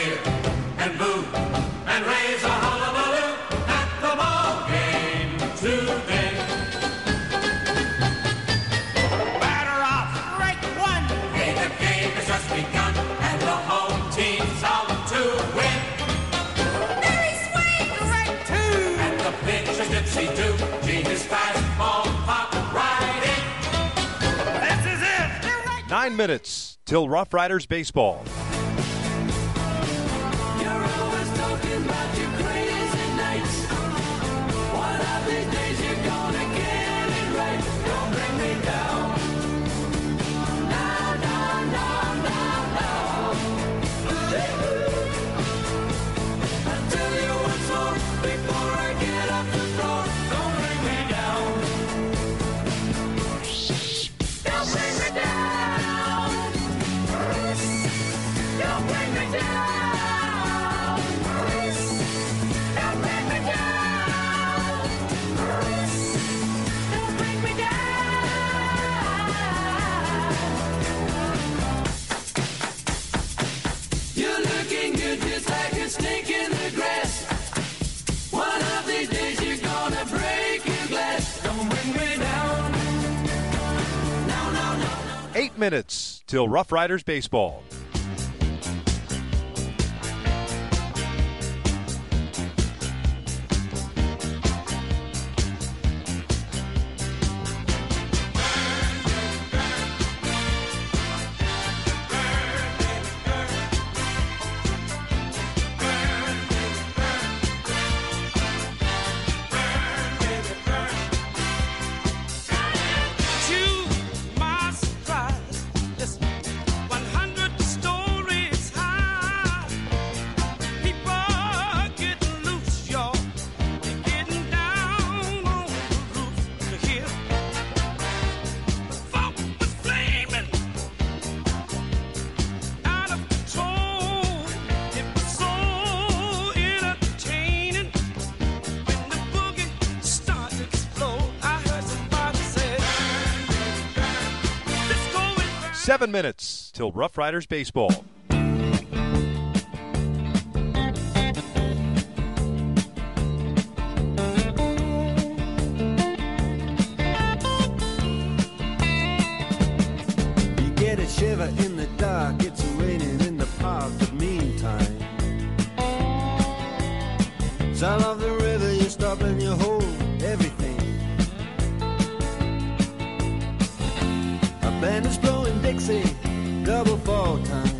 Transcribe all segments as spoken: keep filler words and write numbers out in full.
cheer and boo and raise a hullabaloo at the ball game today. Batter off, strike one. Hey, the game has just begun, and the home team's out to win. Very swing, strike two. And the pitch is dipsy-do. Gee, his fastball popped right in. This is it. Nine minutes till Rough Riders baseball. Eight minutes till Rough Riders baseball. Seven minutes till Rough Riders baseball. You get a shiver in the dark, it's raining in the park, but meantime, sound of the river, you stop and you hold everything. A band is blowing Dixie, double fall time.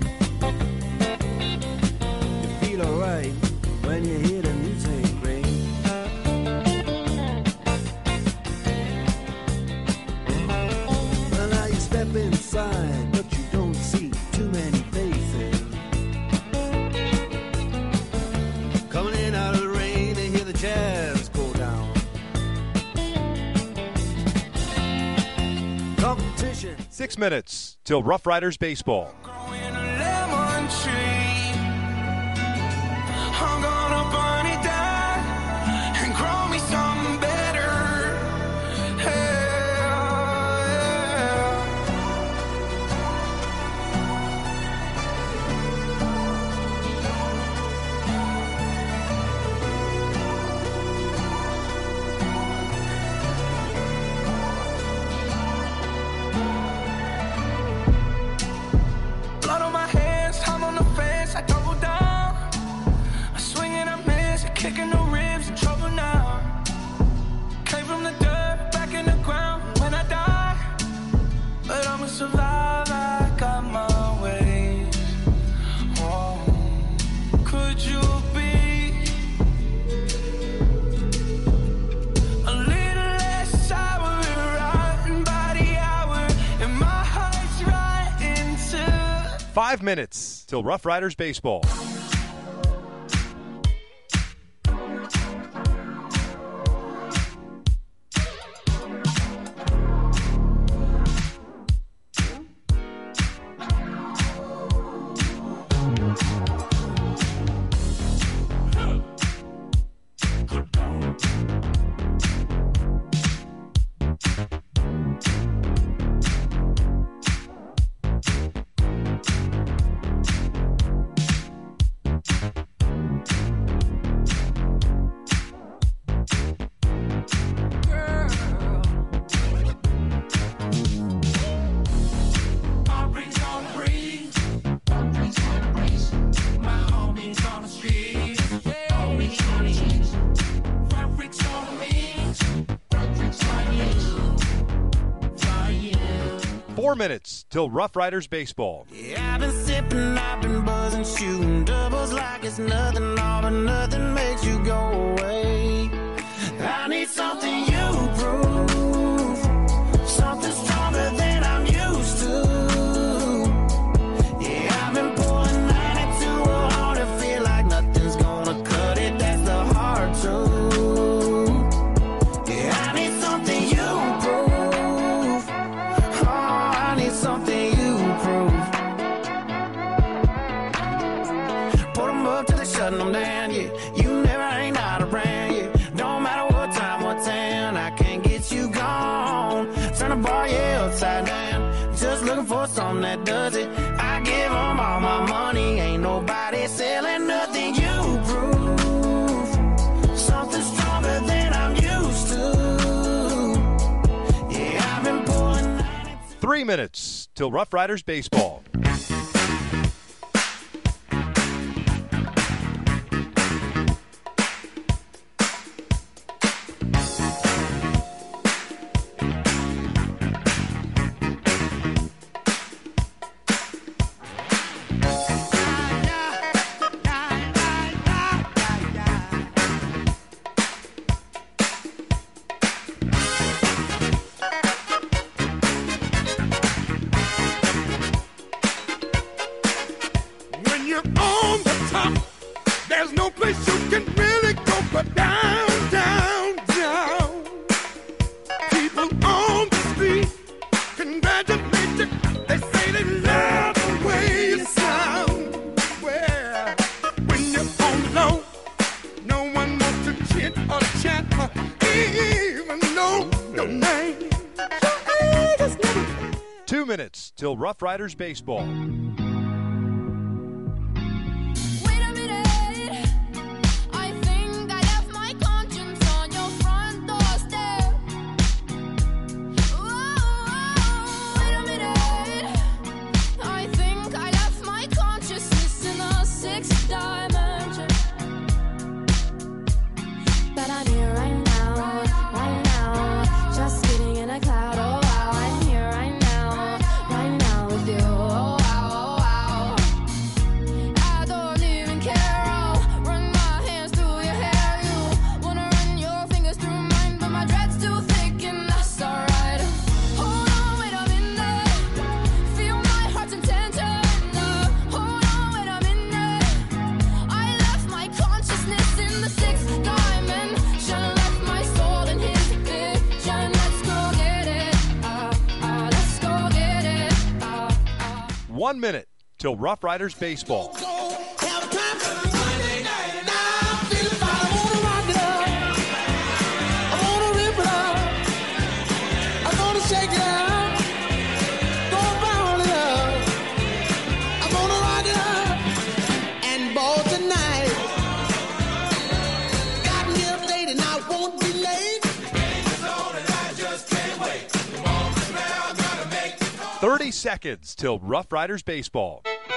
You feel alright when you hear the music ring. Well, now you step inside, but you don't see too many faces. Coming in out of the rain, they hear the jazz go down. Competition. Six minutes till Rough Riders baseball. Growing a lemon tree, I'm gonna burn it down and grow me something better. Hey, blood on my hands, I'm on the fence, I double down. I swing and I miss, kicking the ribs, in trouble now. Came from the dirt, back in the ground when I die. But I'ma survive, I got my ways. Oh, could you be a little less sour, rotten by the hour, and my heart's right into. Five minutes till Rough Riders baseball. Four minutes till Rough Riders baseball. Yeah, I've been sipping, I've been buzzing, shooting doubles like it's nothing, all but nothing makes you go away. I need something you prove, something stronger than I'm used to. Yeah, I've been pouring ninety-two hard to feel like nothing's gonna cut it, that's the hard truth. Yeah, I need something you prove, oh, I need something you prove. Put them up till they shutting them down, yeah, you never ain't out of brand, yeah. Don't matter what time, what town, I can't get you gone. Turn the bar, yeah, upside down. Just looking for something that does it. I give them all my money. Ain't nobody selling nothing. You prove something stronger than I'm used to. Yeah, I've been pulling ninety-two. Three minutes till Rough Riders baseball. When you're on the top, there's no place you can really go but down, down, down. People on the street congratulate you. They say they love the way you sound. Well, when you're on low, no one wants to chit or chat or even know your name. Two minutes till Rough Riders baseball. Wait a minute, I think I left my conscience on your front doorstep. Whoa, wait a minute, I think I left my consciousness in a sixth dimension. But I'm here right now, right now, just sitting in a cloud. Oh wow, I'm here right now, right now with you. Oh wow, oh wow. I don't even care. I'll run my hands through your hair. You wanna run your fingers through mine, but my dread's too thick and that's alright. Hold on, wait a minute. Feel my heart's intention. Uh, hold on, wait a minute. I left my consciousness in the sixth dimension. Left my soul in his vision. Let's go get it. Uh, uh, let's go get it. Uh, uh. One minute till Rough Riders baseball. Have time for the Monday night, and I'm feeling fine. I wanna rock it up, I wanna rip it up, I'm gonna shake it out, gonna bound it up, I'm gonna rock it up and ball tonight. Got me up late and I won't be late. thirty seconds till Rough Riders baseball.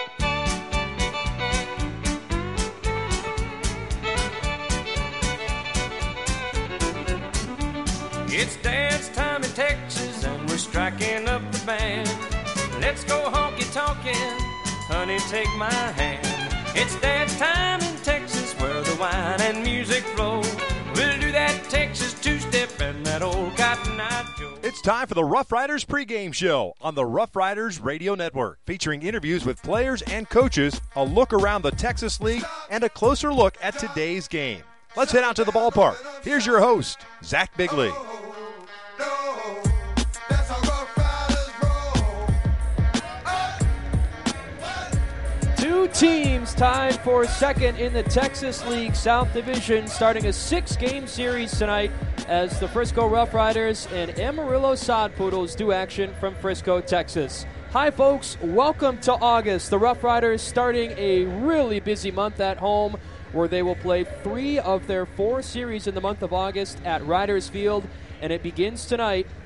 It's dance time in Texas and we're striking up the band. Let's go honky tonkin', honey, take my hand. It's dance time in Texas where the wine and music flow. We'll do that Texas two-step and that old Cotton Eye Joe. It's time for the Rough Riders pregame show on the Rough Riders Radio Network, featuring interviews with players and coaches, a look around the Texas League, and a closer look at today's game. Let's head out to the ballpark. Here's your host, Zach Bigley. Two teams tied for second in the Texas League South Division, starting a six-game series tonight as the Frisco Rough Riders and Amarillo Sod Poodles do action from Frisco, Texas. Hi, folks. Welcome to August. The Rough Riders starting a really busy month at home, where they will play three of their four series in the month of August at Riders Field, and it begins tonight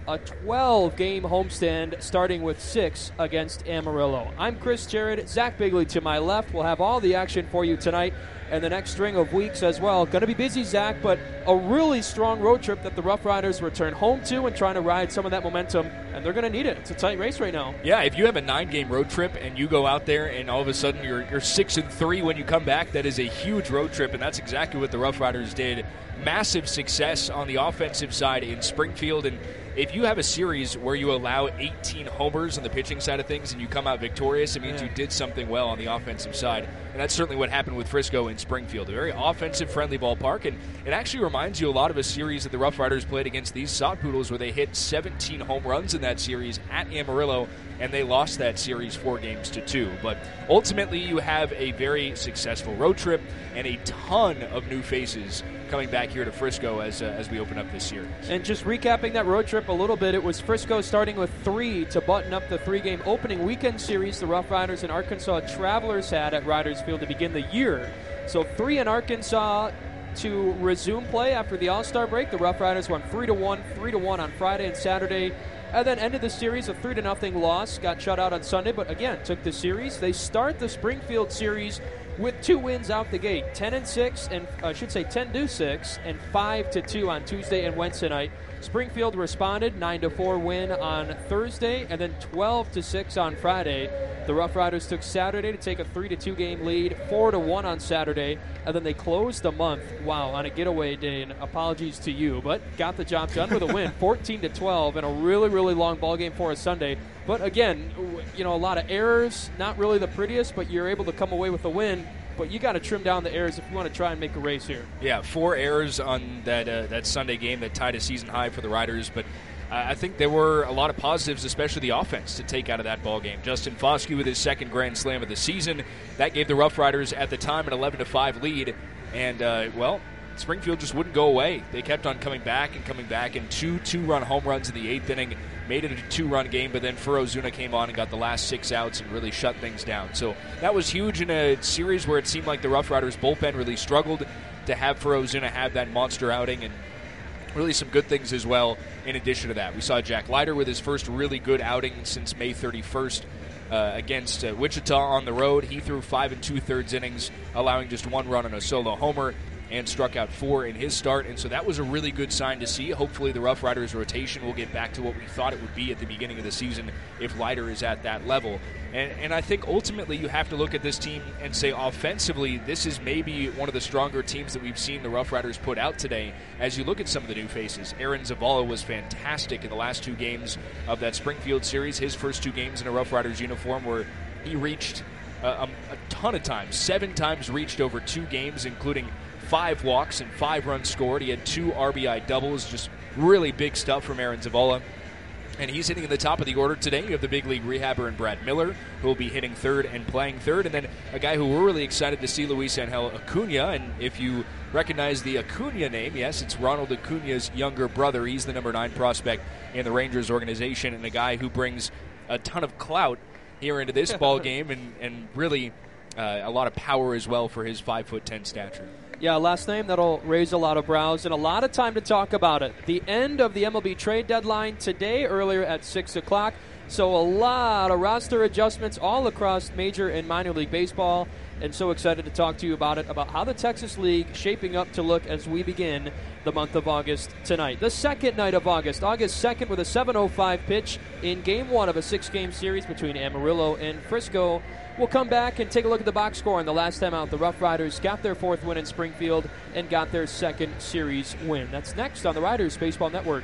a twelve-game homestand starting with six against Amarillo. I'm Chris Jarrett. Zach Bigley to my left. We'll have all the action for you tonight and the next string of weeks as well. Going to be busy, Zach, but a really strong road trip that the Rough Riders return home to and trying to ride some of that momentum, and they're going to need it. It's a tight race right now. Yeah, if you have a nine-game road trip and you go out there and all of a sudden you're, you're six and three when you come back, that is a huge road trip, and that's exactly what the Rough Riders did. Massive success on the offensive side in Springfield, and if you have a series where you allow eighteen homers on the pitching side of things and you come out victorious, it means yeah. you did something well on the offensive side. And that's certainly what happened with Frisco in Springfield. A very offensive-friendly ballpark, and it actually reminds you a lot of a series that the Rough Riders played against these Sod Poodles where they hit seventeen home runs in that series at Amarillo, and they lost that series four games to two. But ultimately, you have a very successful road trip and a ton of new faces coming back here to Frisco as uh, as we open up this series. And just recapping that road trip a little bit, it was Frisco starting with three to button up the three-game opening weekend series the Rough Riders and Arkansas Travelers had at Riders Field to begin the year. So three in Arkansas to resume play after the All-Star break. The Rough Riders won three to one, three to one on Friday and Saturday, and then ended the series a three to nothing loss. Got shut out on Sunday, but again took the series. They start the Springfield series with two wins out the gate, ten and six, and I should say ten to six, and five to two on Tuesday and Wednesday night. Springfield responded, nine to four win on Thursday, and then twelve to six on Friday. The Rough Riders took Saturday to take a three to two game lead, four to one on Saturday, and then they closed the month, wow, on a getaway day, and apologies to you, but got the job done with a win, fourteen to twelve, and a really, really long ball game for a Sunday. But again, you know, a lot of errors, not really the prettiest, but you're able to come away with a win. But you got to trim down the errors if you want to try and make a race here. Yeah, four errors on that uh, that Sunday game that tied a season high for the Riders. But uh, I think there were a lot of positives, especially the offense, to take out of that ball game. Justin Foskey with his second grand slam of the season. That gave the Rough Riders at the time an eleven to five lead. And, uh, well, Springfield just wouldn't go away. They kept on coming back and coming back, and two two-run home runs in the eighth inning made it a two-run game, but then Furo Zuna came on and got the last six outs and really shut things down. So that was huge in a series where it seemed like the Rough Riders bullpen really struggled. To have Furo Zuna have that monster outing, and really some good things as well in addition to that. We saw Jack Leiter with his first really good outing since May thirty-first uh, against uh, Wichita on the road. He threw five and two-thirds innings, allowing just one run on a solo homer, and struck out four in his start, and so that was a really good sign to see. Hopefully the Rough Riders rotation will get back to what we thought it would be at the beginning of the season if Leiter is at that level. And, and I think ultimately you have to look at this team and say offensively, this is maybe one of the stronger teams that we've seen the Rough Riders put out today. As you look at some of the new faces, Aaron Zavala was fantastic in the last two games of that Springfield series. His first two games in a Rough Riders uniform where he reached a, a, a ton of times, seven times reached over two games, including five walks and five runs scored. He had two R B I doubles, just really big stuff from Aaron Zavala. And he's hitting in the top of the order today. You have the big league rehabber in Brad Miller, who will be hitting third and playing third. And then a guy who we're really excited to see, Luis Angel Acuna. And if you recognize the Acuna name, yes, it's Ronald Acuna's younger brother. He's the number nine prospect in the Rangers organization, and a guy who brings a ton of clout here into this ball game, and, and really uh, a lot of power as well for his five foot ten stature. Yeah, last name that'll raise a lot of brows and a lot of time to talk about it. The end of the M L B trade deadline today, earlier at six o'clock. So a lot of roster adjustments all across Major and Minor League Baseball. And so excited to talk to you about it, about how the Texas League shaping up to look as we begin the month of August tonight. The second night of August, August second, with a seven oh five pitch in game one of a six-game series between Amarillo and Frisco. We'll come back and take a look at the box score. And the last time out, the Rough Riders got their fourth win in Springfield and got their second series win. That's next on the Riders Baseball Network.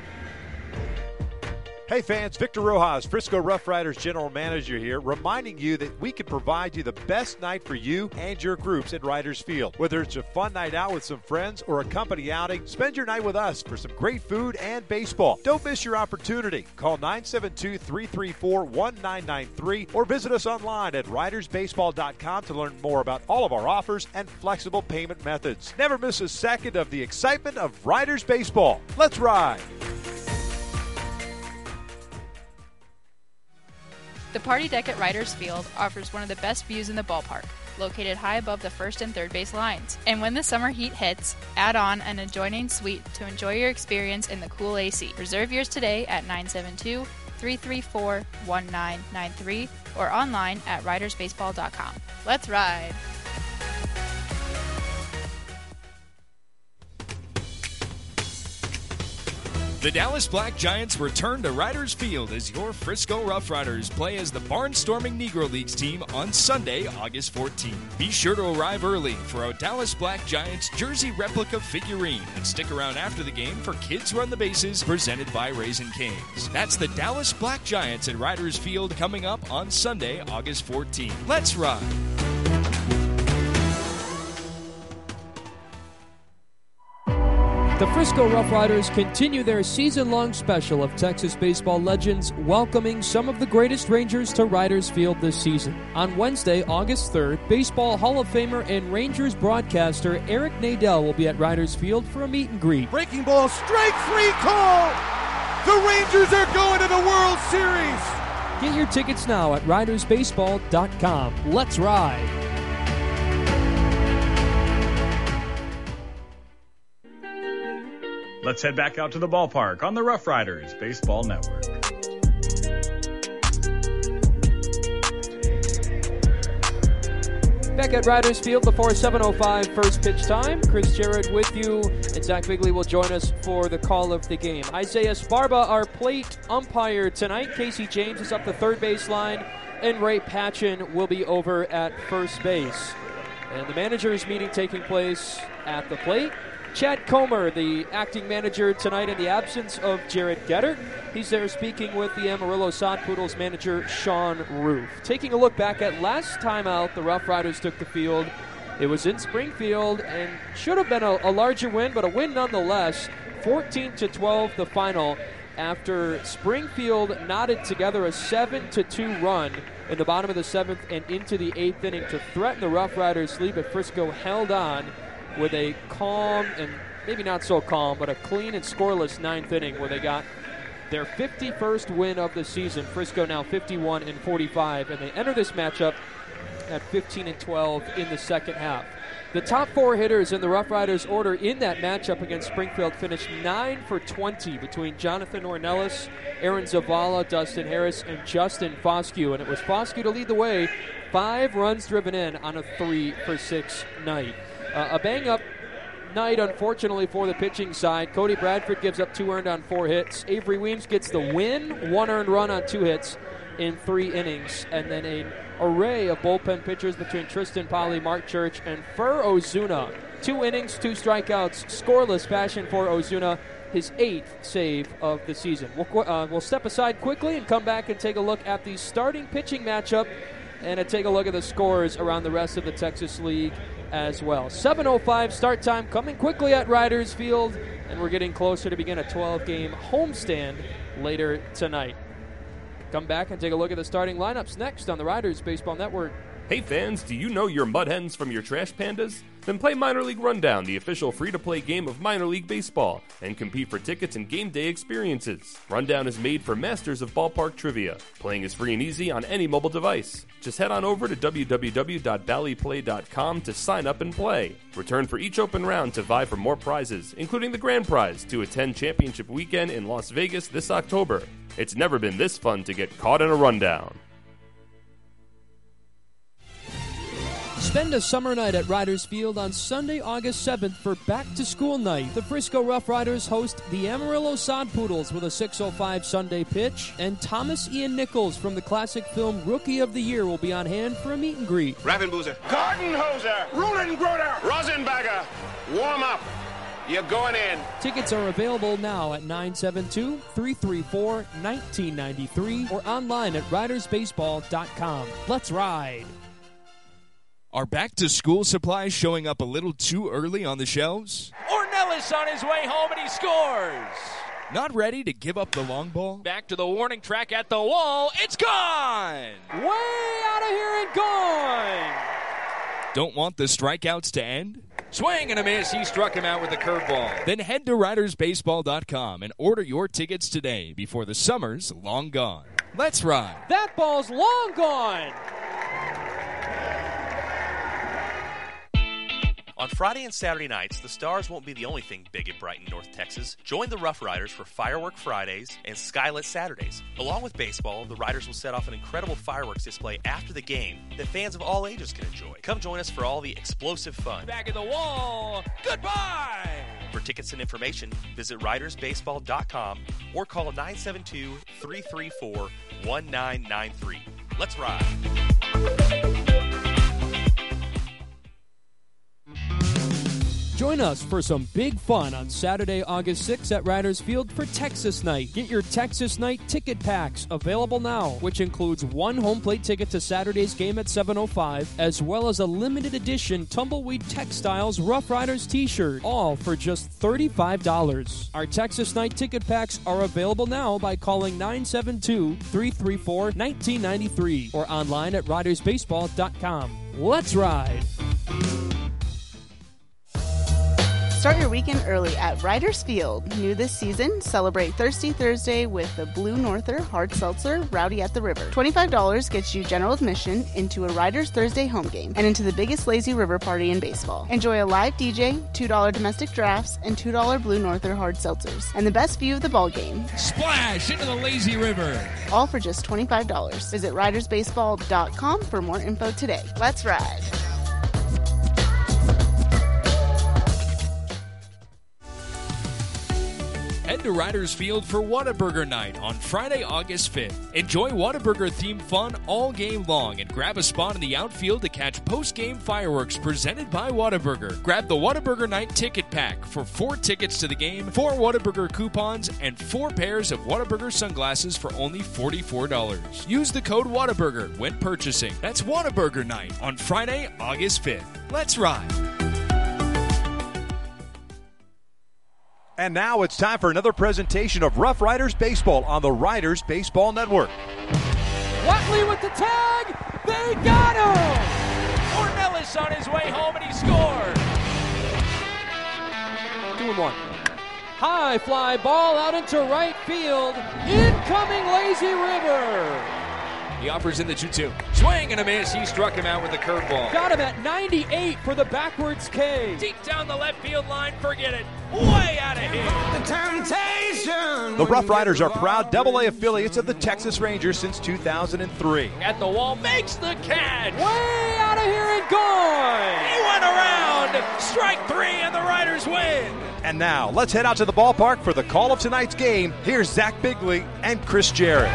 Hey fans, Victor Rojas, Frisco Rough Riders General Manager here, reminding you that we can provide you the best night for you and your groups at Riders Field. Whether it's a fun night out with some friends or a company outing, spend your night with us for some great food and baseball. Don't miss your opportunity. Call nine seven two, three three four, one nine nine three or visit us online at riders baseball dot com to learn more about all of our offers and flexible payment methods. Never miss a second of the excitement of Riders Baseball. Let's ride! The party deck at Riders Field offers one of the best views in the ballpark, located high above the first and third base lines. And when the summer heat hits, add on an adjoining suite to enjoy your experience in the cool A C. Reserve yours today at nine seven two, three three four, one nine nine three or online at riders baseball dot com. Let's ride! The Dallas Black Giants return to Riders Field as your Frisco Rough Riders play as the Barnstorming Negro Leagues team on Sunday, August fourteenth. Be sure to arrive early for a Dallas Black Giants jersey replica figurine and stick around after the game for Kids Run the Bases presented by Raising Cane's. That's the Dallas Black Giants at Riders Field coming up on Sunday, August fourteenth. Let's ride! The Frisco Rough Riders continue their season-long special of Texas baseball legends, welcoming some of the greatest Rangers to Riders Field this season. On Wednesday, August third, Baseball Hall of Famer and Rangers broadcaster Eric Nadel will be at Riders Field for a meet and greet. Breaking ball, strike three call! The Rangers are going to the World Series! Get your tickets now at riders baseball dot com. Let's ride! Let's head back out to the ballpark on the Rough Riders Baseball Network. Back at Riders Field before seven oh five first pitch time. Chris Jarrett with you, and Zach Bigley will join us for the call of the game. Isaiah Sparba, our plate umpire tonight. Casey James is up the third base line, and Ray Patchen will be over at first base. And the managers meeting taking place at the plate. Chad Comer, the acting manager tonight in the absence of Jared Gettert. He's there speaking with the Amarillo Sod Poodles manager, Sean Roof. Taking a look back at last time out, the Rough Riders took the field. It was in Springfield and should have been a, a larger win, but a win nonetheless. fourteen to twelve the final after Springfield knotted together a seven to two run in the bottom of the seventh and into the eighth inning to threaten the Rough Riders' lead, but Frisco held on with a calm and maybe not so calm, but a clean and scoreless ninth inning where they got their fifty-first win of the season. Frisco now fifty-one and forty-five, and they enter this matchup at fifteen and twelve in the second half. The top four hitters in the Rough Riders order in that matchup against Springfield finished nine for twenty between Jonathan Ornelas, Aaron Zavala, Dustin Harris, and Justin Foscue. And it was Foscue to lead the way, five runs driven in on a three for six night. Uh, a bang-up night, unfortunately, for the pitching side. Cody Bradford gives up two earned on four hits. Avery Weems gets the win, one earned run on two hits in three innings. And then an array of bullpen pitchers between Tristan Polly, Mark Church, and Fur Ozuna. Two innings, two strikeouts, scoreless fashion for Ozuna, his eighth save of the season. We'll, uh, we'll step aside quickly and come back and take a look at the starting pitching matchup and a take a look at the scores around the rest of the Texas League as well. seven oh five start time coming quickly at Riders Field, and we're getting closer to begin a twelve-game homestand later tonight. Come back and take a look at the starting lineups next on the Riders Baseball Network. Hey fans, do you know your mud hens from your trash pandas? Then play Minor League Rundown, the official free-to-play game of minor league baseball, and compete for tickets and game day experiences. Rundown is made for masters of ballpark trivia. Playing is free and easy on any mobile device. Just head on over to w w w dot bally play dot com to sign up and play. Return for each open round to vie for more prizes, including the grand prize to attend championship weekend in Las Vegas this October. It's never been this fun to get caught in a rundown. Spend a summer night at Riders Field on Sunday, August seventh for back-to-school night. The Frisco Rough Riders host the Amarillo Sod Poodles with a six oh five Sunday pitch, and Thomas Ian Nichols from the classic film Rookie of the Year will be on hand for a meet and greet. Raffenboozer, Gartenhoser, Rulengroder, Rosenbagger, warm up. You're going in. Tickets are available now at nine seven two, three three four, one nine nine three or online at riders baseball dot com. Let's ride. Are back-to-school supplies showing up a little too early on the shelves? Ornelas on his way home, and he scores. Not ready to give up the long ball? Back to the warning track at the wall. It's gone. Way out of here and gone. Don't want the strikeouts to end? Swing and a miss. He struck him out with a curveball. Then head to riders baseball dot com and order your tickets today before the summer's long gone. Let's ride. That ball's long gone. On Friday and Saturday nights, the Stars won't be the only thing big and bright in North Texas. Join the Rough Riders for Firework Fridays and Skylit Saturdays. Along with baseball, the Riders will set off an incredible fireworks display after the game that fans of all ages can enjoy. Come join us for all the explosive fun. Back in the wall. Goodbye. For tickets and information, visit riders baseball dot com or call nine seven two, three three four, one nine nine three. Let's ride. Join us for some big fun on Saturday, August sixth at Riders Field for Texas Night. Get your Texas Night ticket packs available now, which includes one home plate ticket to Saturday's game at seven oh five, as well as a limited edition Tumbleweed Textiles Rough Riders t-shirt, all for just thirty-five dollars. Our Texas Night ticket packs are available now by calling nine seven two, three three four, one nine nine three or online at riders baseball dot com. Let's ride! Start your weekend early at Riders Field. New this season, celebrate Thirsty Thursday with the Blue Norther Hard Seltzer Rowdy at the River. twenty-five dollars gets you general admission into a Riders Thursday home game and into the biggest lazy river party in baseball. Enjoy a live D J, two dollars domestic drafts, and two dollars Blue Norther Hard Seltzers, and the best view of the ball game. Splash into the lazy river. All for just twenty-five dollars. Visit riders baseball dot com for more info today. Let's ride. Head to Riders Field for Whataburger Night on Friday, August fifth. Enjoy Whataburger-themed fun all game long and grab a spot in the outfield to catch post-game fireworks presented by Whataburger. Grab the Whataburger Night ticket pack for four tickets to the game, four Whataburger coupons, and four pairs of Whataburger sunglasses for only forty-four dollars. Use the code Whataburger when purchasing. That's Whataburger Night on Friday, August fifth. Let's ride. And now it's time for another presentation of Rough Riders Baseball on the Riders Baseball Network. Watley with the tag. They got him. Ornelas on his way home, and he scored. Two and one. High fly ball out into right field. Incoming lazy river. He offers in the two two. Swing and a miss. He struck him out with the curveball. Got him at ninety-eight for the backwards K. Deep down the left field line. Forget it. Way out of here. The temptation. The Rough Riders are proud double A affiliates of the Texas Rangers since two thousand three. At the wall. Makes the catch. Way out of here and gone. He went around. Strike three and the Riders win. And now let's head out to the ballpark for the call of tonight's game. Here's Zach Bigley and Chris Jarrett.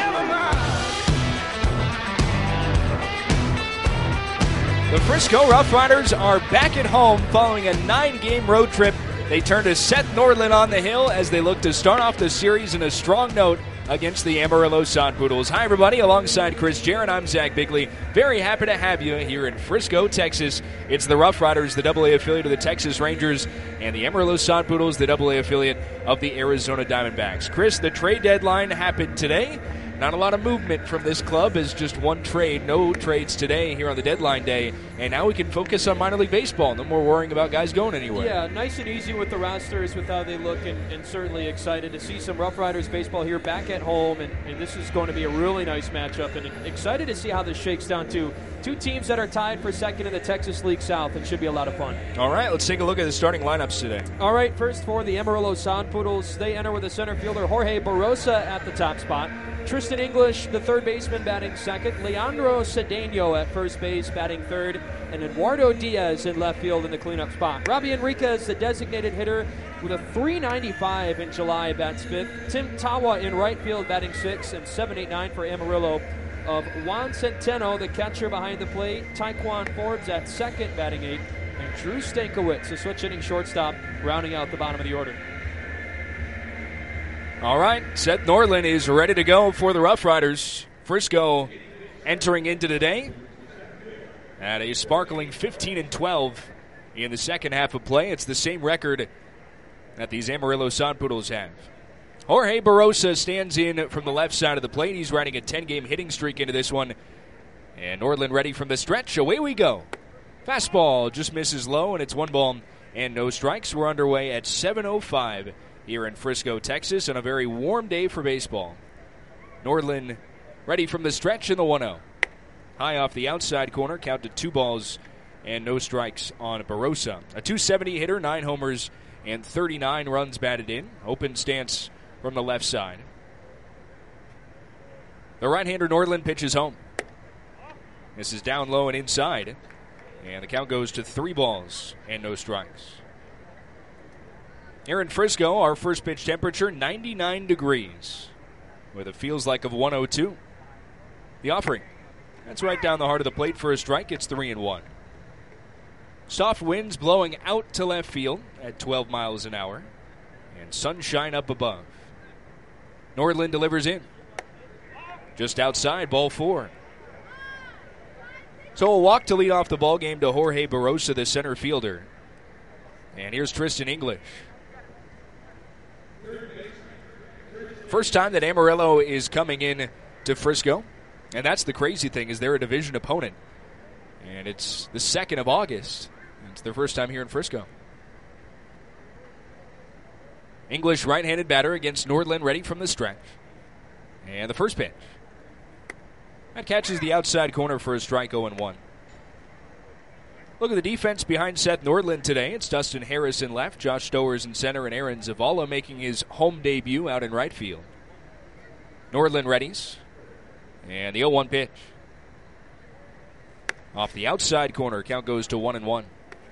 The Frisco Rough Riders are back at home following a nine-game road trip. They turn to Seth Nordland on the hill as they look to start off the series in a strong note against the Amarillo Sun Poodles. Hi, everybody. Alongside Chris Jarrett, I'm Zach Bigley. Very happy to have you here in Frisco, Texas. It's the Rough Riders, the double A affiliate of the Texas Rangers, and the Amarillo Sun Poodles, the double A affiliate of the Arizona Diamondbacks. Chris, the trade deadline happened today. Not a lot of movement from this club as just one trade. No trades today here on the deadline day. And now we can focus on minor league baseball. No more worrying about guys going anywhere. Yeah, nice and easy with the rosters, with how they look, and, and certainly excited to see some Rough Riders baseball here back at home. And, and this is going to be a really nice matchup. And excited to see how this shakes down to two teams that are tied for second in the Texas League South. It should be a lot of fun. All right, let's take a look at the starting lineups today. All right, first for the Amarillo Sun Poodles, they enter with a center fielder Jorge Barosa at the top spot. Tristan English, the third baseman, batting second. Leandro Cedeno at first base, batting third. And Eduardo Diaz in left field in the cleanup spot. Robbie Enriquez, the designated hitter, with a three ninety-five in July, bats fifth. Tim Tawa in right field, batting sixth. And seven eighty-nine for Amarillo of Juan Centeno, the catcher behind the plate. Taekwon Forbes at second, batting eighth. And Drew Stankiewicz, the switch hitting shortstop, rounding out the bottom of the order. All right, Seth Nordland is ready to go for the Rough Riders. Frisco entering into today at a sparkling fifteen and twelve in the second half of play. It's the same record that these Amarillo Sun Poodles have. Jorge Barosa stands in from the left side of the plate. He's riding a ten-game hitting streak into this one. And Nordland ready from the stretch. Away we go. Fastball just misses low, and it's one ball and no strikes. We're underway at seven oh five here in Frisco, Texas, on a very warm day for baseball. Nordland ready from the stretch in the one oh. High off the outside corner, count to two balls and no strikes on Barossa. A two seventy hitter, nine homers, and thirty-nine runs batted in. Open stance from the left side. The right-hander Nordland pitches home. This is down low and inside. And the count goes to three balls and no strikes. Here in Frisco, our first pitch temperature, ninety-nine degrees. With a feels like of one oh two. The offering. That's right down the heart of the plate for a strike. It's three and one. Soft winds blowing out to left field at twelve miles an hour. And sunshine up above. Nordland delivers in. Just outside, ball four. So a walk to lead off the ball game to Jorge Barossa, the center fielder. And here's Tristan English. First time that Amarillo is coming in to Frisco. And that's the crazy thing, is they're a division opponent. And it's the second of August. It's their first time here in Frisco. English right-handed batter against Nordland, ready from the stretch. And the first pitch. That catches the outside corner for a strike, oh and one. Look at the defense behind Seth Nordland today. It's Dustin Harris in left, Josh Stowers in center, and Aaron Zavala making his home debut out in right field. Nordland readies. And the oh one pitch. Off the outside corner, count goes to one and one.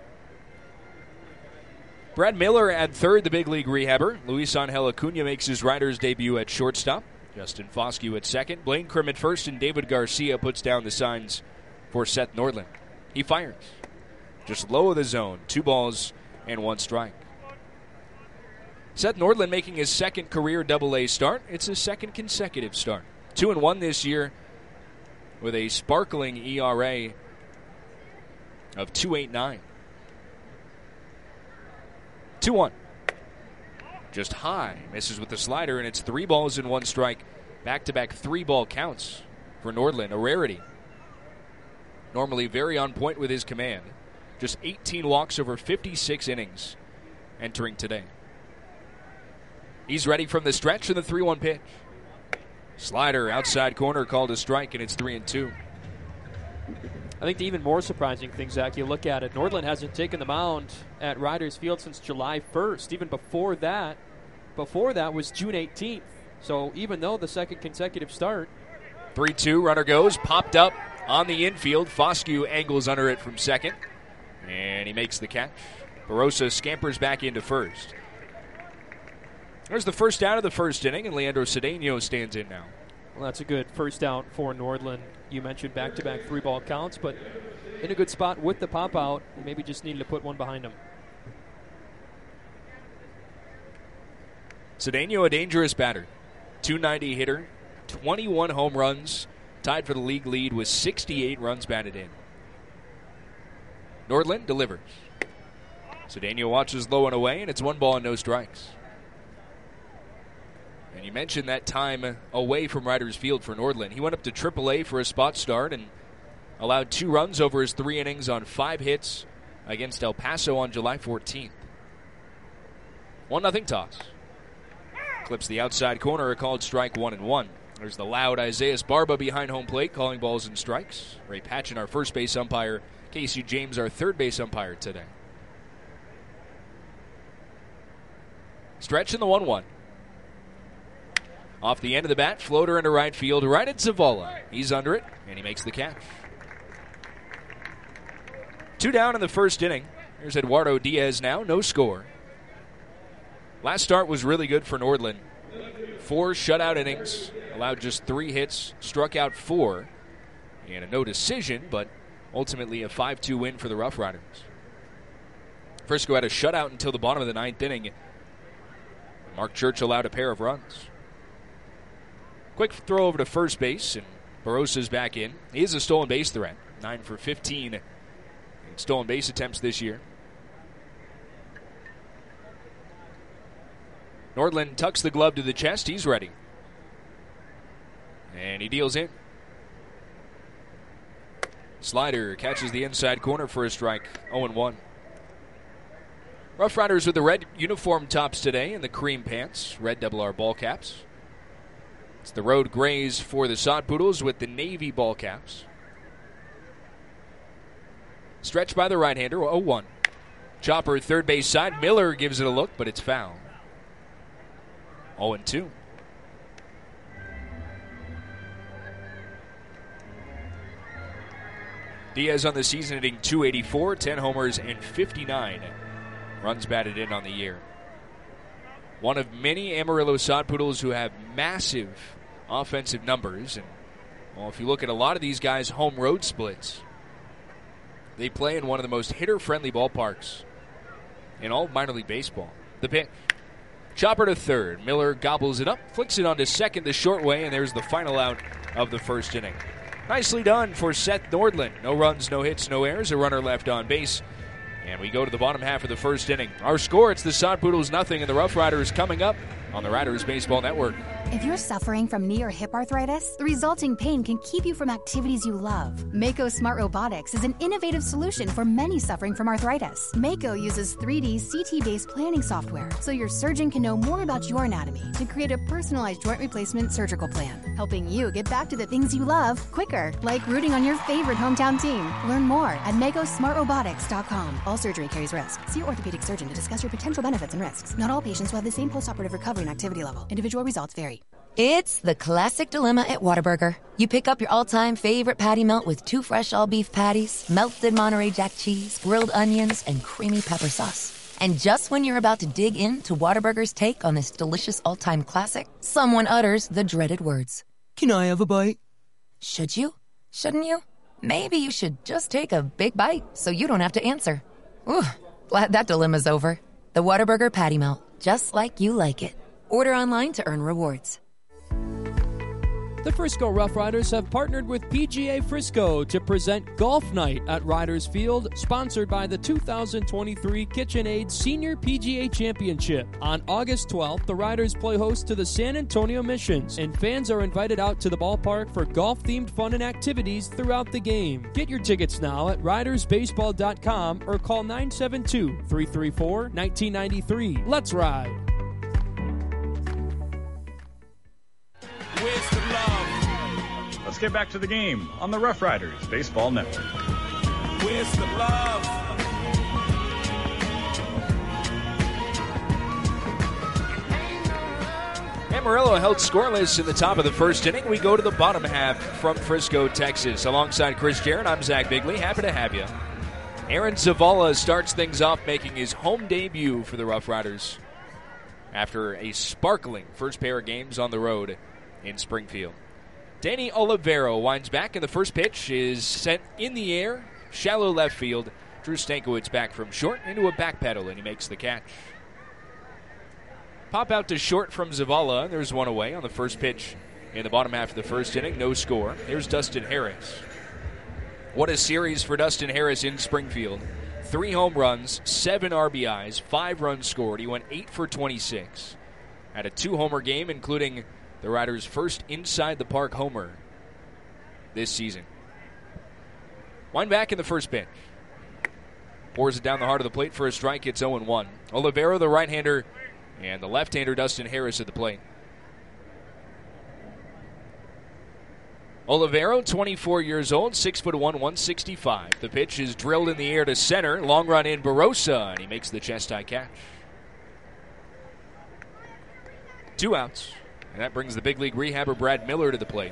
Brad Miller at third, the big league rehabber. Luis Angel Acuna makes his Riders debut at shortstop. Justin Foscue at second. Blaine Krim at first, and David Garcia puts down the signs for Seth Nordland. He fires. Just low of the zone. Two balls and one strike. Seth Nordland making his second career double-A start. It's his second consecutive start. Two and one this year with a sparkling E R A of two point eight nine. two one. Just high. Misses with the slider, and it's three balls and one strike. Back-to-back three-ball counts for Nordland, a rarity. Normally very on point with his command. Just eighteen walks over fifty-six innings entering today. He's ready from the stretch in the three one pitch. Slider, outside corner, called a strike, and it's three and two. I think the even more surprising thing, Zach, you look at it, Nordland hasn't taken the mound at Riders Field since July first. Even before that, before that was June eighteenth. So even though the second consecutive start. three two, runner goes, popped up on the infield. Foscue angles under it from second, and he makes the catch. Barossa scampers back into first. There's the first out of the first inning, and Leandro Cedeno stands in now. Well, that's a good first out for Nordland. You mentioned back-to-back three-ball counts, but in a good spot with the pop-out. Maybe just needed to put one behind him. Cedeno, a dangerous batter. two ninety hitter, twenty-one home runs, tied for the league lead with sixty-eight runs batted in. Nordland delivers. Cedeno watches low and away, and it's one ball and no strikes. And you mentioned that time away from Riders Field for Nordland. He went up to triple A for a spot start and allowed two runs over his three innings on five hits against El Paso on July fourteenth. one nothing toss. Clips the outside corner, a called strike, one and one. There's the loud Isaias Barba behind home plate calling balls and strikes. Ray Patchen, our first base umpire. Casey James, our third base umpire today. Stretch in the one one. Off the end of the bat, floater into right field, right at Zavala. He's under it, and he makes the catch. Two down in the first inning. Here's Eduardo Diaz now, no score. Last start was really good for Nordland. Four shutout innings, allowed just three hits, struck out four, and a no decision, but ultimately a five two win for the Rough Riders. Frisco had a shutout until the bottom of the ninth inning. Mark Church allowed a pair of runs. Quick throw over to first base, and Barossa's back in. He is a stolen base threat. nine for fifteen in stolen base attempts this year. Nordland tucks the glove to the chest. He's ready. And he deals in. Slider catches the inside corner for a strike. oh and one. Rough Riders with the red uniform tops today and the cream pants. Red double R ball caps. It's the road grays for the Sod Poodles with the navy ball caps. Stretched by the right-hander, oh one. Chopper third base side. Miller gives it a look, but it's foul. oh and two. Diaz on the season hitting two eighty-four, ten homers, and fifty-nine runs batted in on the year. One of many Amarillo Sod Poodles who have massive offensive numbers. And, well, if you look at a lot of these guys' home road splits, they play in one of the most hitter-friendly ballparks in all of minor league baseball. The pitch. Chopper to third. Miller gobbles it up, flicks it onto second the short way, and there's the final out of the first inning. Nicely done for Seth Nordland. No runs, no hits, no errors. A runner left on base. And we go to the bottom half of the first inning. Our score, it's the Sod Poodles nothing, and the Rough Riders coming up on the Riders Baseball Network. If you're suffering from knee or hip arthritis, the resulting pain can keep you from activities you love. Mako Smart Robotics is an innovative solution for many suffering from arthritis. Mako uses three D C T-based planning software, so your surgeon can know more about your anatomy to create a personalized joint replacement surgical plan, helping you get back to the things you love quicker, like rooting on your favorite hometown team. Learn more at mako smart robotics dot com. All surgery carries risk. See your orthopedic surgeon to discuss your potential benefits and risks. Not all patients will have the same postoperative recovery and activity level. Individual results vary. It's the classic dilemma at Whataburger. You pick up your all-time favorite patty melt with two fresh all-beef patties, melted Monterey Jack cheese, grilled onions, and creamy pepper sauce. And just when you're about to dig into Whataburger's take on this delicious all-time classic, someone utters the dreaded words. Can I have a bite? Should you? Shouldn't you? Maybe you should just take a big bite so you don't have to answer. Ooh, glad that dilemma's over. The Whataburger patty melt, just like you like it. Order online to earn rewards. The Frisco Rough Riders have partnered with P G A Frisco to present Golf Night at Riders Field, sponsored by the two thousand twenty-three KitchenAid Senior P G A Championship. On August twelfth, the Riders play host to the San Antonio Missions, and fans are invited out to the ballpark for golf-themed fun and activities throughout the game. Get your tickets now at riders baseball dot com or call nine seven two, three three four, one nine nine three. Let's ride! Where's the love? Let's get back to the game on the Rough Riders Baseball Network. Where's the love? Amarillo held scoreless in the top of the first inning. We go to the bottom half from Frisco, Texas. Alongside Chris Jarrett, I'm Zach Bigley. Happy to have you. Aaron Zavala starts things off, making his home debut for the Rough Riders after a sparkling first pair of games on the road in Springfield. Danny Olivero winds back, and the first pitch is sent in the air, shallow left field. Drew Stankiewicz back from short into a back pedal, and he makes the catch. Pop out to short from Zavala. There's one away on the first pitch in the bottom half of the first inning. No score. Here's Dustin Harris. What a series for Dustin Harris in Springfield. Three home runs, seven R B Is, five runs scored. He went eight for twenty-six. Had a two-homer game, including the Riders' first inside-the-park homer this season. Wind back in the first pitch. Pours it down the heart of the plate for a strike. It's oh and one. Olivero, the right-hander, and the left-hander, Dustin Harris, at the plate. Olivero, twenty-four years old, six foot one, one sixty-five. The pitch is drilled in the air to center. Long run in Barossa, and he makes the chest-high catch. Two outs. And that brings the big league rehabber Brad Miller to the plate.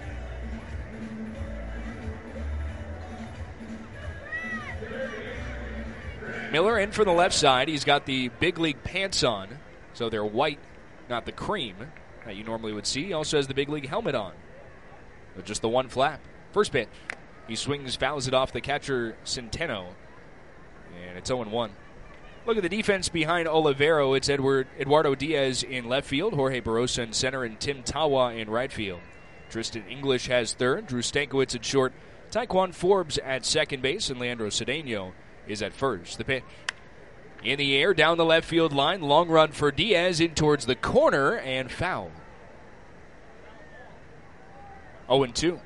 Miller in from the left side. He's got the big league pants on, so they're white, not the cream that you normally would see. He also has the big league helmet on, so just the one flap. First pitch. He swings, fouls it off the catcher Centeno, and it's oh and one. Look at the defense behind Olivero. It's Edward Eduardo Diaz in left field, Jorge Barossa in center, and Tim Tawa in right field. Tristan English has third, Drew Stankiewicz at short, Taekwon Forbes at second base, and Leandro Cedeno is at first. The pitch. In the air, down the left field line, long run for Diaz in towards the corner, and foul. oh and two.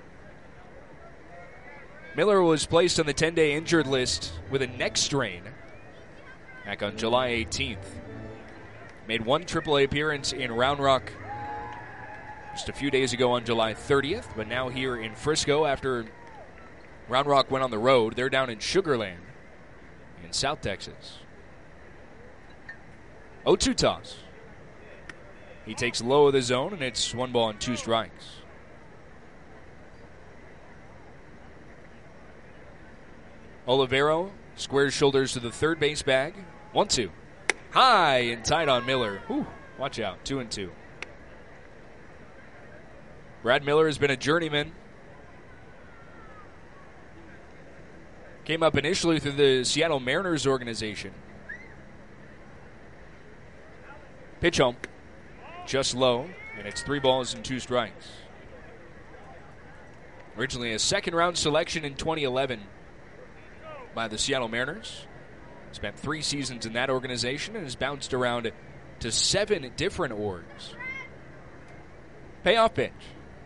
Miller was placed on the ten-day injured list with a neck strain back on July eighteenth. Made one triple A appearance in Round Rock just a few days ago on July thirtieth, but now here in Frisco after Round Rock went on the road. They're down in Sugar Land in South Texas. oh two toss. He takes low of the zone, and it's one ball and two strikes. Olivero squares shoulders to the third base bag. one two. High and tight on Miller. Whew, watch out. two and two. Brad Miller has been a journeyman. Came up initially through the Seattle Mariners organization. Pitch home. Just low, and it's three balls and two strikes. Originally a second-round selection in twenty eleven by the Seattle Mariners. Spent three seasons in that organization and has bounced around to seven different orgs. Payoff pitch.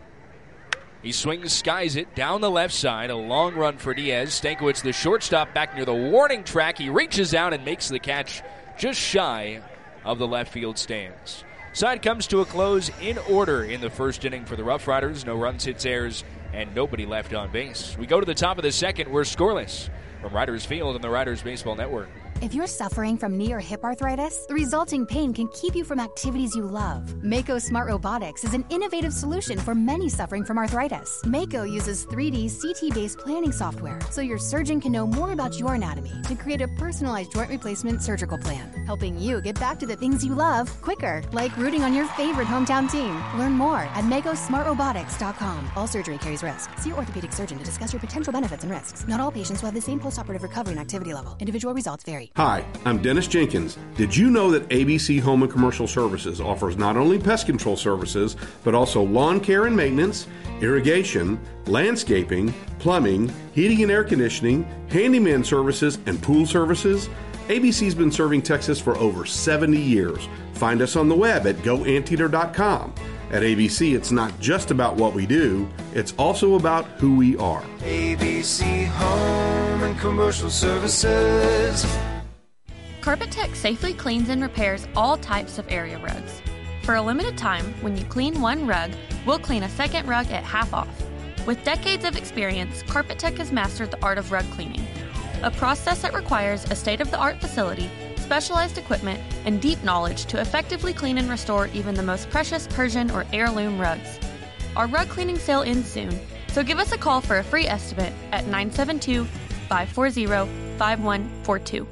He swings, skies it down the left side. A long run for Diaz. Stankiewicz, the shortstop, back near the warning track. He reaches out and makes the catch just shy of the left field stands. Side comes to a close in order in the first inning for the Rough Riders. No runs, hits, errors, and nobody left on base. We go to the top of the second. We're scoreless from Riders Field and the Riders Baseball Network. If you're suffering from knee or hip arthritis, the resulting pain can keep you from activities you love. Mako Smart Robotics is an innovative solution for many suffering from arthritis. Mako uses three D C T-based planning software, so your surgeon can know more about your anatomy to create a personalized joint replacement surgical plan, helping you get back to the things you love quicker, like rooting on your favorite hometown team. Learn more at mako smart robotics dot com. All surgery carries risk. See your orthopedic surgeon to discuss your potential benefits and risks. Not all patients will have the same postoperative recovery and activity level. Individual results vary. Hi, I'm Dennis Jenkins. Did you know that A B C Home and Commercial Services offers not only pest control services, but also lawn care and maintenance, irrigation, landscaping, plumbing, heating and air conditioning, handyman services, and pool services? A B C's been serving Texas for over seventy years. Find us on the web at go anteater dot com. At A B C, it's not just about what we do, it's also about who we are. A B C Home and Commercial Services. Carpet Tech safely cleans and repairs all types of area rugs. For a limited time, when you clean one rug, we'll clean a second rug at half off. With decades of experience, Carpet Tech has mastered the art of rug cleaning, a process that requires a state-of-the-art facility, specialized equipment, and deep knowledge to effectively clean and restore even the most precious Persian or heirloom rugs. Our rug cleaning sale ends soon, so give us a call for a free estimate at nine seven two, five four zero, five one four two.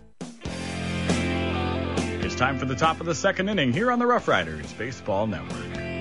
It's time for the top of the second inning here on the Rough Riders Baseball Network.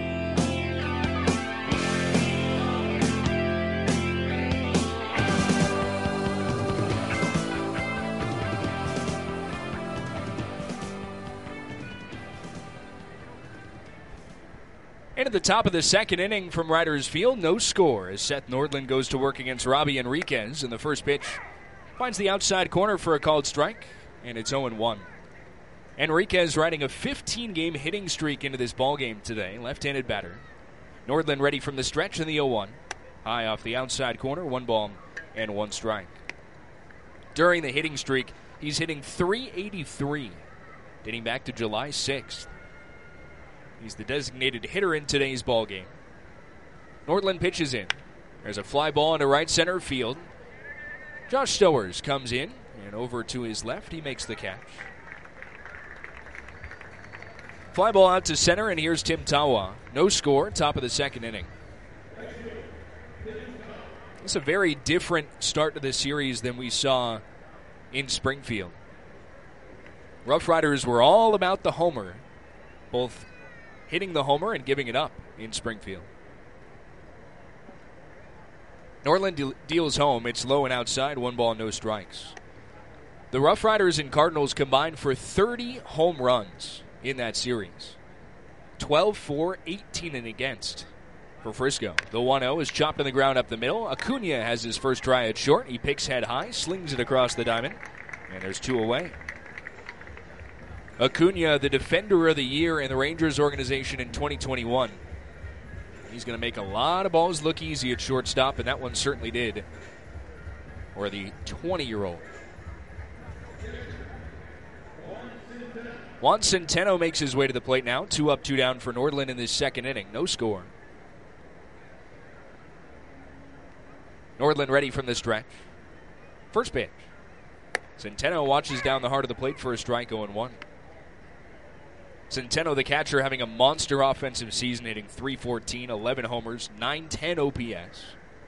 And at the top of the second inning from Riders Field, no score as Seth Nordland goes to work against Robbie Enriquez. And the first pitch finds the outside corner for a called strike, and it's oh and one. Enriquez riding a fifteen-game hitting streak into this ballgame today, left-handed batter. Nordland ready from the stretch in the oh one. High off the outside corner, one ball and one strike. During the hitting streak, he's hitting three eighty-three, dating back to July sixth. He's the designated hitter in today's ballgame. Nordland pitches in. There's a fly ball into right center field. Josh Stowers comes in, and over to his left, he makes the catch. Fly ball out to center, and here's Tim Tawa. No score, top of the second inning. It's a very different start to the series than we saw in Springfield. Rough Riders were all about the homer, both hitting the homer and giving it up in Springfield. Nordland de- deals home. It's low and outside, one ball, no strikes. The Rough Riders and Cardinals combined for thirty home runs in that series. twelve for, eighteen and against for Frisco. The one oh is chopped on the ground up the middle. Acuna has his first try at short. He picks head high, slings it across the diamond, and there's two away. Acuna, the defender of the year in the Rangers organization in twenty twenty-one. He's going to make a lot of balls look easy at shortstop, and that one certainly did. Or the twenty-year-old. Juan Centeno makes his way to the plate now. Two up, two down for Nordland in this second inning. No score. Nordland ready from the stretch. First pitch. Centeno watches down the heart of the plate for a strike, oh and one. Centeno, the catcher, having a monster offensive season, hitting three fourteen, eleven homers, nine ten O P S.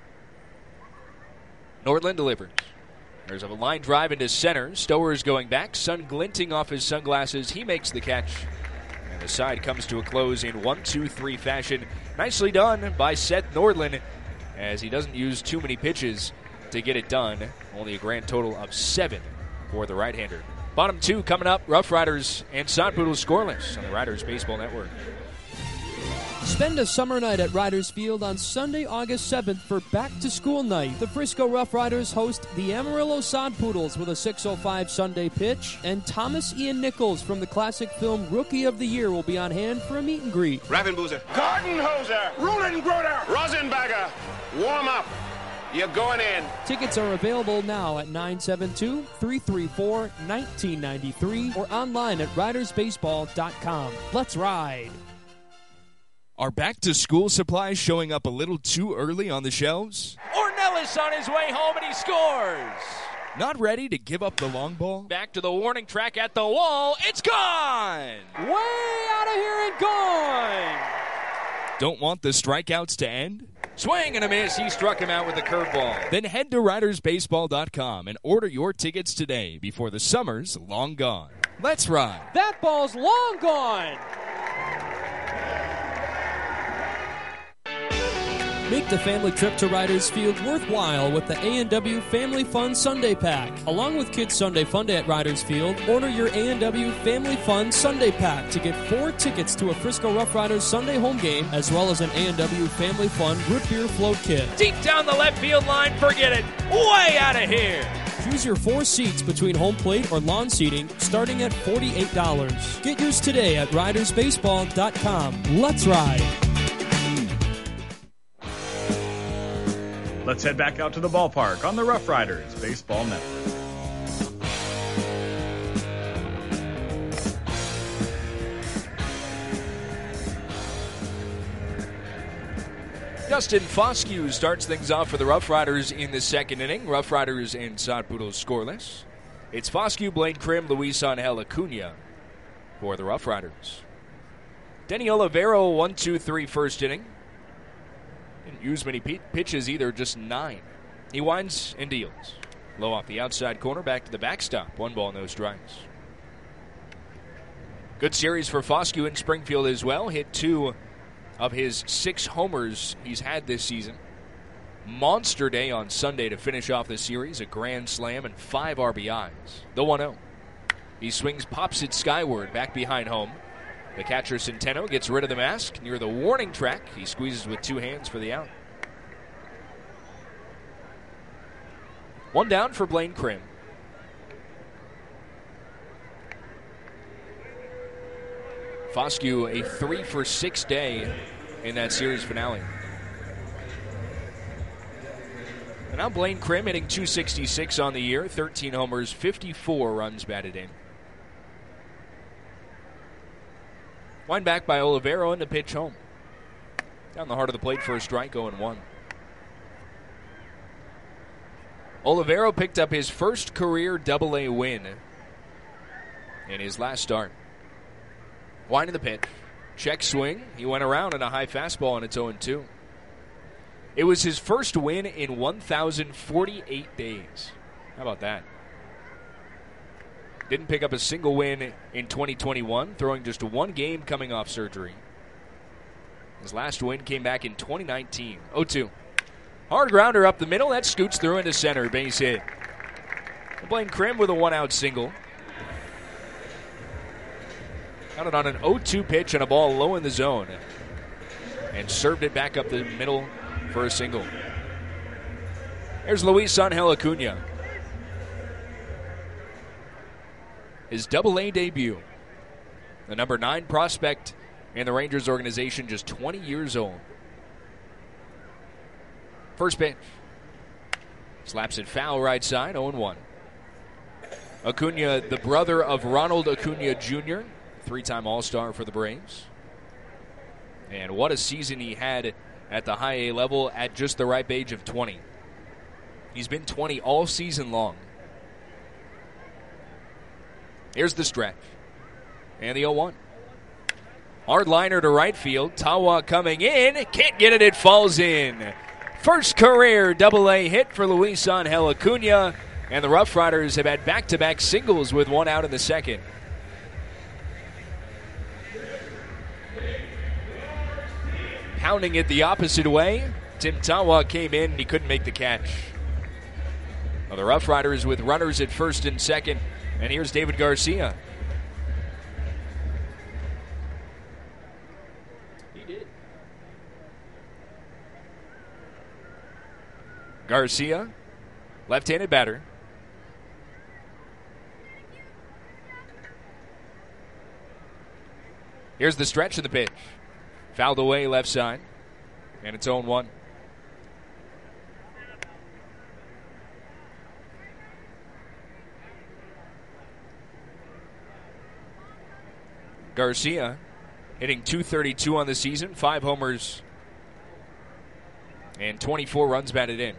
Nordland delivers. There's a line drive into center. Stower is going back, sun glinting off his sunglasses. He makes the catch. And the side comes to a close in one two three fashion. Nicely done by Seth Nordland, as he doesn't use too many pitches to get it done. Only a grand total of seven for the right-hander. Bottom two coming up. Rough Riders and Sod Poodles scoreless on the Riders Baseball Network. Spend a summer night at Riders Field on Sunday, August seventh for back-to-school night. The Frisco Rough Riders host the Amarillo Sod Poodles with a six oh five Sunday pitch, and Thomas Ian Nichols from the classic film Rookie of the Year will be on hand for a meet and greet. Ravenboozer. Gartenhoser. Rulengroder. Rosenbagger. Warm up. You're going in. Tickets are available now at nine seven two, three three four, one nine nine three or online at riders baseball dot com. Let's ride. Are back-to-school supplies showing up a little too early on the shelves? Ornelas on his way home, and he scores. Not ready to give up the long ball? Back to the warning track at the wall. It's gone. Way out of here and gone. Don't want the strikeouts to end? Swing and a miss. He struck him out with a curveball. Then head to riders baseball dot com and order your tickets today before the summer's long gone. Let's ride. That ball's long gone. Make the family trip to Riders Field worthwhile with the A and W Family Fun Sunday Pack. Along with Kids Sunday Fun Day at Riders Field, order your A and W Family Fun Sunday Pack to get four tickets to a Frisco Rough Riders Sunday home game, as well as an A and W Family Fun Root Beer Float Kit. Deep down the left field line, forget it. Way out of here. Choose your four seats between home plate or lawn seating, starting at forty-eight dollars. Get yours today at riders baseball dot com. Let's ride. Let's head back out to the ballpark on the Rough Riders Baseball Network. Dustin Foscue starts things off for the Rough Riders in the second inning. Rough Riders and Sod Poodles scoreless. It's Foscue, Blaine Krim, Luis Angel Acuna for the Rough Riders. Denny Olivero, one two three first inning. Didn't use many p- pitches either, just nine. He winds and deals. Low off the outside corner, back to the backstop. One ball, no strikes. Good series for Foscue in Springfield as well. Hit two of his six homers he's had this season. Monster day on Sunday to finish off the series. A grand slam and five R B Is. The one oh. He swings, pops it skyward, back behind home. The catcher, Centeno, gets rid of the mask near the warning track. He squeezes with two hands for the out. One down for Blaine Krim. Foscue, a three for six day in that series finale. And now Blaine Krim hitting two sixty-six on the year, thirteen homers, fifty-four runs batted in. Wind back by Olivero and the pitch home. Down the heart of the plate for a strike, oh and one. Olivero picked up his first career double A win in his last start. Winding the pitch. Check swing. He went around in a high fastball, and it's oh and two. It was his first win in one thousand forty-eight days. How about that? Didn't pick up a single win in twenty twenty-one, throwing just one game coming off surgery. His last win came back in twenty nineteen. oh two. Hard grounder up the middle. That scoots through into center. Base hit. Blaine Krim with a one-out single. Got it on an oh two pitch and a ball low in the zone. And served it back up the middle for a single. There's Luis Angel Acuna. His double A debut. The number nine prospect in the Rangers organization, just twenty years old. First pitch. Slaps it foul right side, oh and one. Acuna, the brother of Ronald Acuna Junior, three-time All-Star for the Braves. And what a season he had at the high A level at just the ripe age of twenty. He's been twenty all season long. Here's the stretch. And the oh one. Hard liner to right field. Tawa coming in. Can't get it. It falls in. First career double A hit for Luis Angel Acuna. And the Rough Riders have had back-to-back singles with one out in the second. Pounding it the opposite way. Tim Tawa came in and he couldn't make the catch. Well, the Rough Riders with runners at first and second. And here's David Garcia. He did. Garcia, left-handed batter. Here's the stretch of the pitch. Fouled away left side. And it's oh one. Garcia hitting two thirty-two on the season, five homers, and twenty-four runs batted in.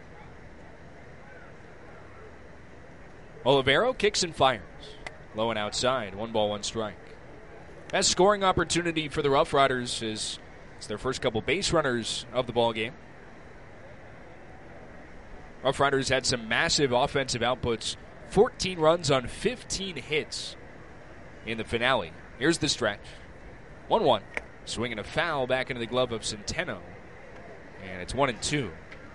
Olivero kicks and fires. Low and outside, one ball, one strike. Best scoring opportunity for the Rough Riders is it's their first couple base runners of the ball game. Rough Riders had some massive offensive outputs, fourteen runs on fifteen hits in the finale. Here's the stretch. one one. Swinging a foul back into the glove of Centeno. And it's one and two.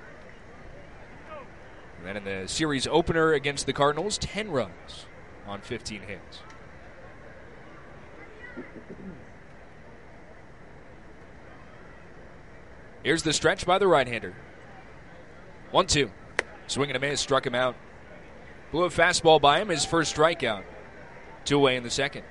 And then in the series opener against the Cardinals, ten runs on fifteen hits. Here's the stretch by the right-hander. one two. Swing and a miss, struck him out. Blew a fastball by him, his first strikeout. Two away in the second.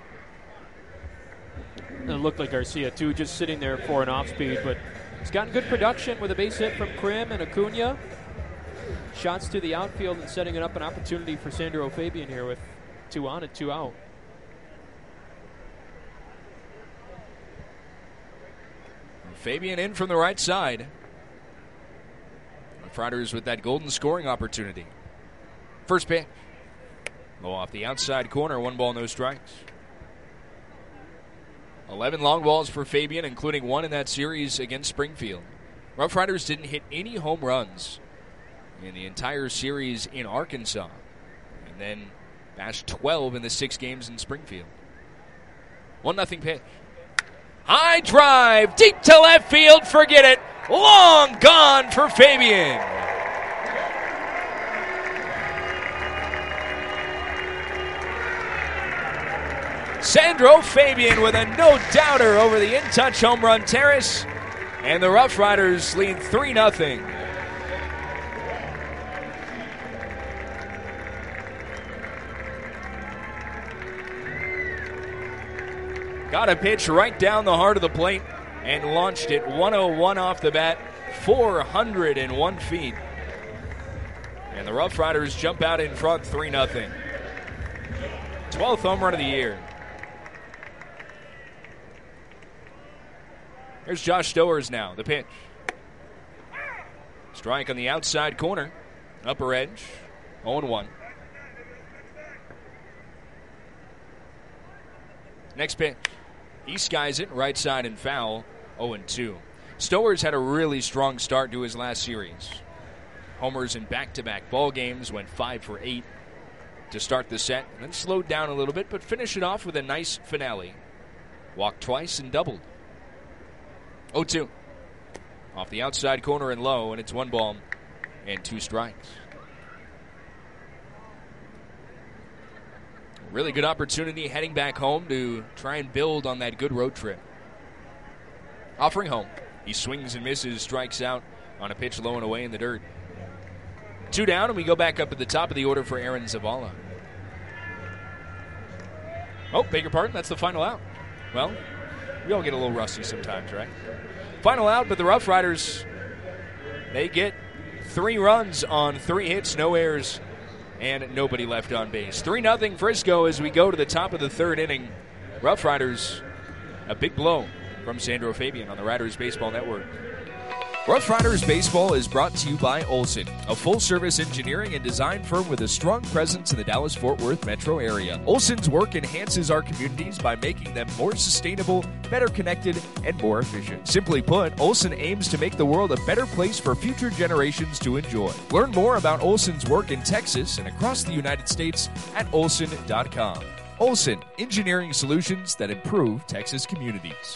It looked like Garcia, too, just sitting there for an off-speed, but he's gotten good production with a base hit from Krim and Acuna. Shots to the outfield and setting it up an opportunity for Sandro Fabian here with two on and two out. Fabian in from the right side. The Riders with that golden scoring opportunity. First pitch. Low off the outside corner, one ball, no strikes. eleven long balls for Fabian, including one in that series against Springfield. Rough Riders didn't hit any home runs in the entire series in Arkansas. And then bashed twelve in the six games in Springfield. one nothing pitch. High drive, deep to left field, forget it. Long gone for Fabian. Sandro Fabian with a no-doubter over the in-touch home run terrace. And the Rough Riders lead three nothing. Got a pitch right down the heart of the plate and launched it one oh one off the bat, four hundred one feet. And the Rough Riders jump out in front three nothing. twelfth home run of the year. Here's Josh Stowers now, the pitch. Strike on the outside corner, upper edge, oh one. Next pitch. He skies it, right side and foul, oh two. Stowers had a really strong start to his last series. Homers in back-to-back ball games, went five for eight to start the set, and then slowed down a little bit, but finished it off with a nice finale. Walked twice and doubled. oh two. Off the outside corner and low, and it's one ball and two strikes. Really good opportunity heading back home to try and build on that good road trip. Offering home. He swings and misses, strikes out on a pitch low and away in the dirt. Two down, and we go back up at the top of the order for Aaron Zavala. Oh, beg your pardon, that's the final out. Well, we all get a little rusty sometimes, right? Final out, but the Rough Riders, they get three runs on three hits, no errors, and nobody left on base. three nothing Frisco as we go to the top of the third inning. Rough Riders, a big blow from Sandro Fabian on the Riders Baseball Network. Rough Riders Baseball is brought to you by Olson, a full-service engineering and design firm with a strong presence in the Dallas-Fort Worth metro area. Olson's work enhances our communities by making them more sustainable, better connected, and more efficient. Simply put, Olson aims to make the world a better place for future generations to enjoy. Learn more about Olson's work in Texas and across the United States at olson dot com. Olson, engineering solutions that improve Texas communities.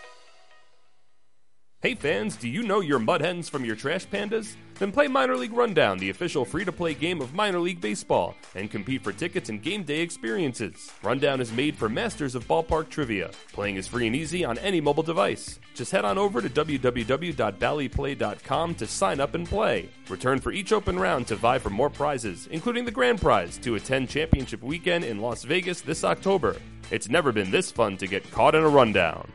Hey fans, do you know your mud hens from your trash pandas? Then play Minor League Rundown, the official free-to-play game of minor league baseball, and compete for tickets and game day experiences. Rundown is made for masters of ballpark trivia. Playing is free and easy on any mobile device. Just head on over to w w w dot bally play dot com to sign up and play. Return for each open round to vie for more prizes, including the grand prize to attend championship weekend in Las Vegas this October. It's never been this fun to get caught in a rundown.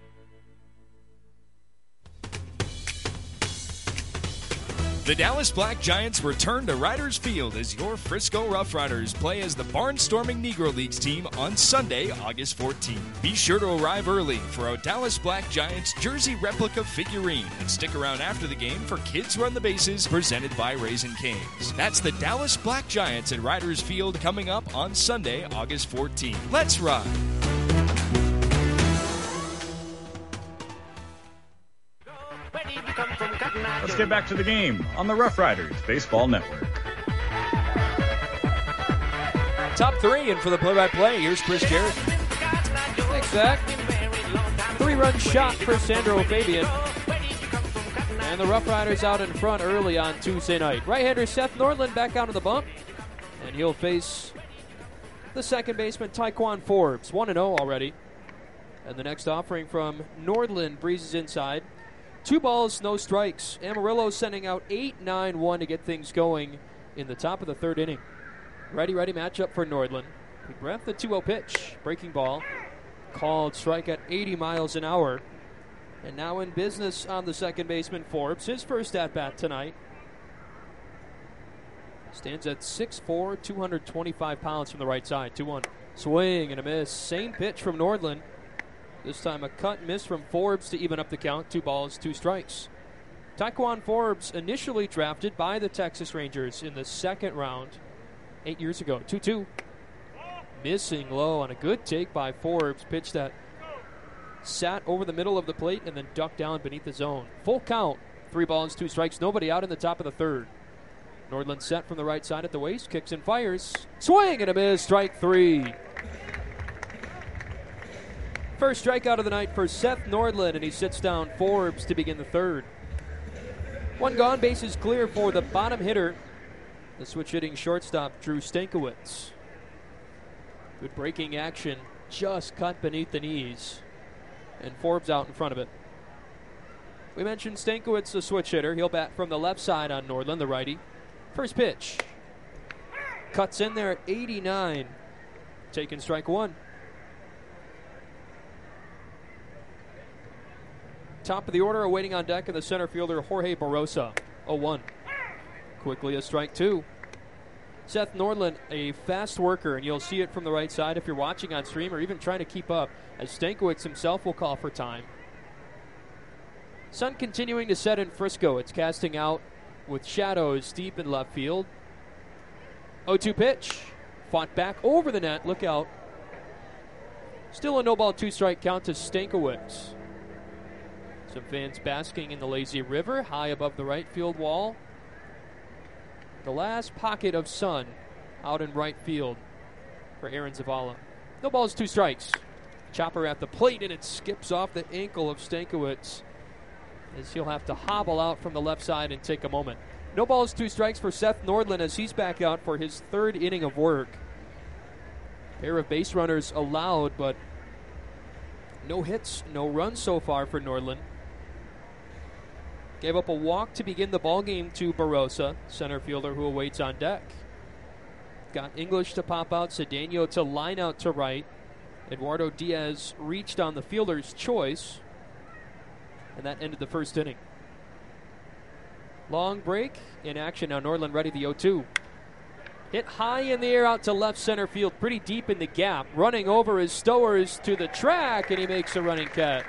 The Dallas Black Giants return to Riders Field as your Frisco Rough Riders play as the Barnstorming Negro Leagues team on Sunday, August fourteenth. Be sure to arrive early for a Dallas Black Giants jersey replica figurine and stick around after the game for Kids Run the Bases presented by Raising Cane's. That's the Dallas Black Giants at Riders Field coming up on Sunday, August fourteenth. Let's ride! Let's get back to the game on the Rough Riders Baseball Network. Top three, and for the play-by-play, here's Chris Jarrett. Thanks, Zach. Three-run shot for Sandro Fabian. And the Rough Riders out in front early on Tuesday night. Right-hander Seth Nordland back out of the bump, and he'll face the second baseman Tyquan Forbes, one and oh already. And the next offering from Nordland breezes inside. Two balls, no strikes. Amarillo sending out eight nine one to get things going in the top of the third inning. Ready, ready matchup for Nordland. Big breath, the two oh pitch. Breaking ball. Called strike at eighty miles an hour. And now in business on the second baseman, Forbes. His first at-bat tonight. Stands at six foot four, two hundred twenty-five pounds from the right side. two one. Swing and a miss. Same pitch from Nordland. This time a cut miss from Forbes to even up the count. Two balls, two strikes. Tyquan Forbes initially drafted by the Texas Rangers in the second round eight years ago. two two. Missing low on a good take by Forbes. Pitch that sat over the middle of the plate and then ducked down beneath the zone. Full count. Three balls, two strikes. Nobody out in the top of the third. Nordland set from the right side at the waist. Kicks and fires. Swing and a miss. Strike three. First strikeout of the night for Seth Nordland, and he sits down Forbes to begin the third. One gone, bases clear for the bottom hitter, the switch-hitting shortstop, Drew Stankiewicz. Good breaking action, just cut beneath the knees, and Forbes out in front of it. We mentioned Stankiewicz, the switch hitter. He'll bat from the left side on Nordland, the righty. First pitch. Cuts in there at eighty-nine. Taking strike one. Top of the order, awaiting on deck, in the center fielder, Jorge Barosa, oh one. Quickly a strike two. Seth Nordland, a fast worker, and you'll see it from the right side if you're watching on stream or even trying to keep up, as Stankiewicz himself will call for time. Sun continuing to set in Frisco. It's casting out with shadows deep in left field. oh two pitch. Fought back over the net. Look out. Still a no ball, two strike count to Stankiewicz. Some fans basking in the lazy river high above the right field wall. The last pocket of sun out in right field for Aaron Zavala. No balls, two strikes. Chopper at the plate, and it skips off the ankle of Stankiewicz as he'll have to hobble out from the left side and take a moment. No balls, two strikes for Seth Nordland as he's back out for his third inning of work. Pair of base runners allowed, but no hits, no runs so far for Nordland. Gave up a walk to begin the ball game to Barosa, center fielder who awaits on deck. Got English to pop out, Cedeno to line out to right. Eduardo Diaz reached on the fielder's choice, and that ended the first inning. Long break in action. Now Nordland ready, the oh two. Hit high in the air out to left center field, pretty deep in the gap. Running over his Stowers to the track, and he makes a running catch.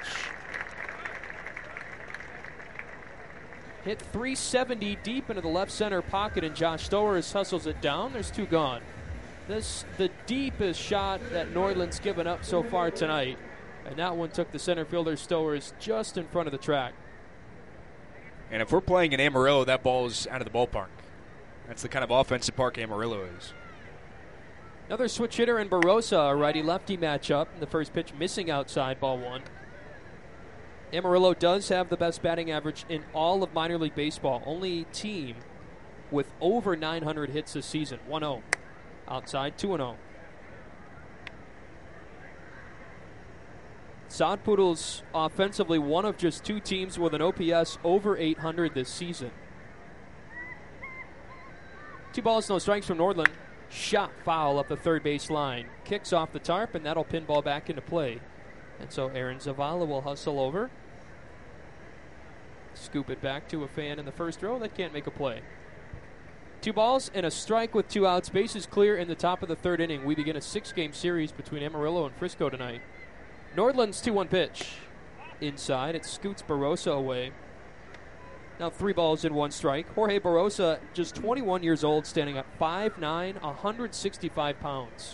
Hit three seventy deep into the left center pocket, and Josh Stowers hustles it down. There's two gone. This the deepest shot that Nordland's given up so far tonight, and that one took the center fielder Stowers just in front of the track. And if we're playing in Amarillo, that ball is out of the ballpark. That's the kind of offensive park Amarillo is. Another switch hitter in Barossa, a righty-lefty matchup. The first pitch missing outside, ball one. Amarillo does have the best batting average in all of minor league baseball. Only team with over nine hundred hits this season. one oh. Outside, two and oh. Sod Poodles offensively one of just two teams with an O P S over eight hundred this season. Two balls, no strikes from Nordland. Shot foul up the third base line. Kicks off the tarp, and that'll pinball back into play. And so Aaron Zavala will hustle over. Scoop it back to a fan in the first row that can't make a play. Two balls and a strike with two outs. Bases clear in the top of the third inning. We begin a six-game series between Amarillo and Frisco tonight. Nordland's two one pitch. Inside, it scoots Barossa away. Now three balls and one strike. Jorge Barossa, just twenty-one years old, standing at five nine, one hundred sixty-five pounds.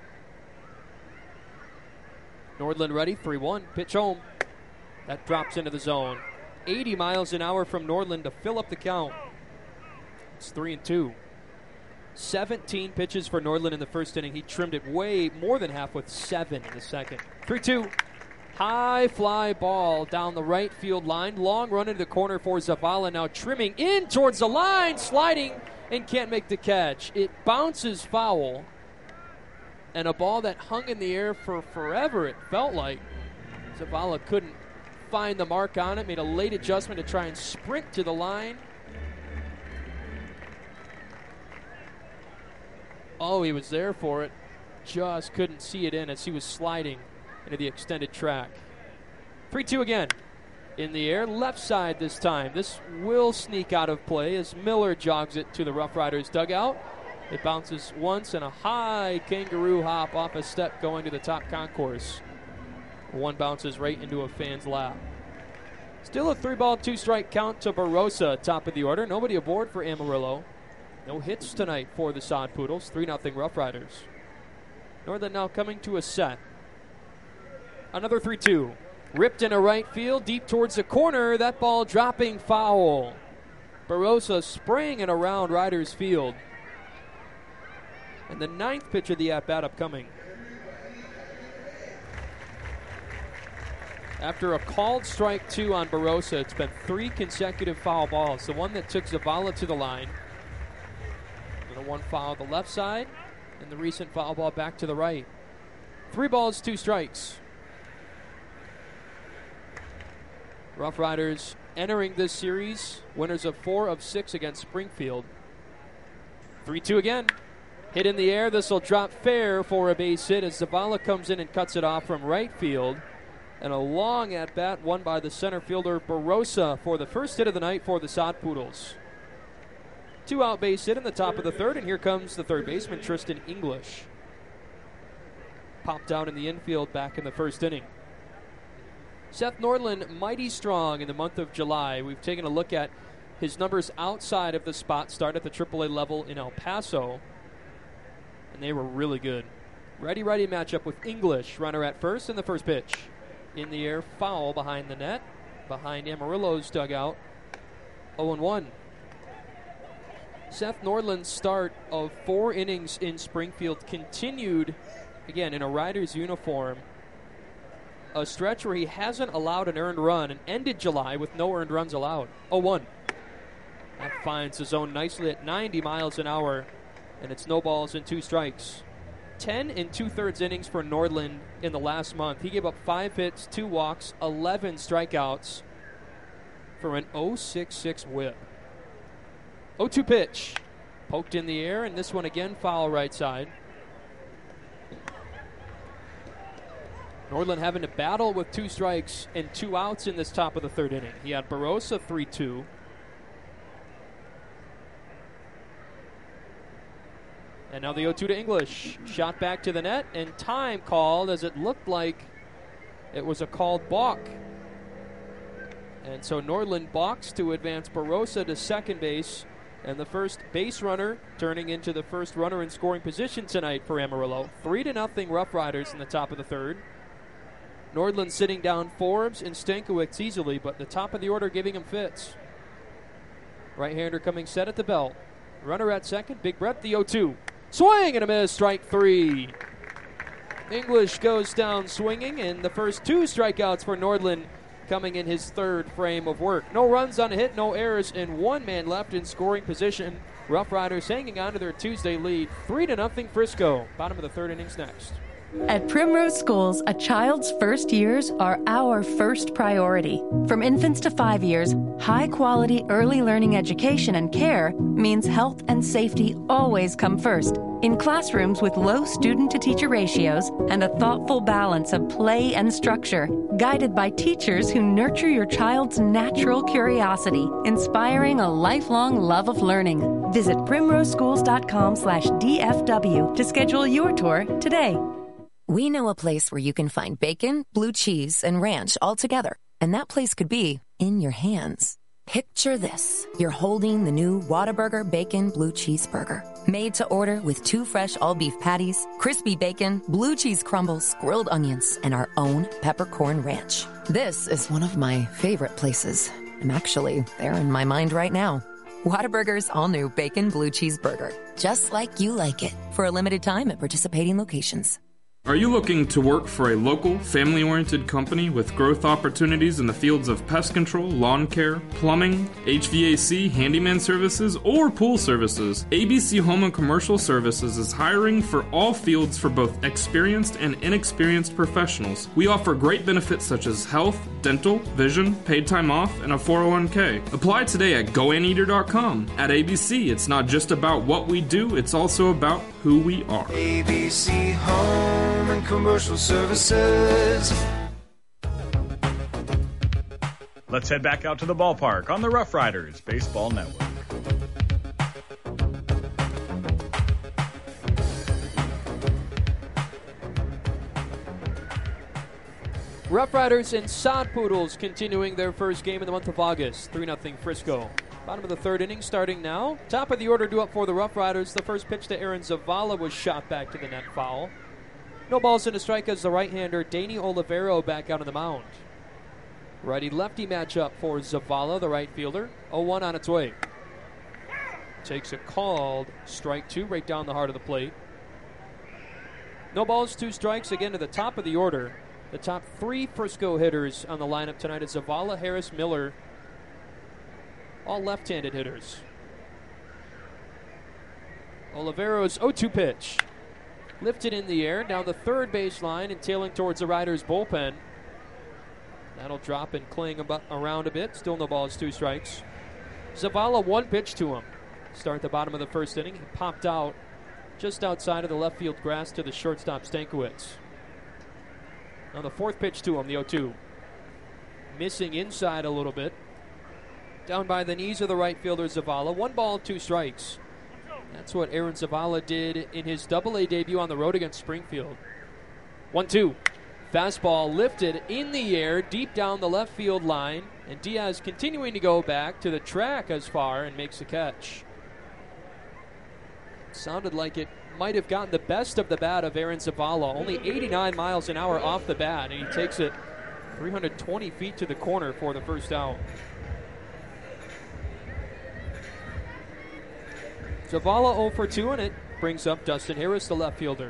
Nordland ready, three one, pitch home. That drops into the zone. eighty miles an hour from Nordland to fill up the count. It's three and two. seventeen pitches for Nordland in the first inning. He trimmed it way more than half with seven in the second. three two. High fly ball down the right field line. Long run into the corner for Zavala. Now trimming in towards the line. Sliding and can't make the catch. It bounces foul. And a ball that hung in the air for forever, it felt like. Zavala couldn't find the mark on it. Made a late adjustment to try and sprint to the line. Oh, he was there for it. Just couldn't see it in as he was sliding into the extended track. three two again. In the air, left side this time. This will sneak out of play as Miller jogs it to the Rough Riders dugout. It bounces once and a high kangaroo hop off a step going to the top concourse. One bounces right into a fan's lap. Still a three ball, two strike count to Barossa, top of the order. Nobody aboard for Amarillo. No hits tonight for the Sod Poodles. three nothing Rough Riders. Nordland now coming to a set. Another three two. Ripped into right field, deep towards the corner. That ball dropping foul. Barossa spraying it around Riders Field. And the ninth pitch of the at-bat upcoming. After a called strike two on Barossa, it's been three consecutive foul balls. The one that took Zavala to the line. And the one foul on the left side. And the recent foul ball back to the right. Three balls, two strikes. Rough Riders entering this series, winners of four of six against Springfield. three two again. Hit in the air. This will drop fair for a base hit as Zavala comes in and cuts it off from right field. And a long at-bat won by the center fielder Barossa for the first hit of the night for the Sod Poodles. Two-out base hit in the top of the third, and here comes the third baseman, Tristan English. Popped out in the infield back in the first inning. Seth Nordland, mighty strong in the month of July. We've taken a look at his numbers outside of the spot start at the triple A level in El Paso, and they were really good. Righty-righty matchup with English, runner at first, and the first pitch. In the air, foul behind the net, behind Amarillo's dugout, oh and one. Seth Nordland's start of four innings in Springfield continued, again, in a Riders uniform. A stretch where he hasn't allowed an earned run and ended July with no earned runs allowed. oh one. That finds the zone nicely at ninety miles an hour, and it's no balls and two strikes. ten and two-thirds innings for Nordland in the last month. He gave up five hits, two walks, eleven strikeouts for an oh six six whip. oh two pitch. Poked in the air, and this one again foul right side. Nordland having to battle with two strikes and two outs in this top of the third inning. He had Barossa three two. And now the oh two to English. Shot back to the net, and time called as it looked like it was a called balk. And so Nordland balks to advance Barossa to second base. And the first base runner turning into the first runner in scoring position tonight for Amarillo. Three to nothing Rough Riders in the top of the third. Nordland sitting down Forbes and Stankiewicz easily, but the top of the order giving him fits. Right-hander coming set at the belt. Runner at second, Big Brett, the oh two. Swing and a miss, strike three. English goes down swinging, and the first two strikeouts for Nordland coming in his third frame of work. No runs on a hit, no errors, and one man left in scoring position. Rough Riders hanging on to their Tuesday lead, three to nothing Frisco. Bottom of the third innings next. At Primrose Schools, a child's first years are our first priority. From infants to five years, high-quality early learning education and care means health and safety always come first. In classrooms with low student-to-teacher ratios and a thoughtful balance of play and structure, guided by teachers who nurture your child's natural curiosity, inspiring a lifelong love of learning. Visit primroseschools.com slash DFW to schedule your tour today. We know a place where you can find bacon, blue cheese, and ranch all together. And that place could be in your hands. Picture this. You're holding the new Whataburger Bacon Blue Cheese Burger. Made to order with two fresh all-beef patties, crispy bacon, blue cheese crumbles, grilled onions, and our own peppercorn ranch. This is one of my favorite places. I'm actually there in my mind right now. Whataburger's all-new Bacon Blue Cheese Burger. Just like you like it. For a limited time at participating locations. Are you looking to work for a local, family-oriented company with growth opportunities in the fields of pest control, lawn care, plumbing, H V A C, handyman services, or pool services? A B C Home and Commercial Services is hiring for all fields for both experienced and inexperienced professionals. We offer great benefits such as health, dental, vision, paid time off, and a four oh one k. Apply today at go anteater dot com. At A B C, it's not just about what we do, it's also about who we are. A B C Home and Commercial Services. Let's head back out to the ballpark on the Rough Riders Baseball Network. Rough Riders and Sod Poodles continuing their first game in the month of August. three nothing Frisco. Bottom of the third inning starting now. Top of the order due up for the Rough Riders. The first pitch to Aaron Zavala was shot back to the net foul. No balls and a strike as the right-hander Danny Olivero back out on the mound. Righty-lefty matchup for Zavala, the right fielder. oh one on its way. Takes a called strike two right down the heart of the plate. No balls, two strikes again to the top of the order. The top three Frisco hitters on the lineup tonight is Zavala, Harris, Miller. All left-handed hitters. Olivero's oh two pitch. Lifted in the air, down the third base line and tailing towards the Riders' bullpen. That'll drop and cling about around a bit. Still no balls, two strikes. Zavala, one pitch to him. Start the bottom of the first inning. He popped out just outside of the left field grass to the shortstop Stankiewicz. Now the fourth pitch to him, the oh two. Missing inside a little bit. Down by the knees of the right fielder Zavala. One ball, two strikes. That's what Aaron Zavala did in his double A debut on the road against Springfield. one two. Fastball lifted in the air deep down the left field line. And Diaz continuing to go back to the track as far and makes a catch. Sounded like it might have gotten the best of the bat of Aaron Zavala. Only eighty-nine miles an hour off the bat, and he takes it three hundred twenty feet to the corner for the first out. Zavala oh for two, and it brings up Dustin Harris, the left fielder.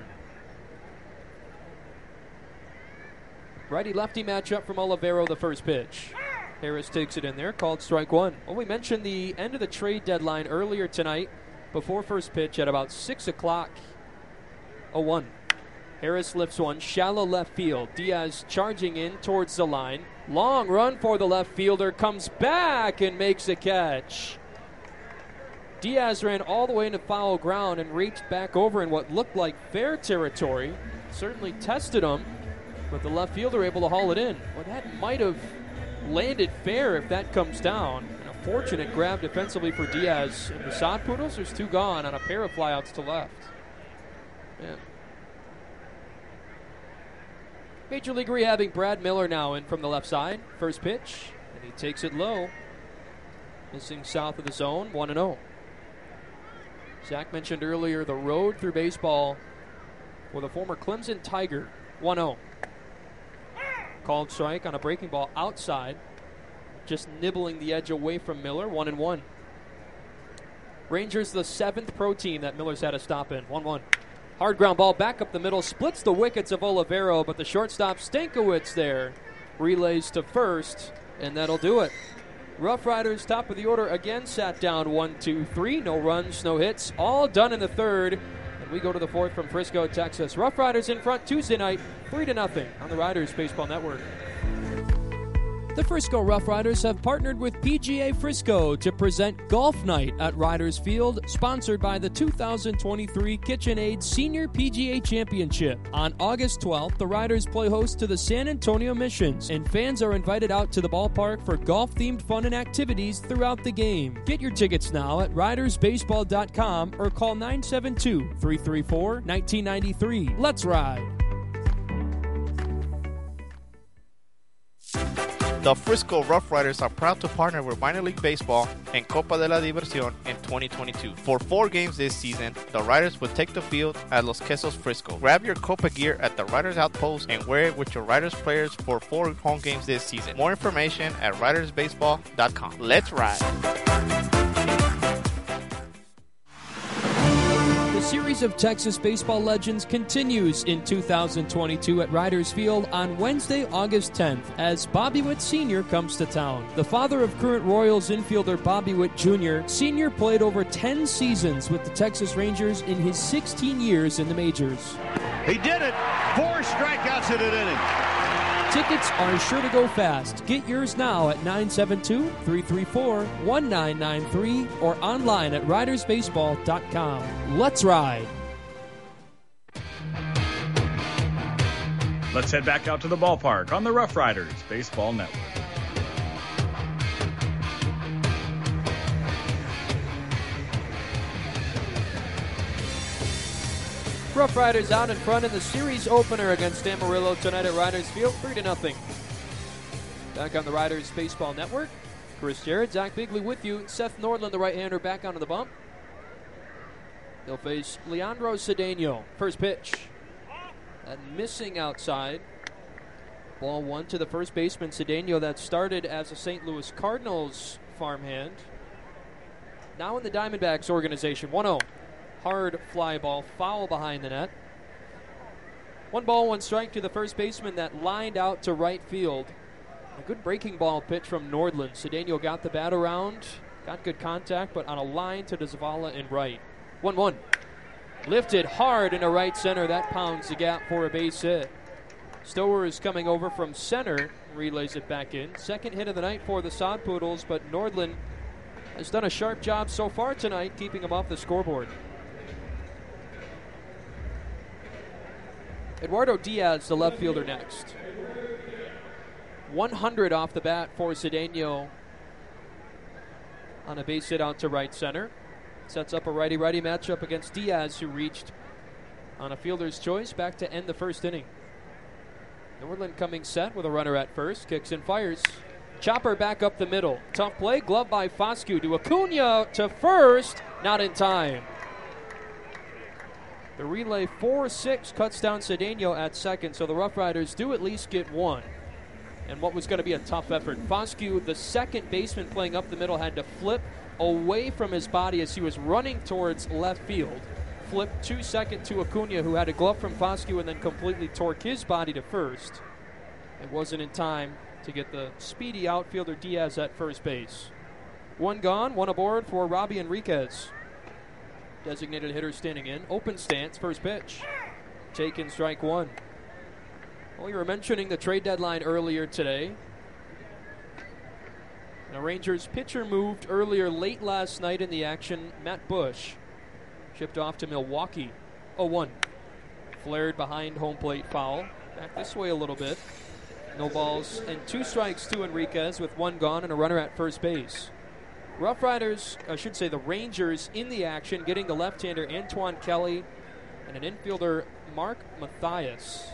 Righty-lefty matchup from Olivero, the first pitch. Harris takes it in there, called strike one. Well, we mentioned the end of the trade deadline earlier tonight, before first pitch at about six o'clock. oh one. Harris lifts one, shallow left field. Diaz charging in towards the line. Long run for the left fielder, comes back and makes a catch. Diaz ran all the way into foul ground and reached back over in what looked like fair territory. Certainly tested him, but the left fielder able to haul it in. Well, that might have landed fair if that comes down. And a fortunate grab defensively for Diaz. And the Sod Poodles, there's two gone on a pair of flyouts to left. Yeah. Major League rehabbing Brad Miller now in from the left side. First pitch, and he takes it low. Missing south of the zone, one and oh. Zach mentioned earlier the road through baseball for the former Clemson Tiger, one oh. Called strike on a breaking ball outside, just nibbling the edge away from Miller, one and one. Rangers the seventh pro team that Miller's had a stop in, one one. Hard ground ball back up the middle, splits the wickets of Olivero, but the shortstop Stankiewicz there relays to first, and that'll do it. Rough Riders, top of the order, again sat down one, two, three. No runs, no hits, all done in the third. And we go to the fourth from Frisco, Texas. Rough Riders in front Tuesday night, three to nothing on the Riders Baseball Network. The Frisco Rough Riders have partnered with P G A Frisco to present Golf Night at Riders Field, sponsored by the two thousand twenty-three KitchenAid Senior P G A Championship. On August twelfth, the Riders play host to the San Antonio Missions, and fans are invited out to the ballpark for golf-themed fun and activities throughout the game. Get your tickets now at riders baseball dot com or call nine seven two, three three four, one nine nine three. Let's ride! The Frisco Rough Riders are proud to partner with Minor League Baseball and Copa de la Diversión in twenty twenty-two. For four games this season, the Riders will take the field at Los Quesos Frisco. Grab your Copa gear at the Riders Outpost and wear it with your Riders players for four home games this season. More information at riders baseball dot com. Let's ride! The series of Texas baseball legends continues in two thousand twenty-two at Riders Field on Wednesday, August tenth, as Bobby Witt Senior comes to town. The father of current Royals infielder Bobby Witt Junior, Senior played over ten seasons with the Texas Rangers in his sixteen years in the majors. He did it! Four strikeouts in an inning. Tickets are sure to go fast. Get yours now at nine seven two, three three four, one nine nine three or online at riders baseball dot com. Let's ride! Let's head back out to the ballpark on the Rough Riders Baseball Network. Rough Riders out in front in the series opener against Amarillo tonight at Riders Field, three to nothing. Back on the Riders Baseball Network, Chris Jarrett, Zach Bigley with you. Seth Nordland, the right-hander, back onto the bump. They'll face Leandro Cedeno. First pitch. And missing outside. Ball one to the first baseman, Cedeno, that started as a Saint Louis Cardinals farmhand. Now in the Diamondbacks organization, one oh. Hard fly ball, foul behind the net. One ball, one strike to the first baseman that lined out to right field. A good breaking ball pitch from Nordland. Cedeno got the bat around, got good contact, but on a line to DeZavala in right. one one. Lifted hard into right center. That pounds the gap for a base hit. Stower is coming over from center, relays it back in. Second hit of the night for the Sod Poodles, but Nordland has done a sharp job so far tonight, keeping him off the scoreboard. Eduardo Diaz, the left fielder, next. one hundred off the bat for Cedeno on a base hit out to right center. Sets up a righty-righty matchup against Diaz, who reached on a fielder's choice back to end the first inning. Nordland coming set with a runner at first. Kicks and fires. Chopper back up the middle. Tough play. Glove by Foscue to Acuna to first. Not in time. The relay four six cuts down Cedeno at second, so the Rough Riders do at least get one. And what was going to be a tough effort. Foscue, the second baseman playing up the middle, had to flip away from his body as he was running towards left field. Flipped to second to Acuna, who had a glove from Foscue and then completely torque his body to first. It wasn't in time to get the speedy outfielder Diaz at first base. One gone, one aboard for Robbie Enriquez. Designated hitter standing in. Open stance, first pitch. Taken, strike one. Well, you were mentioning the trade deadline earlier today. The Rangers pitcher moved earlier late last night in the action. Matt Bush shipped off to Milwaukee. oh one. Flared behind home plate, foul. Back this way a little bit. No balls and two strikes to Enriquez with one gone and a runner at first base. Rough Riders, I should say the Rangers in the action, getting the left-hander Antoine Kelly and an infielder, Mark Mathias.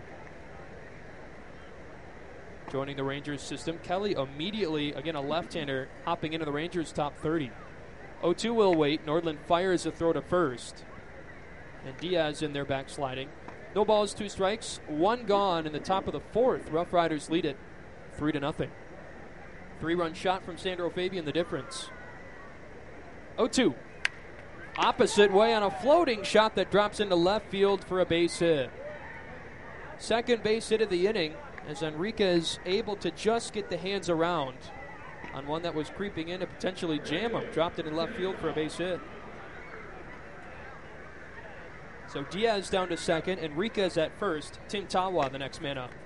Joining the Rangers system, Kelly immediately, again a left-hander, hopping into the Rangers' top thirty. oh two will wait. Nordland fires a throw to first. And Diaz in there backsliding. No balls, two strikes, one gone in the top of the fourth. Rough Riders lead it three to nothing. Three-run shot from Sandro Fabian, the difference. oh two. Opposite way on a floating shot that drops into left field for a base hit. Second base hit of the inning as Enriquez able to just get the hands around on one that was creeping in to potentially jam him. Dropped it in left field for a base hit. So Diaz down to second, Enriquez at first, Tim Tawa the next man up.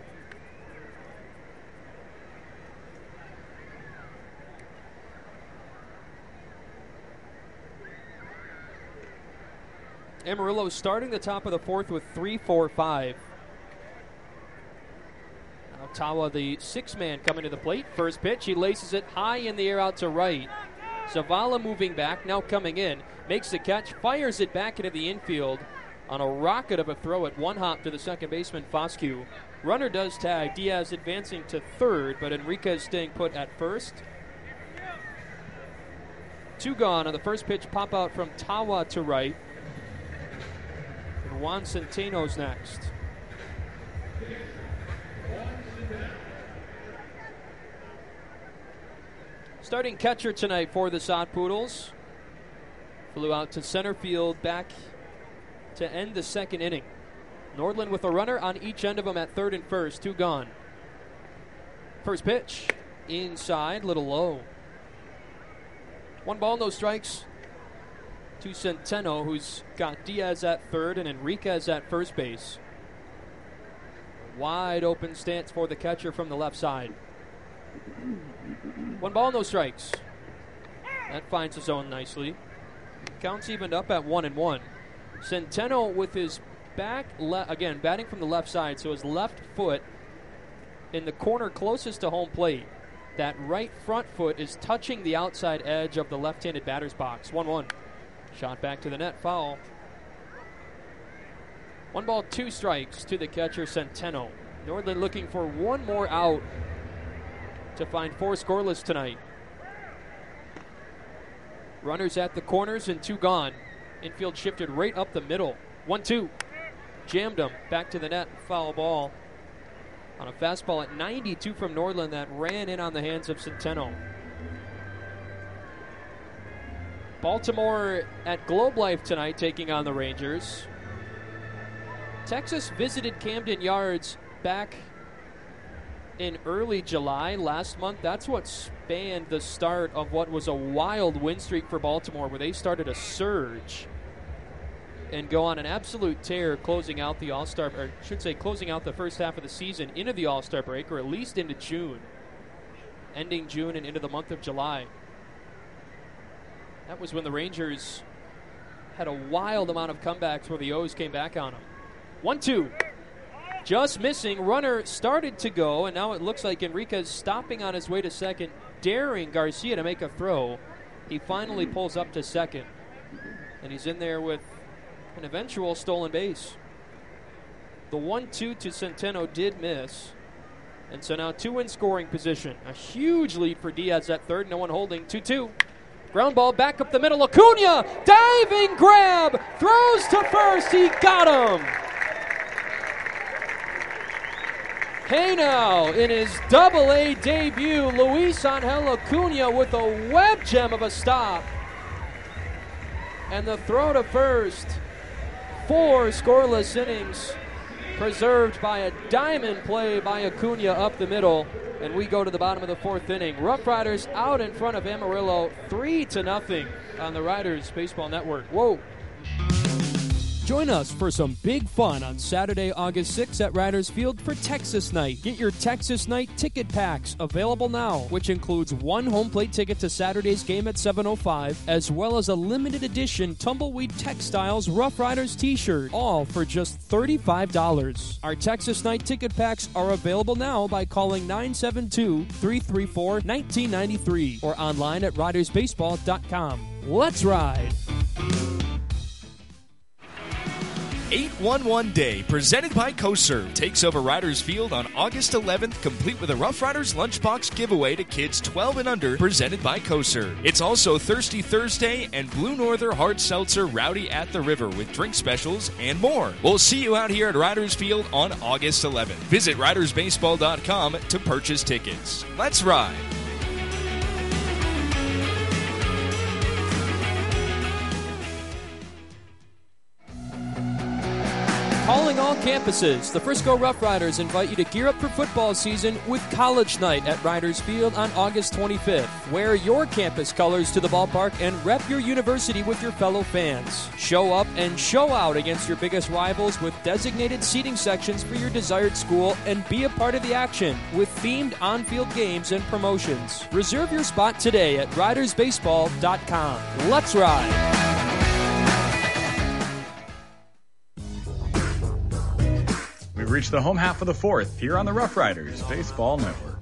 Amarillo starting the top of the fourth with three four five. Now Tawa, the six-man, coming to the plate. First pitch, he laces it high in the air out to right. Zavala moving back, now coming in, makes the catch, fires it back into the infield on a rocket of a throw at one hop to the second baseman, Foscue. Runner does tag, Diaz advancing to third, but Enriquez staying put at first. Two gone on the first pitch, pop out from Tawa to right. And Juan Centeno's next. Starting catcher tonight for the Sod Poodles. Flew out to center field back to end the second inning. Nordland with a runner on each end of them at third and first. Two gone. First pitch. Inside, little low. One ball, no strikes to Centeno, who's got Diaz at third and Enriquez at first base. Wide open stance for the catcher from the left side. One ball, no strikes. That finds his zone nicely. Counts evened up at one and one. Centeno with his back, le- again, batting from the left side, so his left foot in the corner closest to home plate. That right front foot is touching the outside edge of the left-handed batter's box. one one. Shot back to the net, foul. One ball, two strikes to the catcher, Centeno. Nordland looking for one more out to find four scoreless tonight. Runners at the corners and two gone. Infield shifted right up the middle. one two. Jammed him. Back to the net. Foul ball. On a fastball at ninety-two from Nordland that ran in on the hands of Centeno. Baltimore at Globe Life tonight taking on the Rangers. Texas visited Camden Yards back in early July last month. That's what spanned the start of what was a wild win streak for Baltimore, where they started a surge and go on an absolute tear, closing out the All-Star, or I should say closing out the first half of the season into the All-Star break, or at least into June, ending June and into the month of July. That was when the Rangers had a wild amount of comebacks where the O's came back on them. one two. Just missing. Runner started to go, and now it looks like Enriquez stopping on his way to second, daring Garcia to make a throw. He finally pulls up to second, and he's in there with an eventual stolen base. The one two to Centeno did miss, and so now two in scoring position. A huge lead for Diaz at third, no one holding. two two. Ground ball back up the middle. Acuna, diving grab, throws to first. He got him. Hey now, in his double A debut, Luis Angel Acuna with a web gem of a stop. And the throw to first. Four scoreless innings preserved by a diamond play by Acuna up the middle. And we go to the bottom of the fourth inning. Rough Riders out in front of Amarillo, three to nothing on the Riders Baseball Network. Whoa. Join us for some big fun on Saturday, August sixth at Riders Field for Texas Night. Get your Texas Night ticket packs available now, which includes one home plate ticket to Saturday's game at seven oh five, as well as a limited edition Tumbleweed Textiles Rough Riders t-shirt, all for just thirty-five dollars. Our Texas Night ticket packs are available now by calling nine seven two, three three four, one nine nine three or online at riders baseball dot com. Let's ride! eight one one Day, presented by CoServe, takes over Riders Field on August eleventh, complete with a Rough Riders lunchbox giveaway to kids twelve and under, presented by CoServe. It's also Thirsty Thursday and Blue Norther Hard Seltzer Rowdy at the River with drink specials and more. We'll see you out here at Riders Field on August eleventh. Visit riders baseball dot com to purchase tickets. Let's ride! Calling all campuses, the Frisco Rough Riders invite you to gear up for football season with College Night at Riders Field on August twenty-fifth. Wear your campus colors to the ballpark and rep your university with your fellow fans. Show up and show out against your biggest rivals with designated seating sections for your desired school and be a part of the action with themed on-field games and promotions. Reserve your spot today at riders baseball dot com. Let's ride! We've reached the home half of the fourth here on the Rough Riders Baseball Network.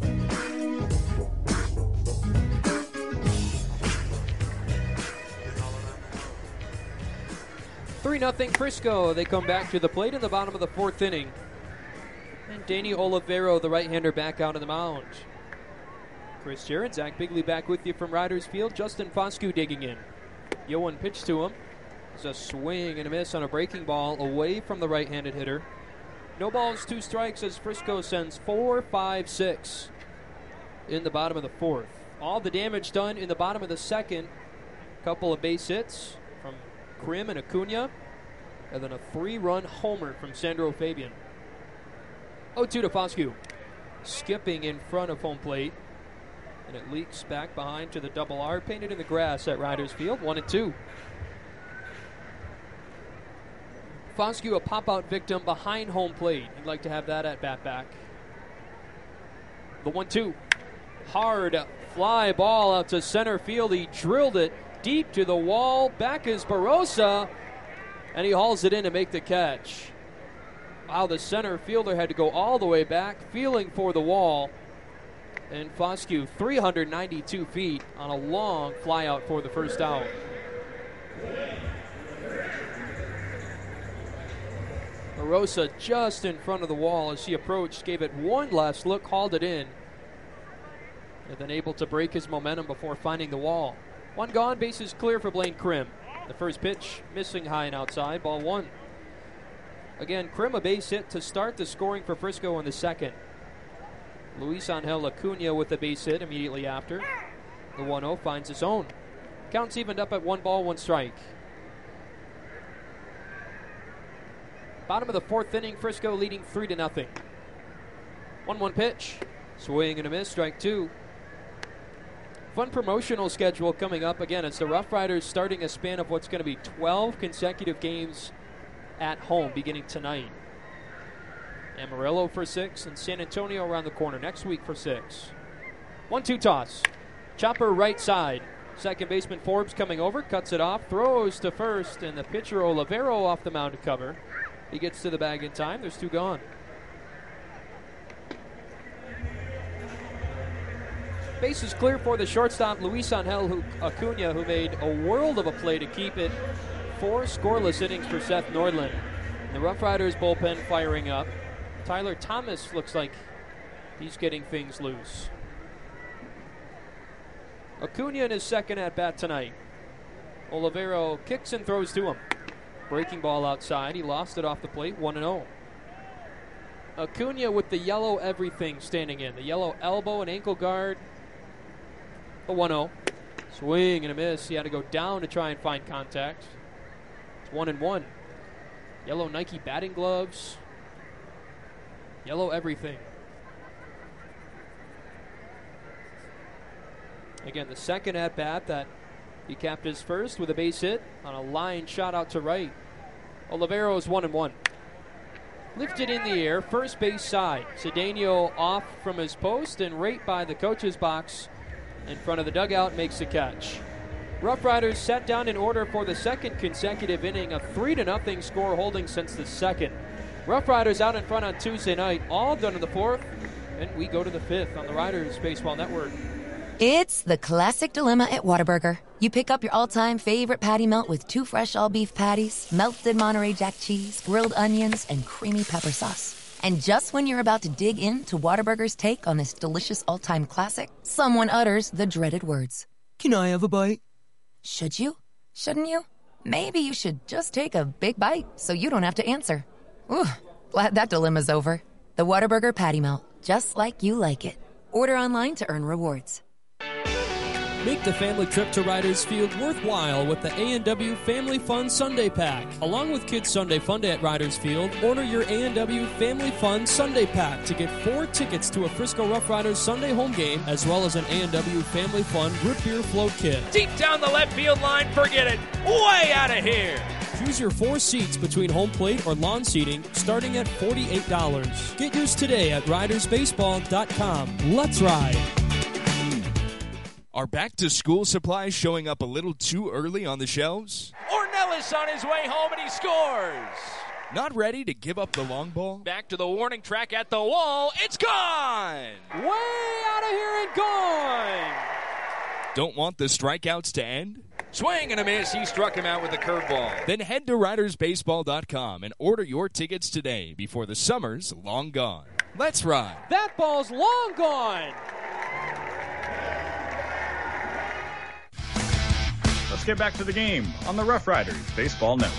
three nothing Frisco. They come back to the plate in the bottom of the fourth inning. And Danny Olivero, the right-hander, back out on the mound. Chris Jarrett, Zach Bigley back with you from Riders Field. Justin Foscue digging in. Yoan pitched to him. It's a swing and a miss on a breaking ball away from the right-handed hitter. No balls, two strikes as Frisco sends four, five, six in the bottom of the fourth. All the damage done in the bottom of the second. Couple of base hits from Krim and Acuna, and then a three-run homer from Sandro Fabian. oh two to Foscue. Skipping in front of home plate, and it leaks back behind to the double R, painted in the grass at Riders Field, one and two. Foscue, a pop-out victim behind home plate. He'd like to have that at bat back. The one two. Hard fly ball out to center field. He drilled it deep to the wall. Back is Barossa, and he hauls it in to make the catch. Wow, the center fielder had to go all the way back, feeling for the wall. And Foscue, three hundred ninety-two feet on a long fly out for the first out. Barossa just in front of the wall as he approached, gave it one last look, hauled it in, and then able to break his momentum before finding the wall. One gone, bases clear for Blaine Krim. The first pitch missing high and outside, ball one. Again, Krim a base hit to start the scoring for Frisco in the second. Luis Angel Acuna with the base hit immediately after. The one oh finds his own. Counts evened up at one ball, one strike. Bottom of the fourth inning, Frisco leading three to nothing. one one pitch. Swing and a miss, strike two. Fun promotional schedule coming up. Again, it's the Rough Riders starting a span of what's going to be twelve consecutive games at home beginning tonight. Amarillo for six and San Antonio around the corner next week for six. one two toss. Chopper right side. Second baseman Forbes coming over, cuts it off, throws to first, and the pitcher Olivero off the mound to cover. He gets to the bag in time. There's two gone. Base is clear for the shortstop, Luis Angel Acuna, who made a world of a play to keep it four scoreless innings for Seth Nordland. The Rough Riders bullpen firing up. Tyler Thomas looks like he's getting things loose. Acuna in his second at-bat tonight. Olivero kicks and throws to him. Breaking ball outside. He lost it off the plate, one and oh. Acuna with the yellow everything standing in. The yellow elbow and ankle guard. The one oh. Swing and a miss. He had to go down to try and find contact. It's one and one. Yellow Nike batting gloves. Yellow everything. Again, the second at-bat that he capped his first with a base hit on a line shot out to right. Olivero is one and one. Lifted in the air, first base side. Cedeno off from his post and right by the coach's box in front of the dugout makes the catch. Rough Riders sat down in order for the second consecutive inning, a three to nothing score holding since the second. Rough Riders out in front on Tuesday night, all done in the fourth, and we go to the fifth on the Riders Baseball Network. It's the classic dilemma at Whataburger. You pick up your all-time favorite patty melt with two fresh all-beef patties, melted Monterey Jack cheese, grilled onions, and creamy pepper sauce. And just when you're about to dig into Whataburger's take on this delicious all-time classic, someone utters the dreaded words. Can I have a bite? Should you? Shouldn't you? Maybe you should just take a big bite so you don't have to answer. Ooh, glad that dilemma's over. The Whataburger Patty Melt, just like you like it. Order online to earn rewards. Make the family trip to Riders Field worthwhile with the A and W Family Fun Sunday Pack. Along with Kids Sunday Fun Day at Riders Field, order your A and W Family Fun Sunday Pack to get four tickets to a Frisco Rough Riders Sunday home game, as well as an A and W Family Fun Root Beer Float Kit. Deep down the left field line, forget it. Way out of here. Choose your four seats between home plate or lawn seating, starting at forty-eight dollars. Get yours today at riders baseball dot com. Let's ride. Are back-to-school supplies showing up a little too early on the shelves? Ornelas on his way home, and he scores. Not ready to give up the long ball? Back to the warning track at the wall. It's gone. Way out of here and gone. Don't want the strikeouts to end? Swing and a miss. He struck him out with a curveball. Then head to riders baseball dot com and order your tickets today before the summer's long gone. Let's ride. That ball's long gone. Let's get back to the game on the Rough Riders Baseball Network.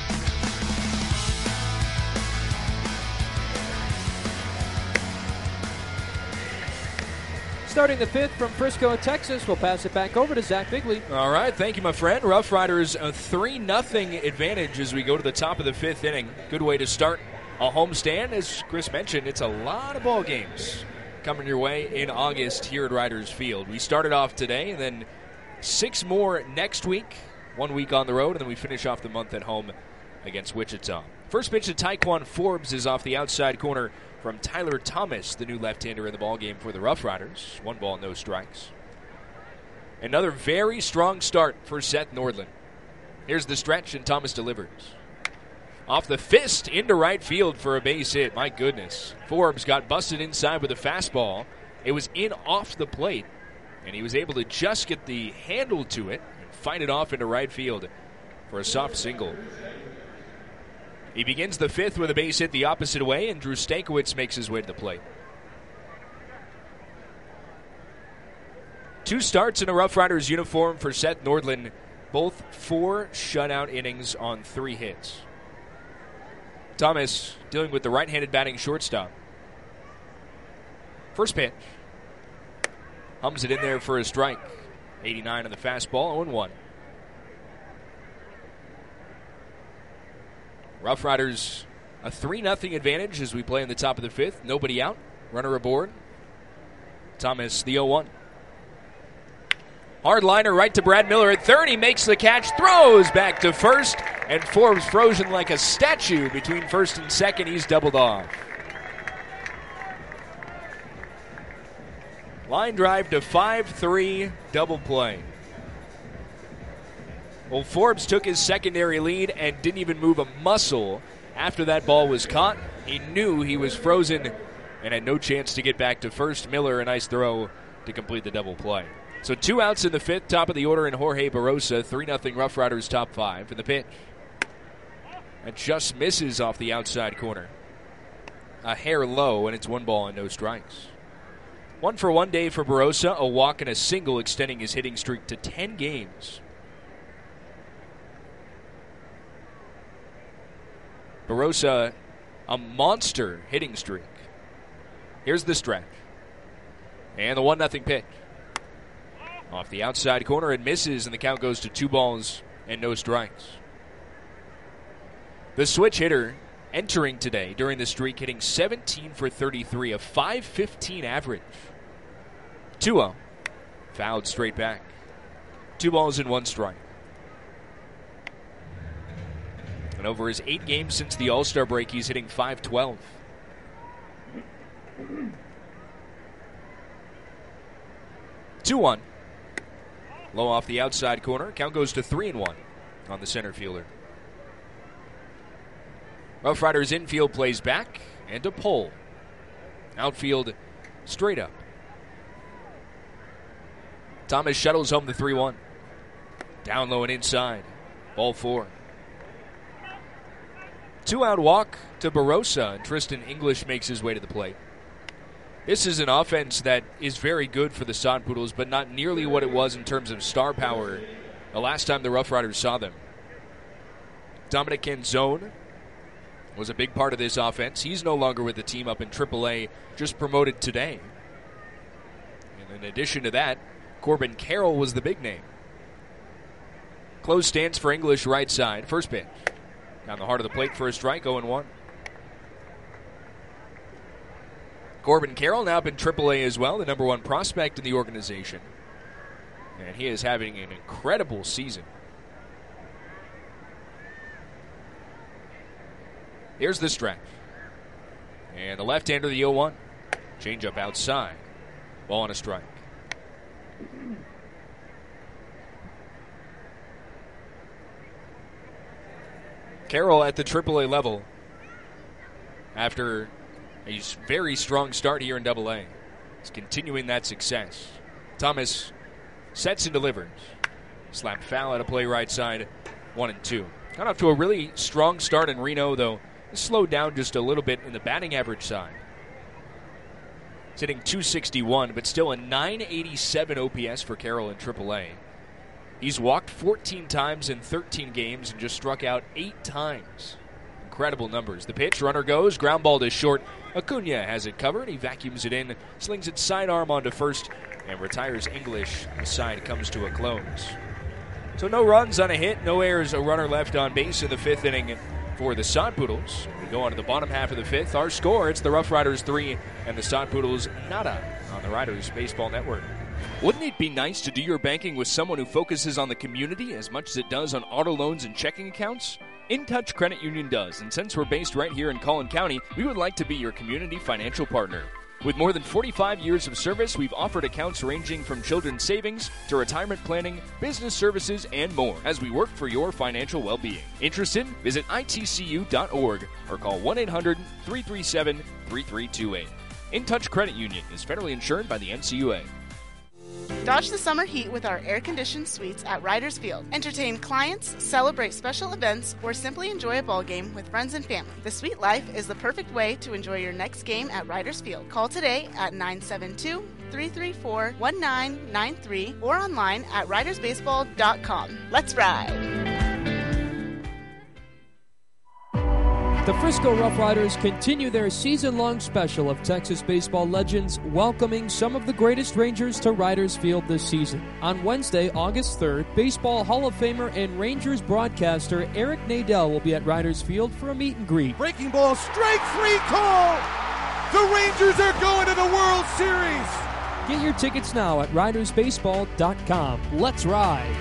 Starting the fifth from Frisco, Texas, we'll pass it back over to Zach Bigley. All right, thank you, my friend. Rough Riders a three nothing advantage as we go to the top of the fifth inning. Good way to start a homestand. As Chris mentioned, it's a lot of ball games coming your way in August here at Riders Field. We started off today, and then six more next week, one week on the road, and then we finish off the month at home against Wichita. First pitch to Taekwon Forbes is off the outside corner from Tyler Thomas, the new left-hander in the ballgame for the Rough Riders. One ball, no strikes. Another very strong start for Seth Nordland. Here's the stretch, and Thomas delivers. Off the fist into right field for a base hit. My goodness. Forbes got busted inside with a fastball. It was in off the plate, and he was able to just get the handle to it and fight it off into right field for a soft single. He begins the fifth with a base hit the opposite way, and Drew Stankiewicz makes his way to the plate. Two starts in a Rough Riders uniform for Seth Nordland, both four shutout innings on three hits. Thomas dealing with the right-handed batting shortstop. First pitch. Hums it in there for a strike. eighty-nine on the fastball, oh and one. Rough Riders a three nothing advantage as we play in the top of the fifth. Nobody out. Runner aboard. Thomas, the oh one. Hard liner right to Brad Miller at third. He makes the catch, throws back to first, and Forbes frozen like a statue between first and second. He's doubled off. Line drive to five three, double play. Well, Forbes took his secondary lead and didn't even move a muscle after that ball was caught. He knew he was frozen and had no chance to get back to first. Miller, a nice throw to complete the double play. So two outs in the fifth, top of the order in Jorge Barosa. three nothing Rough Riders top five. And the pitch. It just misses off the outside corner. A hair low, and it's one ball and no strikes. One for one day for Barosa, a walk and a single, extending his hitting streak to ten games. Barosa, a monster hitting streak. Here's the stretch. And the one nothing pitch. Off the outside corner, it misses, and the count goes to two balls and no strikes. The switch hitter entering today during the streak, hitting seventeen for thirty-three, a five fifteen average. two oh. Fouled straight back. Two balls and one strike. And over his eight games since the All-Star break, he's hitting five twelve. two one. Low off the outside corner. Count goes to three and one on the center fielder. Rough Riders infield plays back and a pull. Outfield straight up. Thomas shuttles home the three one. Down low and inside. Ball four. Two-out walk to Barossa, and Tristan English makes his way to the plate. This is an offense that is very good for the Sod Poodles, but not nearly what it was in terms of star power the last time the Rough Riders saw them. Dominic Canzone was a big part of this offense. He's no longer with the team up in triple A, just promoted today. And in addition to that, Corbin Carroll was the big name. Closed stance for English right side. First pitch. Down the heart of the plate for a strike, oh and one. Corbin Carroll now up in triple A as well, the number one prospect in the organization. And he is having an incredible season. Here's the stretch. And the left-hander, the oh one. Change-up outside. Ball and a strike. Carroll at the triple A level after a very strong start here in double A. He's continuing that success. Thomas sets and delivers. Slap foul at a play right side, one and two. Got off to a really strong start in Reno, though. Slowed down just a little bit in the batting average side. He's hitting two sixty-one, but still a nine eighty-seven O P S for Carroll in triple A. He's walked fourteen times in thirteen games and just struck out eight times. Incredible numbers. The pitch, runner goes, ground ball to short. Acuna has it covered. He vacuums it in, slings it sidearm onto first, and retires English. The side comes to a close. So no runs on a hit, no errors, a runner left on base in the fifth inning for the Sod Poodles. We go on to the bottom half of the fifth. Our score, it's the Rough Riders three and the Sod Poodles nada on the Riders Baseball Network. Wouldn't it be nice to do your banking with someone who focuses on the community as much as it does on auto loans and checking accounts? InTouch Credit Union does, and since we're based right here in Collin County, we would like to be your community financial partner. With more than forty-five years of service, we've offered accounts ranging from children's savings to retirement planning, business services, and more as we work for your financial well-being. Interested? Visit I T C U dot org or call one eight hundred, three three seven, three three two eight. InTouch Credit Union is federally insured by the N C U A. Dodge the summer heat with our air-conditioned suites at Riders Field. Entertain clients, celebrate special events, or simply enjoy a ball game with friends and family. The suite life is the perfect way to enjoy your next game at Riders Field. Call today at nine seven two, three three four, one nine nine three or online at riders baseball dot com. Let's ride! The Frisco Rough Riders continue their season-long special of Texas baseball legends, welcoming some of the greatest Rangers to Riders Field this season. On Wednesday, August third, Baseball Hall of Famer and Rangers broadcaster Eric Nadel will be at Riders Field for a meet and greet. Breaking ball, strike three call! The Rangers are going to the World Series! Get your tickets now at riders baseball dot com. Let's ride!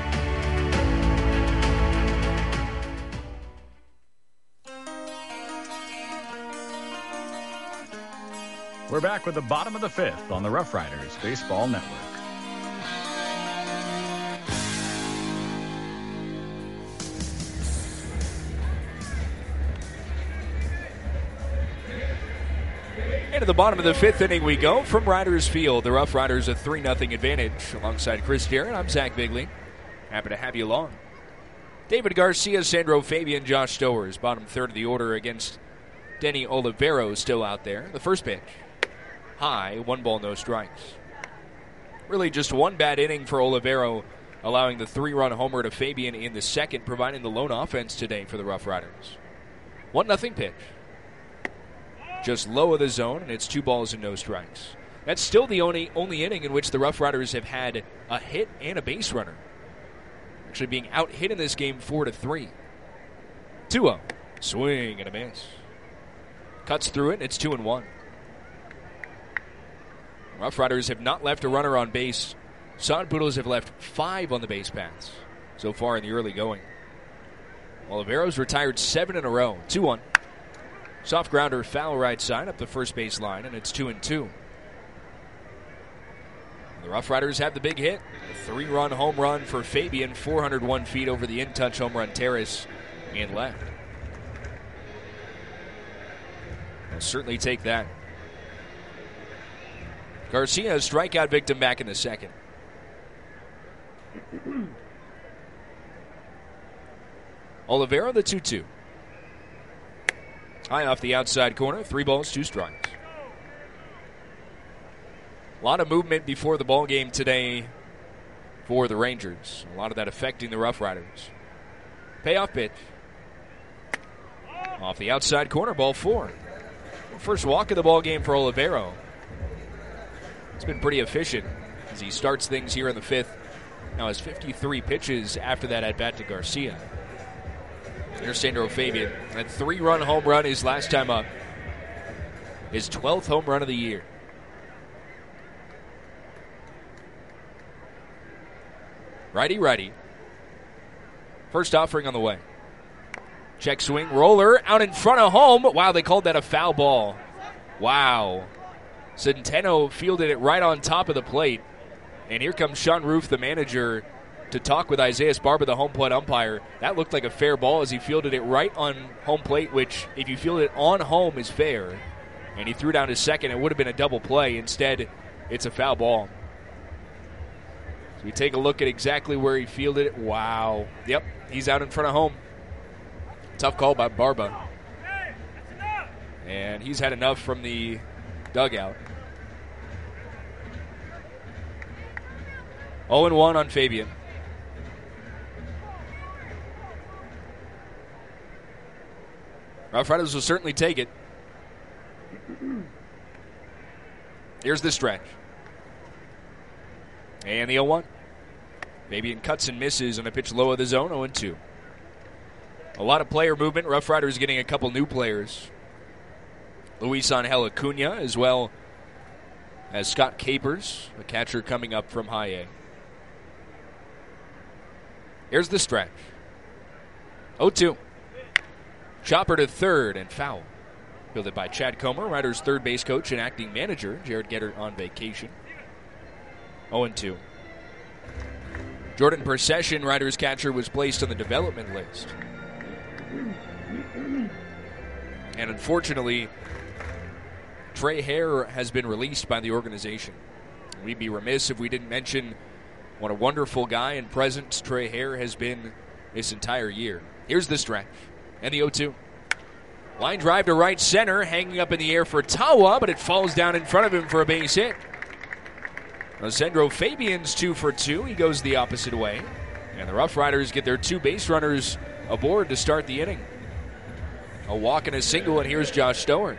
We're back with the bottom of the fifth on the Rough Riders Baseball Network. Into the bottom of the fifth inning we go from Riders Field. The Rough Riders a three nothing advantage. Alongside Chris Darren, I'm Zach Bigley. Happy to have you along. David Garcia, Sandro Fabian, Josh Stowers. Bottom third of the order against Denny Olivero still out there. The first pitch. High, one ball, no strikes. Really just one bad inning for Olivero, allowing the three-run homer to Fabian in the second, providing the lone offense today for the Rough Riders. one nothing pitch. Just low of the zone, and it's two balls and no strikes. That's still the only, only inning in which the Rough Riders have had a hit and a base runner. Actually being out-hit in this game four to three. two oh. Swing and a miss. Cuts through it, and it's two and one. Rough Riders have not left a runner on base. Sod Poodles have left five on the base paths so far in the early going. Olivero's retired seven in a row. two one. Soft grounder, foul right side up the first base line, and it's two and two. The Rough Riders have the big hit. A three-run home run for Fabian, four hundred one feet over the in-touch home run terrace and left. I'll certainly take that. Garcia, a strikeout victim back in the second. Olivero, the two two. High off the outside corner, three balls, two strikes. A lot of movement before the ball game today for the Rangers. A lot of that affecting the Rough Riders. Payoff pitch. Off the outside corner, ball four. First walk of the ball game for Olivero. It's been pretty efficient as he starts things here in the fifth. Now has fifty-three pitches after that at bat to Garcia. Here's Sandro Fabian. That three-run home run his last time up. His twelfth home run of the year. Righty, righty. First offering on the way. Check swing, roller, out in front of home. Wow, they called that a foul ball. Wow. Centeno fielded it right on top of the plate. And here comes Sean Roof, the manager, to talk with Isaiah Sbarba, the home plate umpire. That looked like a fair ball as he fielded it right on home plate, which if you field it on home is fair. And he threw down to second. It would have been a double play. Instead, it's a foul ball. So we take a look at exactly where he fielded it. Wow. Yep, he's out in front of home. Tough call by Barba. And he's had enough from the dugout. oh and one on Fabian. Rough Riders will certainly take it. Here's the stretch. And the oh one. Fabian cuts and misses on a pitch low of the zone, oh and two. A lot of player movement. Rough Riders getting a couple new players. Luis Angel Acuna, as well as Scott Capers, a catcher coming up from high A. Here's the stretch. oh two. Chopper to third and foul. Fielded by Chad Comer, Riders' third base coach and acting manager. Jared Getter on vacation. oh and two. Jordan Procession, Riders catcher, was placed on the development list. And unfortunately, Trey Hare has been released by the organization. We'd be remiss if we didn't mention what a wonderful guy and presence Trey Hare has been this entire year. Here's the stretch. And the oh two. Line drive to right center, hanging up in the air for Tawa, but it falls down in front of him for a base hit. Sandro Fabian's two for two. He goes the opposite way. And the Rough Riders get their two base runners aboard to start the inning. A walk and a single, and here's Josh Stowers.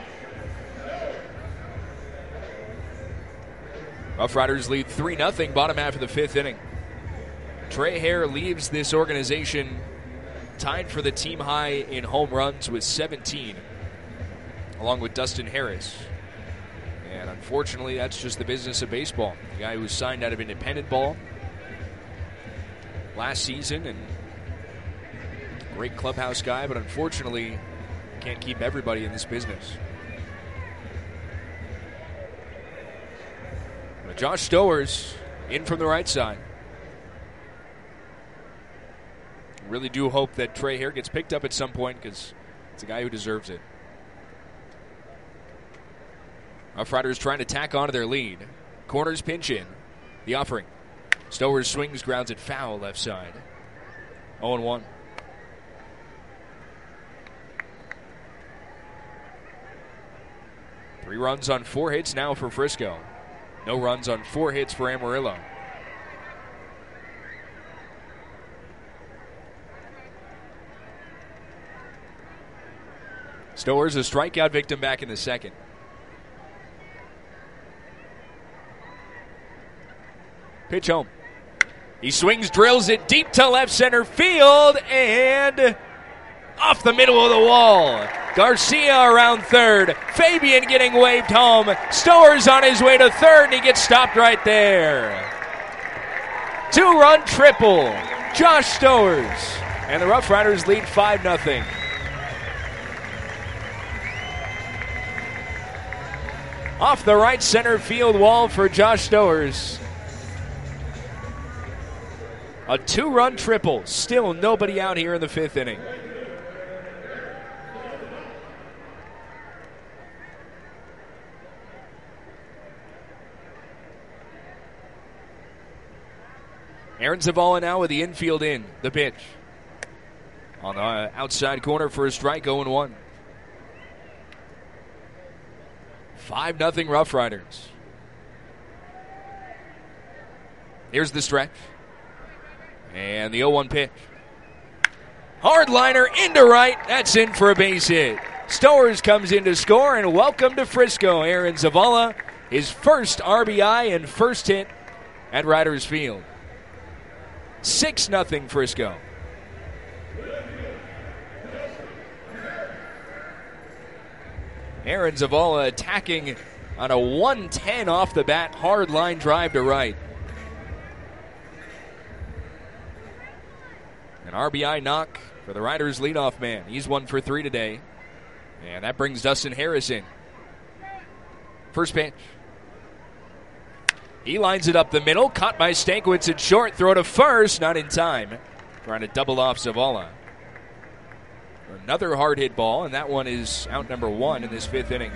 Rough Riders lead three nothing, bottom half of the fifth inning. Trey Hare leaves this organization tied for the team high in home runs with seventeen, along with Dustin Harris. And unfortunately, that's just the business of baseball. The guy who was signed out of independent ball last season, and great clubhouse guy, but unfortunately can't keep everybody in this business. But Josh Stowers in from the right side. Really do hope that Trey Hare gets picked up at some point because it's a guy who deserves it. Rough Riders trying to tack onto their lead. Corners pinch in. The offering. Stowers swings, grounds it foul left side. oh and one. Three runs on four hits now for Frisco. No runs on four hits for Amarillo. Stowers a strikeout victim back in the second. Pitch home. He swings, drills it deep to left center field, and off the middle of the wall. Garcia around third. Fabian getting waved home. Stowers on his way to third, and he gets stopped right there. Two-run triple. Josh Stowers. And the Rough Riders lead five nothing. Off the right center field wall for Josh Stowers. A two-run triple. Still nobody out here in the fifth inning. Aaron Zavala now with the infield in. The pitch. On the outside corner for a strike, oh and one. five nothing Rough Riders. Here's the stretch. And the oh one pitch. Hard liner into right. That's in for a base hit. Stowers comes in to score, and welcome to Frisco. Aaron Zavala, his first R B I and first hit at Riders Field. six nothing Frisco. Aaron Zavala attacking on a one ten off the bat, hard line drive to right. An R B I knock for the Riders' leadoff man. He's one for three today. And that brings Dustin Harris in. First pitch. He lines it up the middle, caught by Stankiewicz at short, throw to first, not in time. Trying to double off Zavala. Another hard hit ball, and that one is out number one in this fifth inning.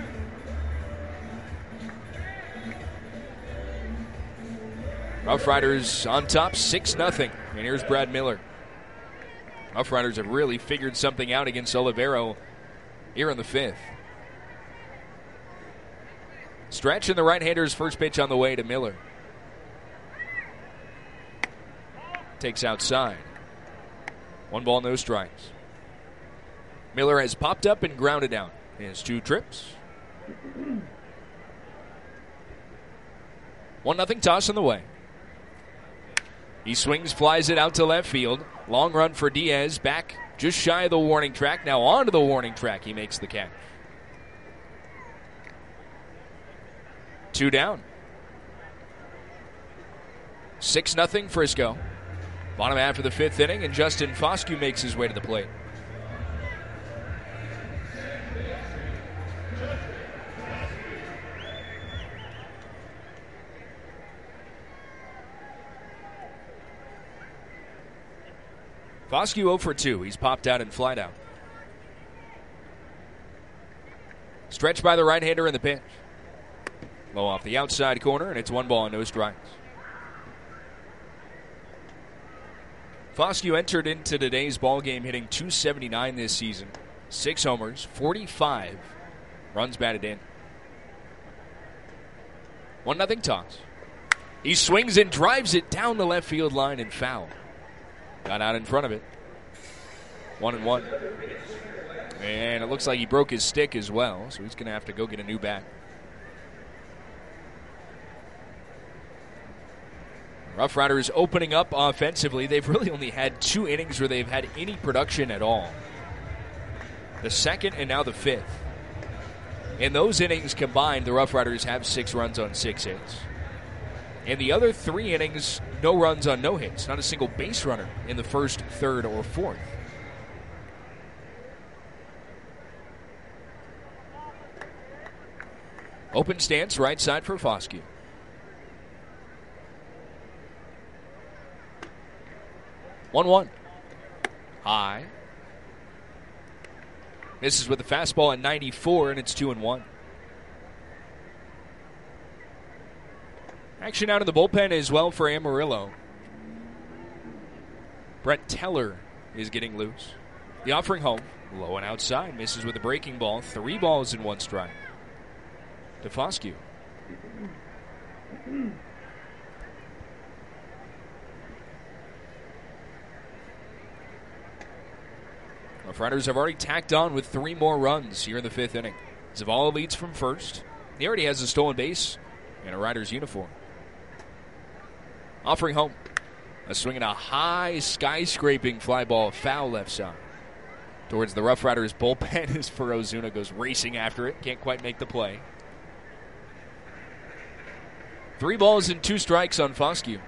Rough Riders on top, six nothing. And here's Brad Miller. Rough Riders have really figured something out against Olivero here in the fifth. Stretch and the right-hander's first pitch on the way to Miller. Takes outside. One ball, no strikes. Miller has popped up and grounded out. His two trips. One nothing toss on the way. He swings, flies it out to left field. Long run for Diaz. Back just shy of the warning track. Now onto the warning track. He makes the catch. Two down. six nothing Frisco. Bottom half of the fifth inning, and Justin Foscue makes his way to the plate. Foscue oh for two. He's popped out and flied out. Stretched by the right-hander in the pitch. Low off the outside corner, and it's one ball and no strikes. Foscue entered into today's ball game hitting two seventy-nine this season. Six homers, forty-five runs batted in. One nothing toss. He swings and drives it down the left field line and foul. Got out in front of it. One and one. And it looks like he broke his stick as well, so he's going to have to go get a new bat. Rough Riders opening up offensively. They've really only had two innings where they've had any production at all. The second and now the fifth. In those innings combined, the Rough Riders have six runs on six hits. In the other three innings, no runs on no hits. Not a single base runner in the first, third, or fourth. Open stance, right side for Foscue. one one. High. Misses with the fastball at ninety-four, and it's two and one. Action out of the bullpen as well for Amarillo. Brett Teller is getting loose. The offering home, low and outside, misses with a breaking ball. Three balls in one strike to Foscue. Rough Riders have already tacked on with three more runs here in the fifth inning. Zavala leads from first. He already has a stolen base and a Riders uniform. Offering home. A swing and a high skyscraping fly ball, foul left side. Towards the Rough Riders bullpen as Ferozuna goes racing after it. Can't quite make the play. Three balls and two strikes on Foscue.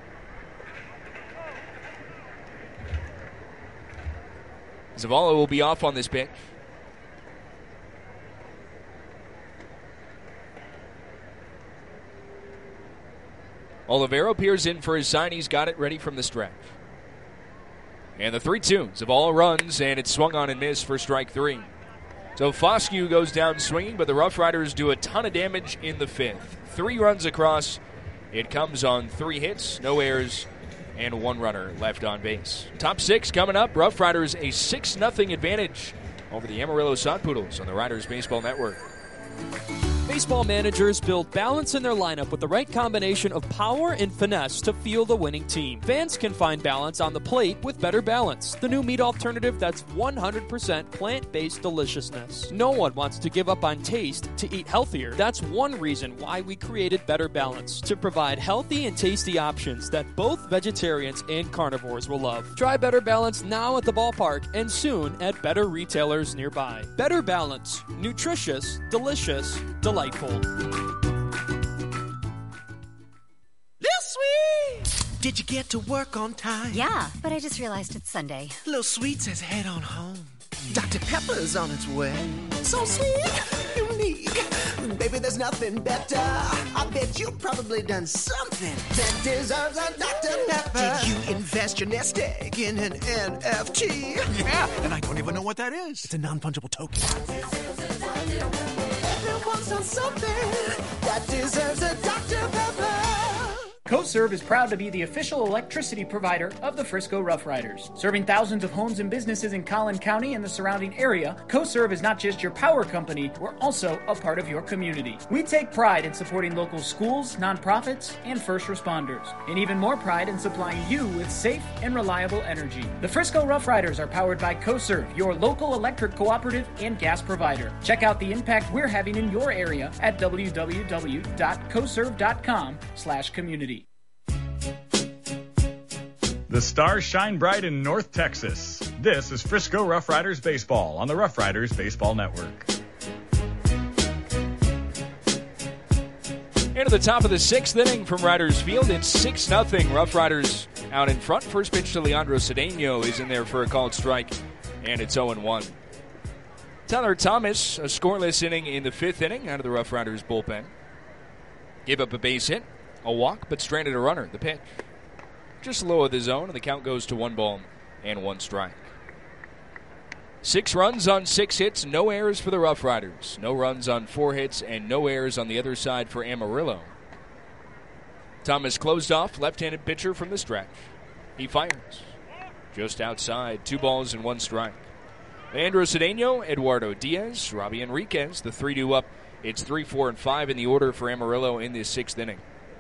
Zavala will be off on this pitch. Olivero peers in for his sign. He's got it ready from the stretch. And the three two. Zavala runs, and it's swung on and missed for strike three. So Foscue goes down swinging, but the Rough Riders do a ton of damage in the fifth. Three runs across. It comes on three hits, no errors, and one runner left on base. Top six coming up. Rough Riders a six nothing advantage over the Amarillo Sod Poodles on the Riders Baseball Network. Baseball managers build balance in their lineup with the right combination of power and finesse to field a winning team. Fans can find balance on the plate with Better Balance, the new meat alternative that's one hundred percent plant-based deliciousness. No one wants to give up on taste to eat healthier. That's one reason why we created Better Balance, to provide healthy and tasty options that both vegetarians and carnivores will love. Try Better Balance now at the ballpark and soon at better retailers nearby. Better Balance, nutritious, delicious, delightful. Little Sweet! Did you get to work on time? Yeah, but I just realized it's Sunday. Little Sweet says head on home. Doctor Pepper's on its way. So sweet, unique. Baby, there's nothing better. I bet you've probably done something that deserves a Doctor Pepper. Did you invest your nest egg in an N F T? Yeah, and I don't even know what that is. It's a non-fungible token. Everyone's on something that deserves a Doctor Pepper. CoServe is proud to be the official electricity provider of the Frisco Rough Riders. Serving thousands of homes and businesses in Collin County and the surrounding area, CoServe is not just your power company, we're also a part of your community. We take pride in supporting local schools, nonprofits, and first responders, and even more pride in supplying you with safe and reliable energy. The Frisco Rough Riders are powered by CoServe, your local electric cooperative and gas provider. Check out the impact we're having in your area at w w w dot coserve dot com slash community. The stars shine bright in North Texas. This is Frisco Rough Riders Baseball on the Rough Riders Baseball Network. Into the top of the sixth inning from Riders Field. It's six nothing. Rough Riders out in front. First pitch to Leandro Cedeno is in there for a called strike, and it's oh and one. Tyler Thomas, a scoreless inning in the fifth inning out of the Rough Riders bullpen. Gave up a base hit, a walk, but stranded a runner. The pitch just low of the zone, and the count goes to one ball and one strike. Six runs on six hits, no errors for the Rough Riders. No runs on four hits, and no errors on the other side for Amarillo. Thomas closed off, left-handed pitcher from the stretch. He fires. Just outside, two balls and one strike. Leandro Cedeno, Eduardo Diaz, Robbie Enriquez, the three two up. It's three, four, and five in the order for Amarillo in this sixth inning.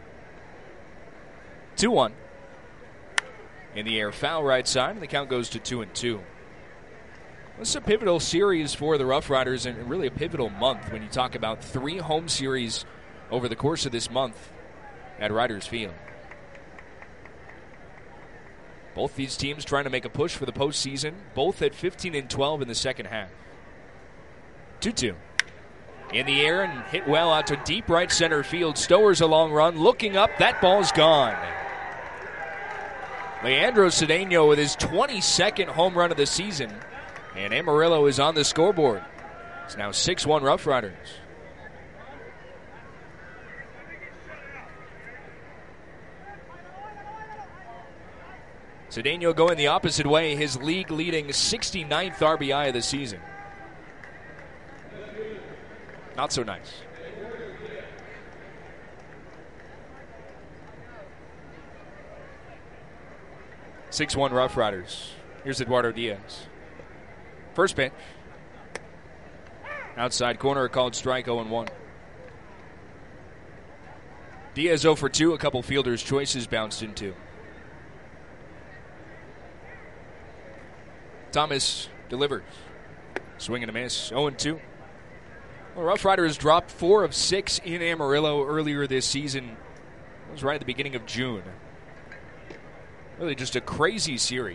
two one. In the air, foul right side, and the count goes to two and two. This is a pivotal series for the Rough Riders, and really a pivotal month when you talk about three home series over the course of this month at Riders Field. Both these teams trying to make a push for the postseason, both at fifteen and twelve in the second half. two two. In the air and hit well out to deep right center field. Stowers a long run, looking up, that ball's gone. Leandro Cedeno with his twenty-second home run of the season, and Amarillo is on the scoreboard. It's now six one Rough Riders. Cedeno going the opposite way, his league-leading sixty-ninth R B I of the season. Not so nice. six one Rough Riders. Here's Eduardo Diaz. First pitch. Outside corner, a called strike, oh and one. Diaz oh for two, a couple fielders' choices bounced into. Thomas delivers. Swing and a miss, oh and two. Well, Rough Riders dropped four of six in Amarillo earlier this season. It was right at the beginning of June. Really just a crazy series.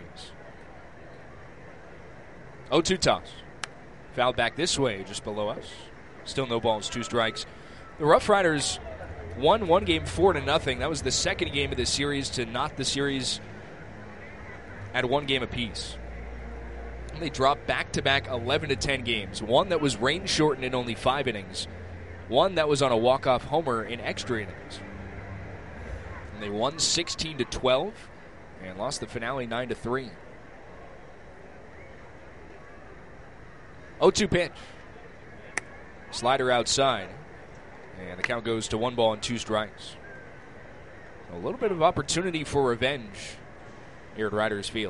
oh two toss. Fouled back this way, just below us. Still no balls, two strikes. The Rough Riders won one game four to nothing. That was the second game of the series to knot the series at one game apiece. And they dropped back-to-back eleven to ten games. One that was rain-shortened in only five innings. One that was on a walk-off homer in extra innings. And they won sixteen to twelve and lost the finale nine to three. oh two pitch. Slider outside. And the count goes to one ball and two strikes. A little bit of opportunity for revenge here at Riders Field.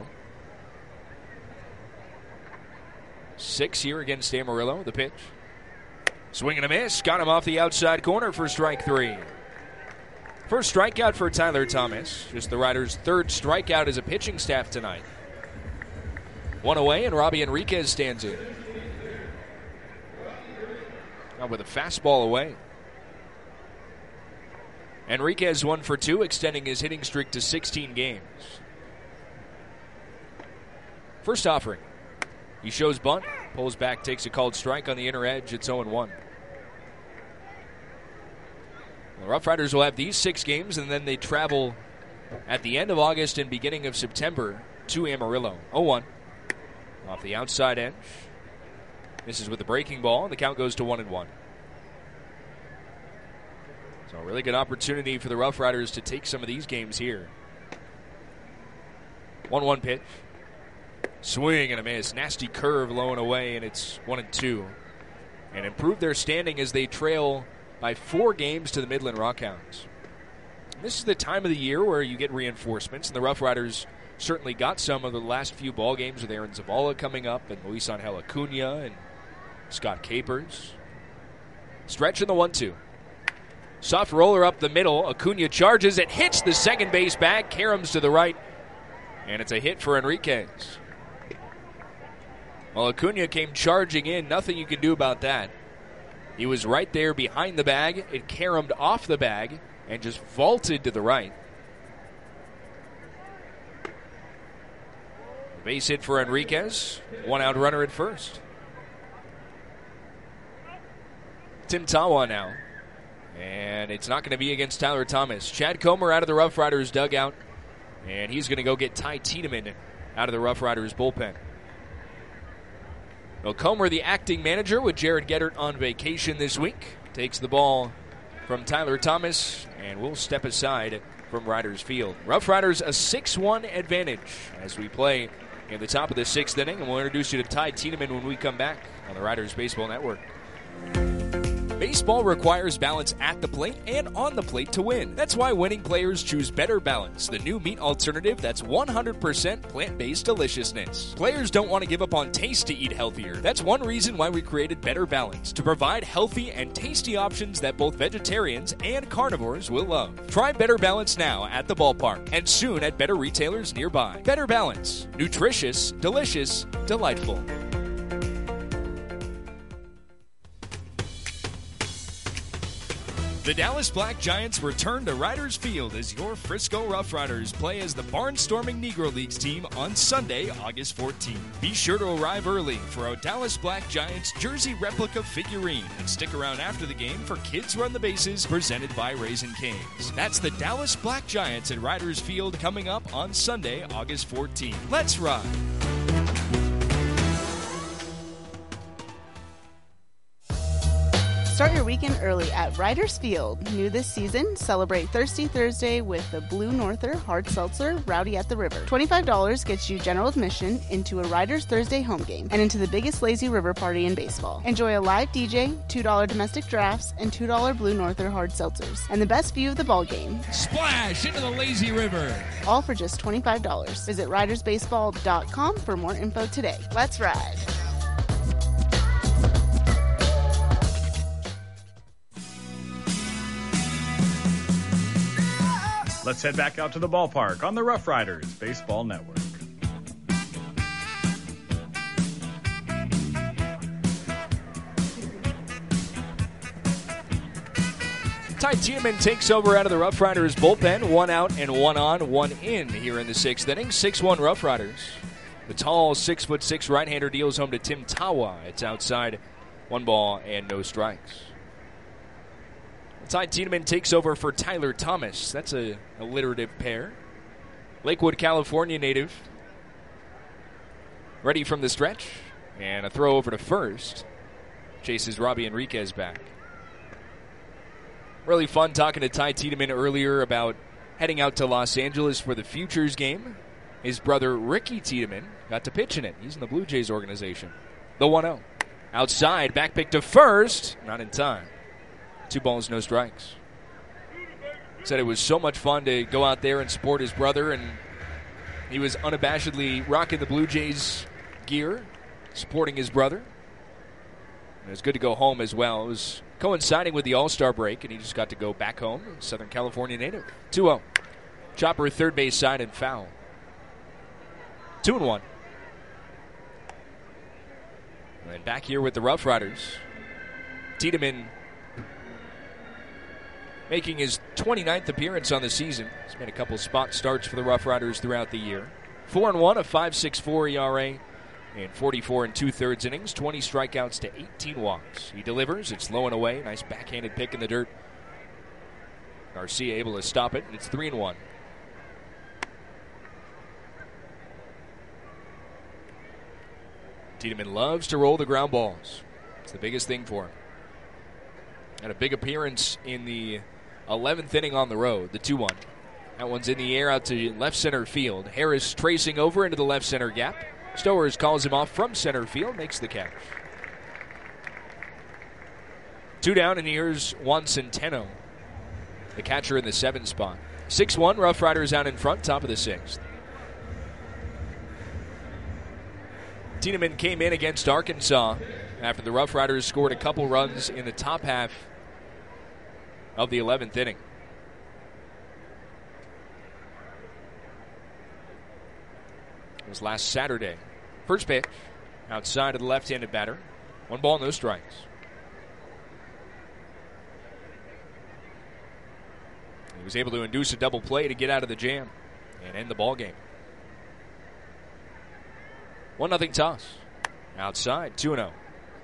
Six here against Amarillo. The pitch. Swing and a miss. Got him off the outside corner for strike three. First strikeout for Tyler Thomas. Just the Riders' third strikeout as a pitching staff tonight. One away, and Robbie Enriquez stands in. Now with a fastball away. Enriquez one for two, extending his hitting streak to sixteen games. First offering. He shows bunt, pulls back, takes a called strike on the inner edge. It's oh and one. The Rough Riders will have these six games, and then they travel at the end of August and beginning of September to Amarillo. oh one. Off the outside edge. This is with the breaking ball, and the count goes to one and one. So a really good opportunity for the Rough Riders to take some of these games here. one one pitch. Swing and a miss. Nasty curve low and away, and it's one and two. And improve their standing as they trail by four games to the Midland Rockhounds. This is the time of the year where you get reinforcements, and the Rough Riders certainly got some of the last few ball games with Aaron Zavala coming up, and Luis Angel Acuna and Scott Capers. Stretch in the one two. Soft roller up the middle. Acuna charges. It hits the second base bag. Karams to the right, and it's a hit for Enriquez. Well, Acuna came charging in. Nothing you can do about that. He was right there behind the bag. It caromed off the bag and just vaulted to the right. Base hit for Enriquez. One out runner at first. Tim Tawa now. And it's not going to be against Tyler Thomas. Chad Comer out of the Rough Riders dugout. And he's going to go get Ty Tiedemann out of the Rough Riders bullpen. Well, Comer, the acting manager with Jared Geddert on vacation this week, takes the ball from Tyler Thomas and will step aside from Riders Field. Rough Riders a six one advantage as we play in the top of the sixth inning, and we'll introduce you to Ty Tiedemann when we come back on the Riders Baseball Network. Baseball requires balance at the plate and on the plate to win. That's why winning players choose Better Balance, the new meat alternative that's one hundred percent plant-based deliciousness. Players don't want to give up on taste to eat healthier. That's one reason why we created Better Balance, to provide healthy and tasty options that both vegetarians and carnivores will love. Try Better Balance now at the ballpark and soon at better retailers nearby. Better Balance. Nutritious, delicious, delightful. The Dallas Black Giants return to Riders Field as your Frisco Rough Riders play as the Barnstorming Negro Leagues team on Sunday, August fourteenth. Be sure to arrive early for a Dallas Black Giants jersey replica figurine and stick around after the game for Kids Run the Bases presented by Raising Cane's. That's the Dallas Black Giants at Riders Field coming up on Sunday, August fourteenth. Let's ride! Start your weekend early at Riders Field. New this season, celebrate Thirsty Thursday with the Blue Norther Hard Seltzer Rowdy at the River. twenty-five dollars gets you general admission into a Riders Thursday home game and into the biggest lazy river party in baseball. Enjoy a live D J, two dollars domestic drafts, and two dollars Blue Norther Hard Seltzers, and the best view of the ball game. Splash into the lazy river. All for just twenty-five dollars. Visit riders baseball dot com for more info today. Let's ride. Let's head back out to the ballpark on the Rough Riders Baseball Network. Ty Tiedemann takes over out of the Rough Riders bullpen. One out and one on, one in here in the sixth inning. six one Rough Riders. The tall six foot six right-hander deals home to Tim Tawa. It's outside. One ball and no strikes. Ty Tiedemann takes over for Tyler Thomas. That's a alliterative pair. Lakewood, California native. Ready from the stretch. And a throw over to first. Chases Robbie Enriquez back. Really fun talking to Ty Tiedemann earlier about heading out to Los Angeles for the Futures game. His brother Ricky Tiedemann got to pitch in it. He's in the Blue Jays organization. The one oh. Outside, back pick to first. Not in time. Two balls, no strikes. Said it was so much fun to go out there and support his brother and He was unabashedly rocking the Blue Jays gear, supporting his brother. And it was good to go home as well. It was coinciding with the All-Star break, and he just got to go back home, Southern California native. two oh. Chopper third base side and foul. two and one. And back here with the Rough Riders. Tiedemann making his twenty-ninth appearance on the season. He's made a couple spot starts for the Rough Riders throughout the year. four and one, a five point six four E R A, and forty-four and two-thirds innings, twenty strikeouts to eighteen walks. He delivers. It's low and away. Nice backhanded pick in the dirt. Garcia able to stop it, and it's three and one. Tiedemann loves to roll the ground balls. It's the biggest thing for him. Had a big appearance in the eleventh inning on the road, the two one. That one's in the air out to left center field. Harris tracing over into the left center gap. Stowers calls him off from center field, makes the catch. Two down, and here's Juan Centeno, the catcher in the seven spot. six one, Rough Riders out in front, top of the sixth. Tiedemann came in against Arkansas after the Rough Riders scored a couple runs in the top half of the eleventh inning. It was last Saturday. First pitch, outside of the left-handed batter. One ball, no strikes. He was able to induce a double play to get out of the jam and end the ball game. one nothing toss. Outside, two and oh.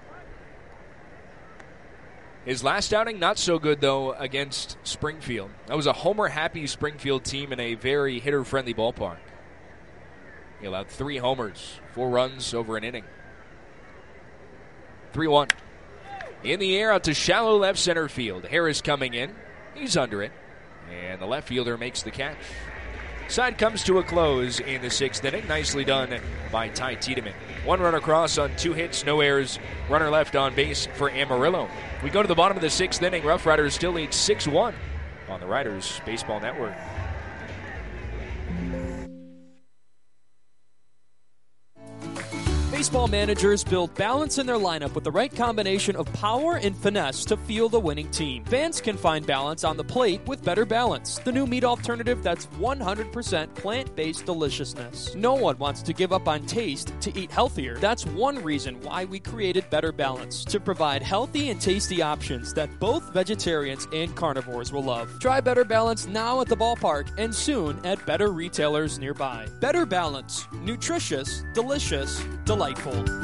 His last outing, not so good, though, against Springfield. That was a homer-happy Springfield team in a very hitter-friendly ballpark. He allowed three homers, four runs over an inning. three one. In the air out to shallow left center field. Harris coming in. He's under it. And the left fielder makes the catch. Side comes to a close in the sixth inning. Nicely done by Ty Tiedemann. One run across on two hits, no errors. Runner left on base for Amarillo. We go to the bottom of the sixth inning. Rough Riders still lead six one on the Riders Baseball Network. Baseball managers build balance in their lineup with the right combination of power and finesse to fuel the winning team. Fans can find balance on the plate with Better Balance, the new meat alternative that's one hundred percent plant-based deliciousness. No one wants to give up on taste to eat healthier. That's one reason why we created Better Balance, to provide healthy and tasty options that both vegetarians and carnivores will love. Try Better Balance now at the ballpark and soon at better retailers nearby. Better Balance, nutritious, delicious, delightful.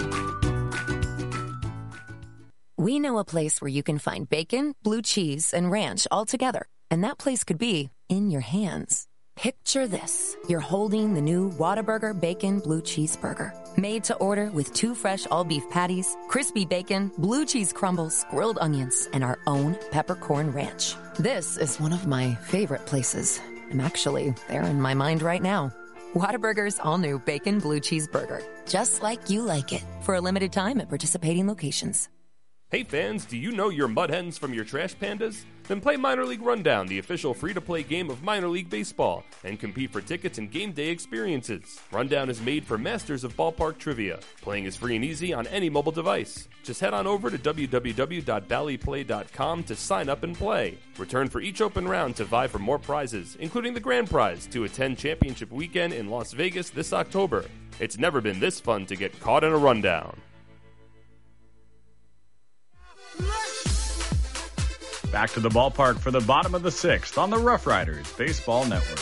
We know a place where you can find bacon, blue cheese, and ranch all together. And that place could be in your hands. Picture this. You're holding the new Whataburger Bacon Blue Cheese Burger. Made to order with two fresh all-beef patties, crispy bacon, blue cheese crumbles, grilled onions, and our own peppercorn ranch. This is one of my favorite places. I'm actually there in my mind right now. Whataburger's all-new Bacon Blue Cheese Burger. Just like you like it. For a limited time at participating locations. Hey fans, do you know your mud hens from your trash pandas? Then play Minor League Rundown, the official free-to-play game of minor league baseball, and compete for tickets and game day experiences. Rundown is made for masters of ballpark trivia. Playing is free and easy on any mobile device. Just head on over to w w w dot bally play dot com to sign up and play. Return for each open round to vie for more prizes, including the grand prize to attend Championship Weekend in Las Vegas this October. It's never been this fun to get caught in a rundown. Back to the ballpark for the bottom of the sixth on the Rough Riders Baseball Network.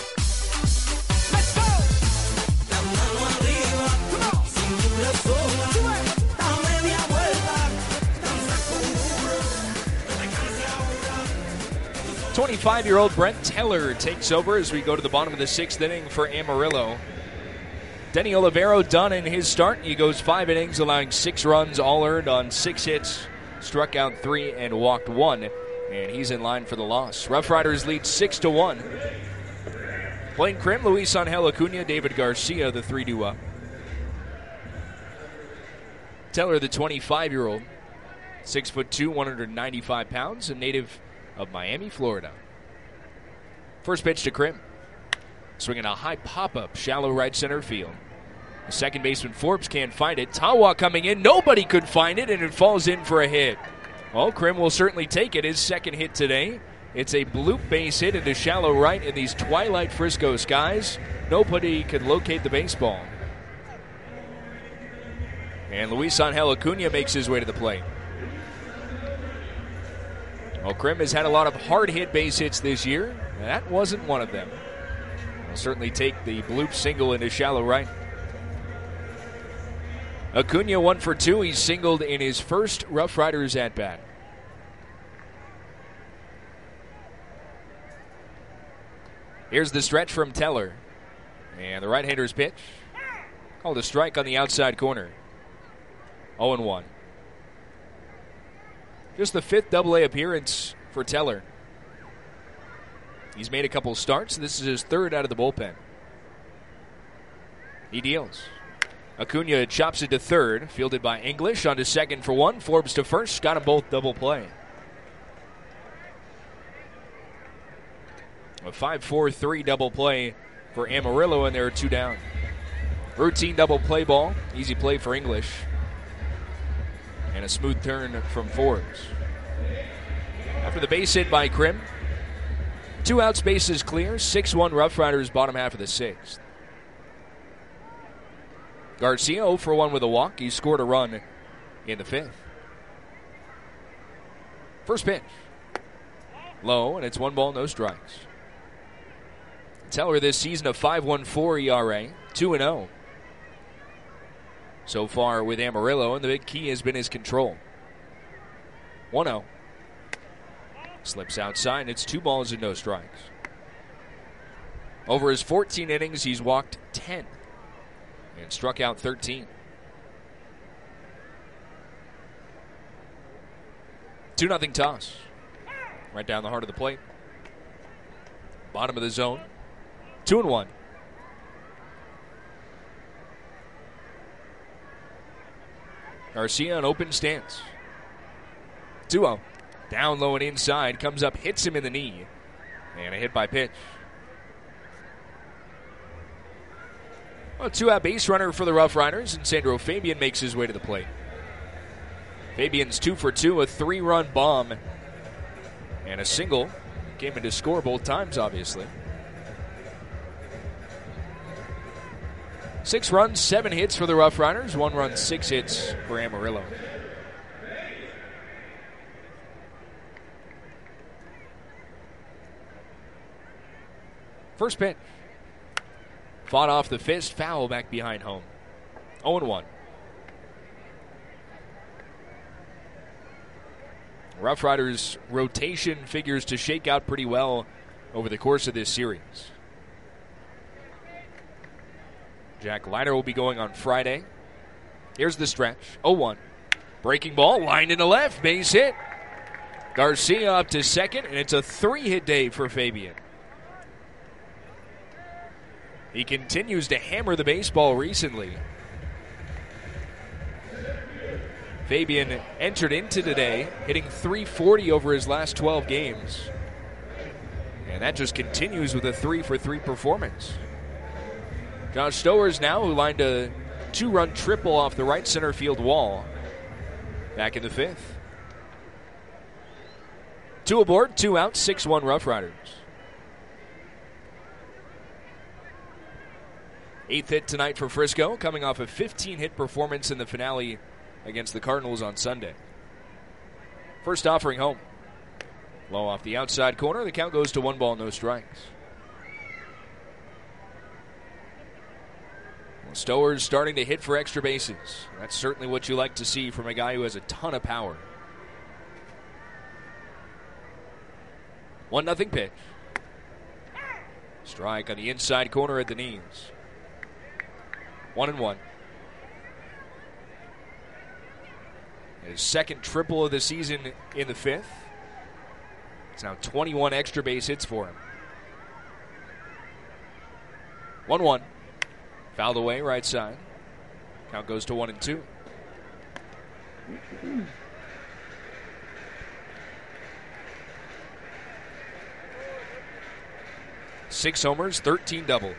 twenty-five-year-old Brent Teller takes over as we go to the bottom of the sixth inning for Amarillo. Denny Olivero done in his start. He goes five innings, allowing six runs, all earned on six hits, struck out three, and walked one. And he's in line for the loss. Rough Riders lead six to one. Blaine Krim, Luis Angel Acuna, David Garcia, the three do up. Teller, the twenty-five-year-old, six foot two, one hundred ninety-five pounds, a native of Miami, Florida. First pitch to Krim. Swinging a high pop-up, shallow right center field. The second baseman Forbes can't find it. Tawa coming in. Nobody could find it, and it falls in for a hit. Well, Krim will certainly take it. His second hit today. It's a bloop base hit into shallow right in these twilight Frisco skies. Nobody could locate the baseball. And Luis Angel Acuna makes his way to the plate. Well, Krim has had a lot of hard-hit base hits this year. That wasn't one of them. He'll certainly take the bloop single into shallow right. Acuna one for two. He's singled in his first Rough Riders at-bat. Here's the stretch from Teller. And the right-hander's pitch. Called a strike on the outside corner. oh and one. Just the fifth double A appearance for Teller. He's made a couple starts. This is his third out of the bullpen. He deals. Acuna chops it to third. Fielded by English. On to second for one. Forbes to first. Got them both double play. A five four three double play for Amarillo, and there are two down. Routine double play ball. Easy play for English. And a smooth turn from Forbes. After the base hit by Krim, two outs, bases clear. six one Rough Riders, bottom half of the sixth. Garcia oh for one with a walk. He scored a run in the fifth. First pitch. Low, and it's one ball, no strikes. Teller this season a five one four E R A, two and oh. So far with Amarillo, and the big key has been his control. one oh. Slips outside, and it's two balls and no strikes. Over his fourteen innings, he's walked ten and struck out thirteen. two nothing toss. Right down the heart of the plate. Bottom of the zone. two and one. Garcia on open stance. two oh. Down low and inside. Comes up, hits him in the knee. And a hit by pitch. Well, a two-out base runner for the Rough Riders, and Sandro Fabian makes his way to the plate. Fabian's two for two, a three-run bomb. And a single. Came in to score both times, obviously. Six runs, seven hits for the Rough Riders. One run, six hits for Amarillo. First pitch. Fought off the fist, foul back behind home. oh and one. Rough Riders' rotation figures to shake out pretty well over the course of this series. Jack Leiter will be going on Friday. Here's the stretch. oh one. Breaking ball, lined into left, base hit. Garcia up to second, and it's a three-hit day for Fabian. He continues to hammer the baseball recently. Fabian entered into today hitting three forty over his last twelve games. And that just continues with a three for three performance. Josh Stowers now, who lined a two-run triple off the right center field wall back in the fifth. Two aboard, two out, six one Rough Riders. Eighth hit tonight for Frisco, coming off a fifteen-hit performance in the finale against the Cardinals on Sunday. First offering home. Low off the outside corner. The count goes to one ball, no strikes. Well, Stowers starting to hit for extra bases. That's certainly what you like to see from a guy who has a ton of power. one nothing pitch. Strike on the inside corner at the knees. One and one. His second triple of the season in the fifth. It's now twenty-one extra base hits for him. one one. Fouled away, right side. Count goes to one and two. Six homers, thirteen doubles.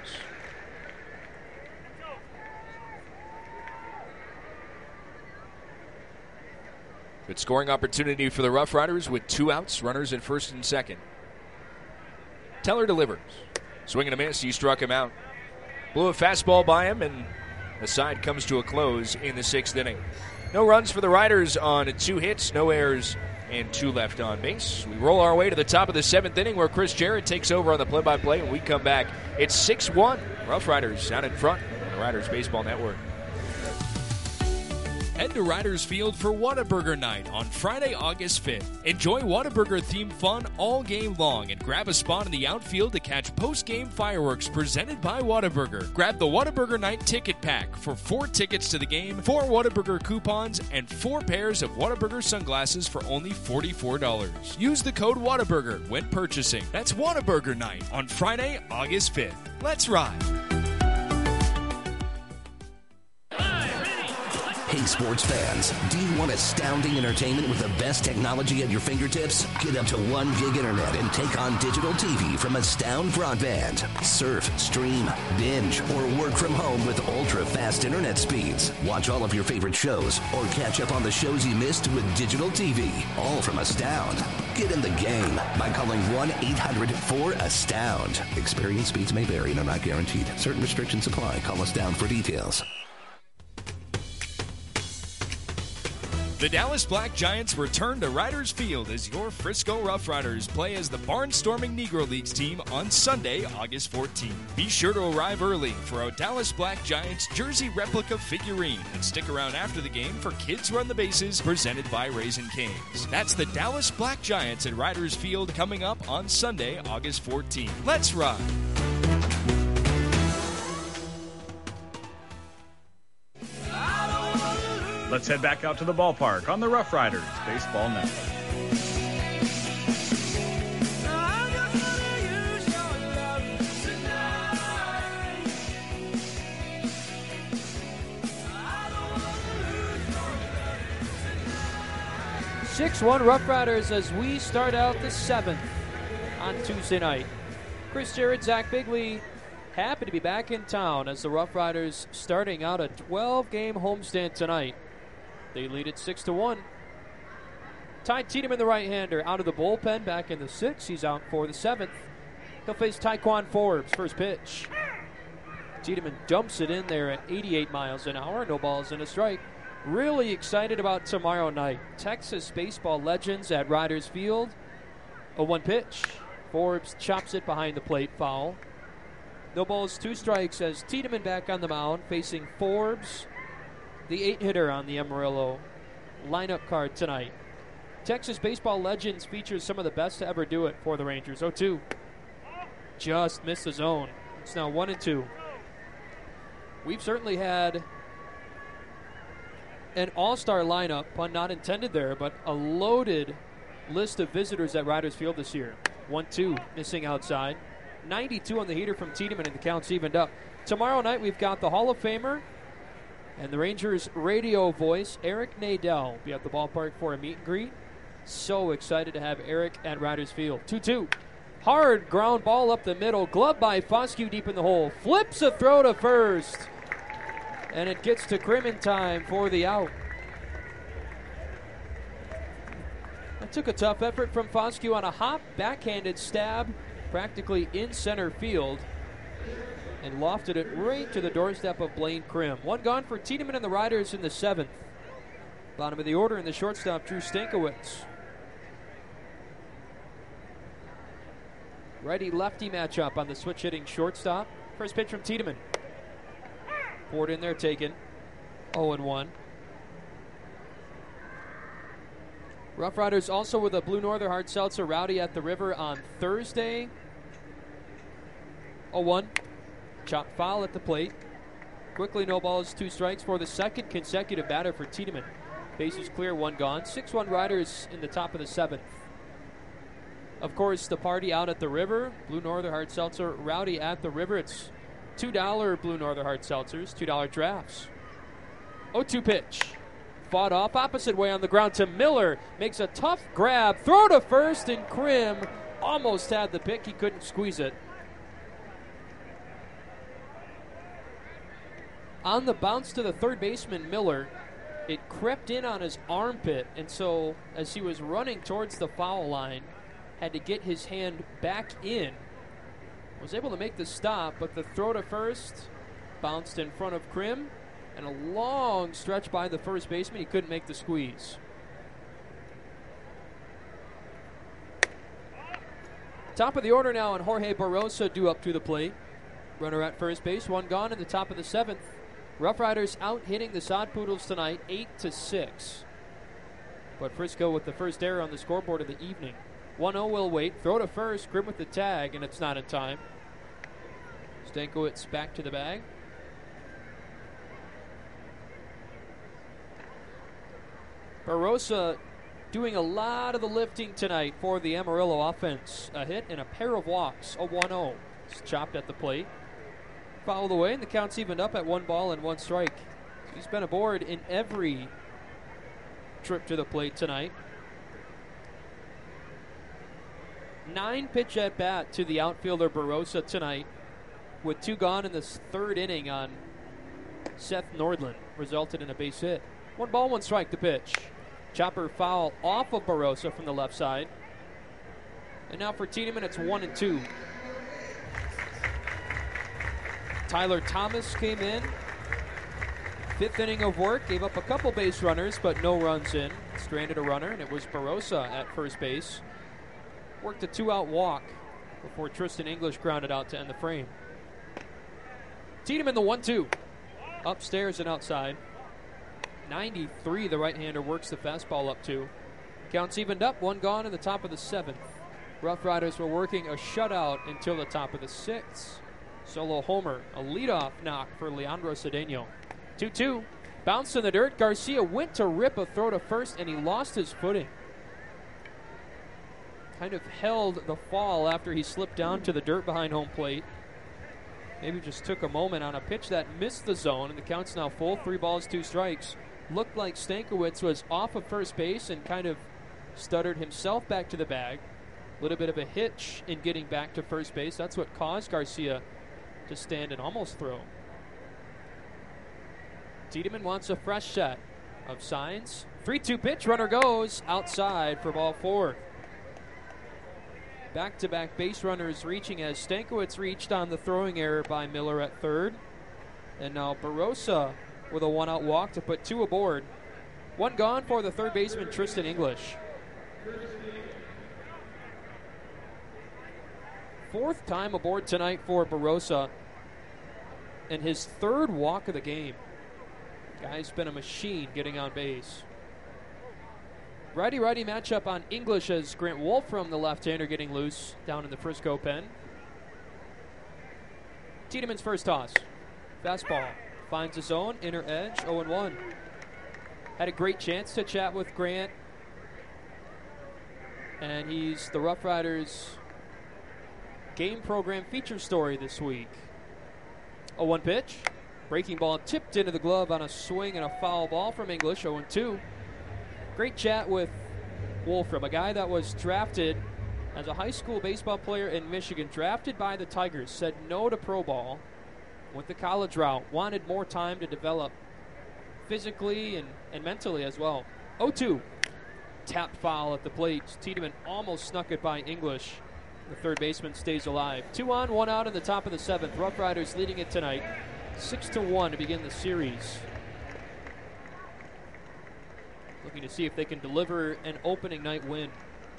Good scoring opportunity for the Rough Riders with two outs, runners at first and second. Teller delivers. Swing and a miss. He struck him out. Blew a fastball by him, and the side comes to a close in the sixth inning. No runs for the Riders on two hits, no errors, and two left on base. We roll our way to the top of the seventh inning where Chris Jarrett takes over on the play-by-play, and we come back. It's six one. Rough Riders out in front on the Riders Baseball Network. Head to Riders Field for Whataburger Night on Friday, August fifth. Enjoy Whataburger-themed fun all game long and grab a spot in the outfield to catch post-game fireworks presented by Whataburger. Grab the Whataburger Night ticket pack for four tickets to the game, four Whataburger coupons, and four pairs of Whataburger sunglasses for only forty-four dollars. Use the code Whataburger when purchasing. That's Whataburger Night on Friday, August fifth. Let's ride. Hey, sports fans, do you want astounding entertainment with the best technology at your fingertips? Get up to one gig internet and take on digital T V from Astound Broadband. Surf, stream, binge, or work from home with ultra-fast internet speeds. Watch all of your favorite shows or catch up on the shows you missed with digital T V, all from Astound. Get in the game by calling one eight hundred four astound. Experience speeds may vary and are not guaranteed. Certain restrictions apply. Call Astound for details. The Dallas Black Giants return to Riders Field as your Frisco Rough Riders play as the Barnstorming Negro Leagues team on Sunday, August fourteenth. Be sure to arrive early for a Dallas Black Giants jersey replica figurine and stick around after the game for Kids Run the Bases presented by Raising Cane's. That's the Dallas Black Giants at Riders Field coming up on Sunday, August fourteenth. Let's ride! Let's head back out to the ballpark on the Rough Riders Baseball Network. six one Rough Riders as we start out the seventh on Tuesday night. Chris Jarrett, Zach Bigley, happy to be back in town as the Rough Riders starting out a twelve-game homestand tonight. They lead it six to one. Ty Tiedemann, the right-hander, out of the bullpen, back in the sixth. He's out for the seventh. He'll face Tyquan Forbes, first pitch. Tiedemann dumps it in there at eighty-eight miles an hour. No balls and a strike. Really excited about tomorrow night. Texas baseball legends at Riders Field. A one pitch. Forbes chops it behind the plate, foul. No balls, two strikes as Tiedemann back on the mound, facing Forbes, the eight-hitter on the Amarillo lineup card tonight. Texas baseball legends features some of the best to ever do it for the Rangers. oh two. Just missed the zone. It's now one and two. We've certainly had an all-star lineup, pun not intended there, but a loaded list of visitors at Riders Field this year. one two, missing outside. ninety-two on the heater from Tiedemann, and the count's evened up. Tomorrow night we've got the Hall of Famer and the Rangers radio voice, Eric Nadel, will be at the ballpark for a meet and greet. So excited to have Eric at Riders Field. two two. Hard ground ball up the middle. Glove by Foscue deep in the hole. Flips a throw to first. And it gets to Krim in time for the out. That took a tough effort from Foscue on a hop, backhanded stab, practically in center field, and lofted it right to the doorstep of Blaine Krim. One gone for Tiedemann and the Riders in the seventh. Bottom of the order in the shortstop, Drew Stankiewicz. Righty-lefty matchup on the switch-hitting shortstop. First pitch from Tiedemann. Poured in there, taken. oh and one. Rough Riders also with a Blue Northern Hard Seltzer Rowdy at the River on Thursday. oh one. Chopped foul at the plate. Quickly, no balls, two strikes for the second consecutive batter for Tiedemann. Bases clear, one gone. six one Riders in the top of the seventh. Of course, the party out at the River. Blue Northern Hard Seltzer Rowdy at the River. It's two dollar Blue Northern Hard Seltzers, two dollar drafts. oh two pitch. Fought off opposite way on the ground to Miller. Makes a tough grab. Throw to first, and Krim almost had the pick. He couldn't squeeze it. On the bounce to the third baseman, Miller, it crept in on his armpit, and so as he was running towards the foul line, had to get his hand back in. Was able to make the stop, but the throw to first bounced in front of Krim, and a long stretch by the first baseman. He couldn't make the squeeze. Top of the order now, and Jorge Barrosa due up to the plate. Runner at first base, one gone in the top of the seventh. Rough Riders out hitting the Sod Poodles tonight, eight to six. But Frisco with the first error on the scoreboard of the evening. one oh will wait. Throw to first. Krim with the tag, and it's not in time. Stankiewicz back to the bag. Barrosa doing a lot of the lifting tonight for the Amarillo offense. A hit and a pair of walks. A one oh. It's chopped at the plate. Fouled away, and the count's evened up at one ball and one strike. He's been aboard in every trip to the plate tonight. Nine pitch at bat to the outfielder Barrosa tonight, with two gone in this third inning on Seth Nordland. Resulted in a base hit. One ball, one strike, the pitch. Chopper foul off of Barrosa from the left side. And now for Tiedemann, it's one and two. Tyler Thomas came in. Fifth inning of work, gave up a couple base runners, but no runs in. Stranded a runner, and it was Barrosa at first base. Worked a two-out walk before Tristan English grounded out to end the frame. Tiedemann the one two. Upstairs and outside. ninety-three, the right-hander works the fastball up to. Counts evened up, one gone in the top of the seventh. Rough Riders were working a shutout until the top of the sixth. Solo homer, a leadoff knock for Leandro Cedeno. two two. Bounced in the dirt. Garcia went to rip a throw to first, and he lost his footing. Kind of held the fall after he slipped down to the dirt behind home plate. Maybe just took a moment on a pitch that missed the zone, and the count's now full. Three balls, two strikes. Looked like Stankiewicz was off of first base and kind of stuttered himself back to the bag. A little bit of a hitch in getting back to first base. That's what caused Garcia to stand and almost throw. Tiedemann wants a fresh set of signs. three two pitch, runner goes outside for ball four. Back-to-back base runners reaching as Stankiewicz reached on the throwing error by Miller at third. And now Barrosa with a one-out walk to put two aboard. One gone for the third baseman, Tristan English. Fourth time aboard tonight for Barrosa, and his third walk of the game. Guy's been a machine getting on base. Righty-righty matchup on English as Grant Wolfram, the left-hander, getting loose down in the Frisco pen. Tiedemann's first toss. Fastball. Finds his zone, inner edge, oh and one. Had a great chance to chat with Grant. And he's the Rough Riders game program feature story this week. oh one pitch. Breaking ball tipped into the glove on a swing and a foul ball from English, oh and two. Great chat with Wolfram, a guy that was drafted as a high school baseball player in Michigan, drafted by the Tigers, said no to pro ball, went the college route, wanted more time to develop physically and, and mentally as well. oh two. Tap foul at the plate. Tiedemann almost snuck it by English. The third baseman stays alive. Two on, one out in the top of the seventh. Rough Riders leading it tonight, six to one to begin the series. Looking to see if they can deliver an opening night win.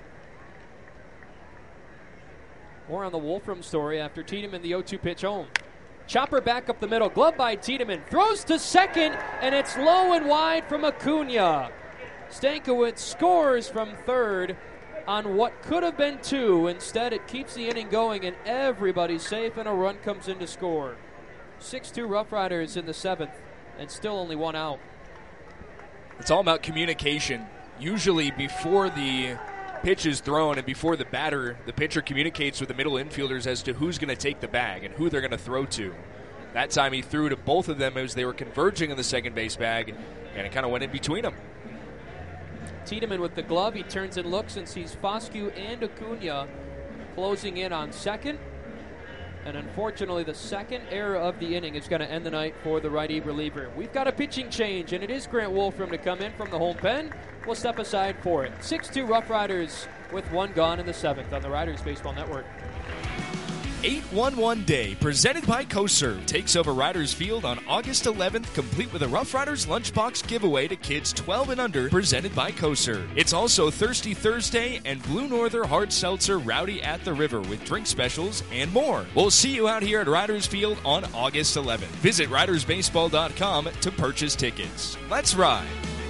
More on the Wolfram story after Tiedemann the oh two pitch home. Chopper back up the middle, glove by Tiedemann, throws to second, and it's low and wide from Acuna. Stankiewicz scores from third on what could have been two. Instead, it keeps the inning going, and everybody's safe, and a run comes in to score. six two Rough Riders in the seventh, and still only one out. It's all about communication. Usually before the pitch is thrown and before the batter, the pitcher communicates with the middle infielders as to who's going to take the bag and who they're going to throw to. That time he threw to both of them as they were converging in the second base bag, and it kind of went in between them. Tiedemann with the glove. He turns and looks and sees Foscue and Acuna closing in on second. And unfortunately, the second error of the inning is going to end the night for the righty reliever. We've got a pitching change, and it is Grant Wolfram to come in from the home pen. We'll step aside for it. six two Rough Riders with one gone in the seventh on the Riders Baseball Network. eight one one Day, presented by CoServe, takes over Riders Field on August eleventh, complete with a Rough Riders lunchbox giveaway to kids twelve and under, presented by CoServe. It's also Thirsty Thursday and Blue Norther Hard Seltzer Rowdy at the River with drink specials and more. We'll see you out here at Riders Field on August eleventh. Visit riders baseball dot com to purchase tickets. Let's ride.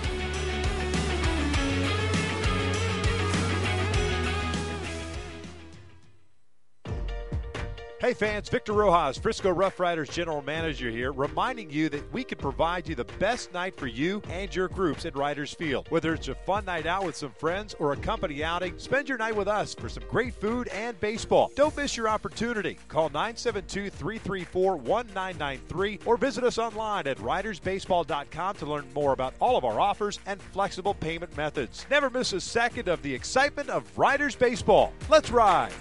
Hey fans, Victor Rojas, Frisco Rough Riders General Manager here, reminding you that we can provide you the best night for you and your groups at Riders Field. Whether it's a fun night out with some friends or a company outing, spend your night with us for some great food and baseball. Don't miss your opportunity. Call nine seven two, three three four, one nine nine three or visit us online at riders baseball dot com to learn more about all of our offers and flexible payment methods. Never miss a second of the excitement of Riders Baseball. Let's ride!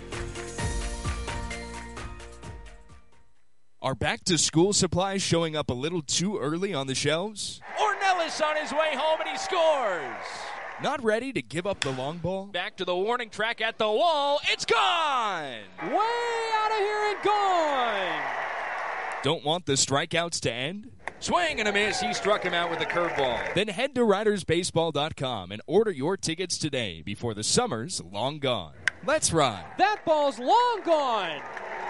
Are back-to-school supplies showing up a little too early on the shelves? Ornelas on his way home, and he scores. Not ready to give up the long ball? Back to the warning track at the wall. It's gone! Way out of here and gone! Don't want the strikeouts to end? Swing and a miss. He struck him out with a curveball. Then head to riders baseball dot com and order your tickets today before the summer's long gone. Let's ride. That ball's long gone!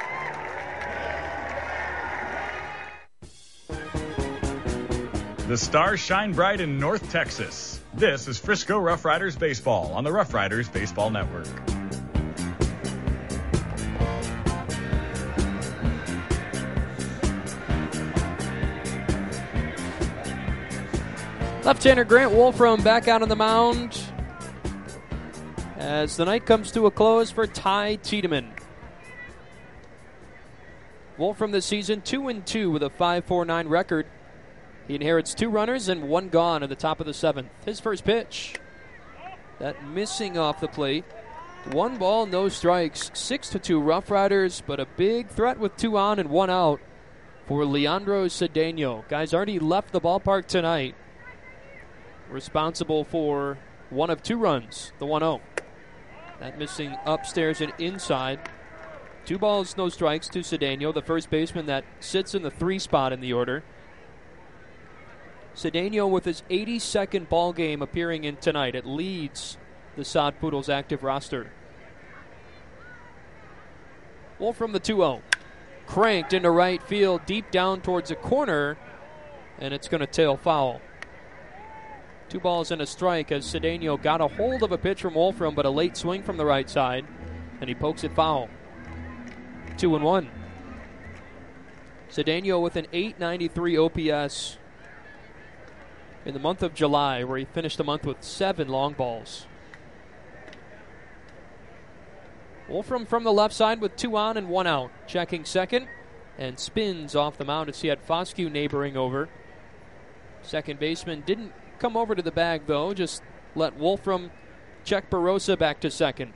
The stars shine bright in North Texas. This is Frisco Rough Riders Baseball on the Rough Riders Baseball Network. Left-hander Grant Wolfram back out on the mound as the night comes to a close for Ty Tiedemann. Wolfram this season two and two with a five four nine record. He inherits two runners and one gone at the top of the seventh. His first pitch, that missing off the plate. One ball, no strikes. Six to two Rough Riders, but a big threat with two on and one out for Leandro Cedeno. Guys already left the ballpark tonight, responsible for one of two runs, the one oh. That missing upstairs and inside. Two balls, no strikes to Cedeno, the first baseman that sits in the three spot in the order. Cedeno with his eighty-second ball game appearing in tonight. It leads the Sod Poodles active roster. Wolfram the two oh. Cranked into right field, deep down towards the corner, and it's going to tail foul. Two balls and a strike as Cedeno got a hold of a pitch from Wolfram, but a late swing from the right side, and he pokes it foul. Two and one. Cedeno with an eight ninety-three O P S in the month of July, where he finished the month with seven long balls. Wolfram from the left side with two on and one out. Checking second and spins off the mound as he had Foscue neighboring over. Second baseman didn't come over to the bag, though. Just let Wolfram check Barossa back to second.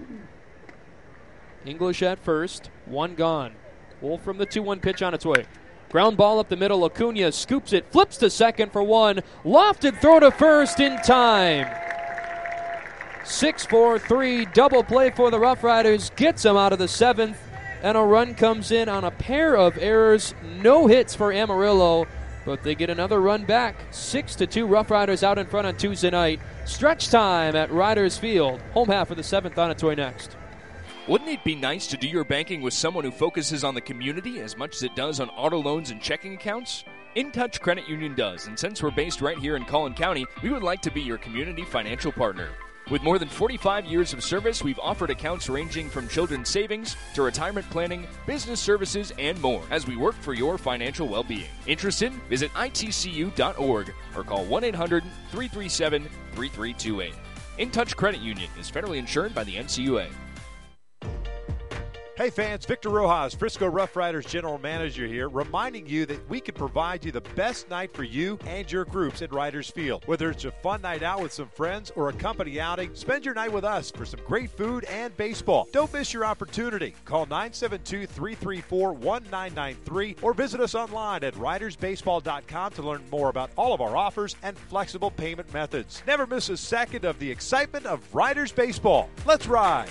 English at first. One gone. Wolfram the two one pitch on its way. Ground ball up the middle. Acuna scoops it, flips to second for one. Lofted throw to first in time. six four three double play for the Rough Riders. Gets them out of the seventh. And a run comes in on a pair of errors. No hits for Amarillo, but they get another run back. six to two Rough Riders out in front on Tuesday night. Stretch time at Riders Field. Home half of the seventh on its way next. Wouldn't it be nice to do your banking with someone who focuses on the community as much as it does on auto loans and checking accounts? InTouch Credit Union does, and since we're based right here in Collin County, we would like to be your community financial partner. With more than forty-five years of service, we've offered accounts ranging from children's savings to retirement planning, business services, and more as we work for your financial well-being. Interested? Visit I T C U dot org or call one eight hundred, three three seven, three three two eight. InTouch Credit Union is federally insured by the N C U A. Hey fans, Victor Rojas, Frisco Rough Riders General Manager here, reminding you that we can provide you the best night for you and your groups at Riders Field. Whether it's a fun night out with some friends or a company outing, spend your night with us for some great food and baseball. Don't miss your opportunity. Call nine seven two, three three four, one nine nine three or visit us online at riders baseball dot com to learn more about all of our offers and flexible payment methods. Never miss a second of the excitement of Riders Baseball. Let's ride!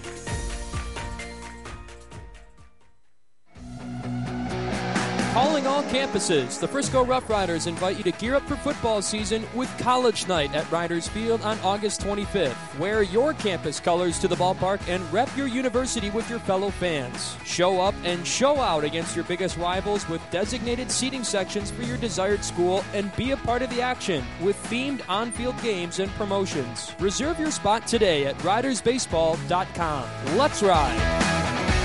Calling all campuses, the Frisco Rough Riders invite you to gear up for football season with College Night at Riders Field on August twenty-fifth. Wear your campus colors to the ballpark and rep your university with your fellow fans. Show up and show out against your biggest rivals with designated seating sections for your desired school and be a part of the action with themed on-field games and promotions. Reserve your spot today at riders baseball dot com. Let's ride!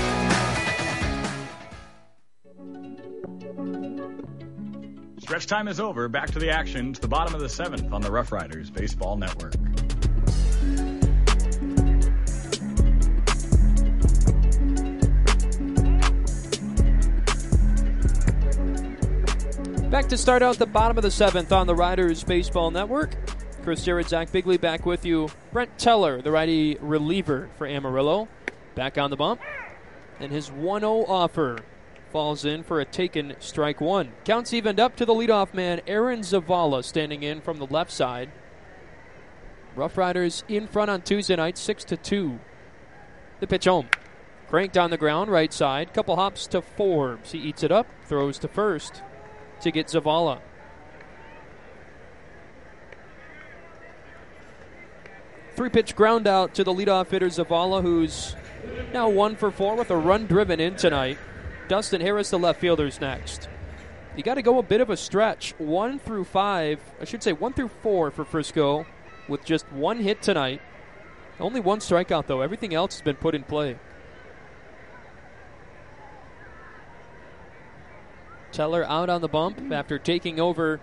Stretch time is over. Back to the action to the bottom of the seventh on the Rough Riders Baseball Network. Back to start out the bottom of the seventh on the Riders Baseball Network. Chris Jarrett, Zach Bigley back with you. Brent Teller, the righty reliever for Amarillo, back on the bump. And his one oh offer falls in for a taken strike one. Counts evened up to the leadoff man, Aaron Zavala, standing in from the left side. Rough Riders in front on Tuesday night, six to two. The pitch home. Cranked on the ground, right side. Couple hops to Forbes. He eats it up, throws to first to get Zavala. Three-pitch ground out to the leadoff hitter, Zavala, who's now one for four with a run driven in tonight. Dustin Harris, the left fielder's next. You got to go a bit of a stretch. One through five, I should say one through four for Frisco with just one hit tonight. Only one strikeout, though. Everything else has been put in play. Teller out on the bump after taking over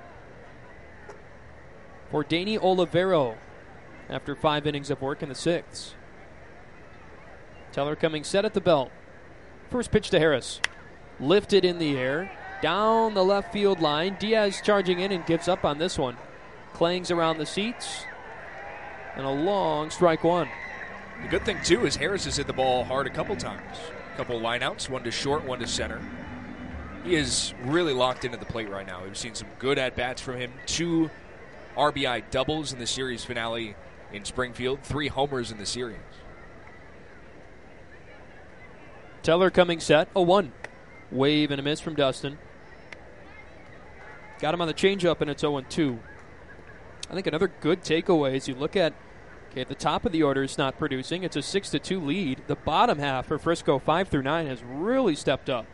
for Danny Olivero after five innings of work in the sixth. Teller coming set at the belt. First pitch to Harris. Lifted in the air, down the left field line. Diaz charging in and gives up on this one. Clangs around the seats, and a long strike one. The good thing, too, is Harris has hit the ball hard a couple times. A couple lineouts, one to short, one to center. He is really locked into the plate right now. We've seen some good at-bats from him. Two R B I doubles in the series finale in Springfield. Three homers in the series. Teller coming set, oh one. Wave and a miss from Dustin. Got him on the changeup, and it's oh two. I think another good takeaway as you look at, okay, at the top of the order is not producing. It's a six to two lead. The bottom half for Frisco, five through nine, has really stepped up.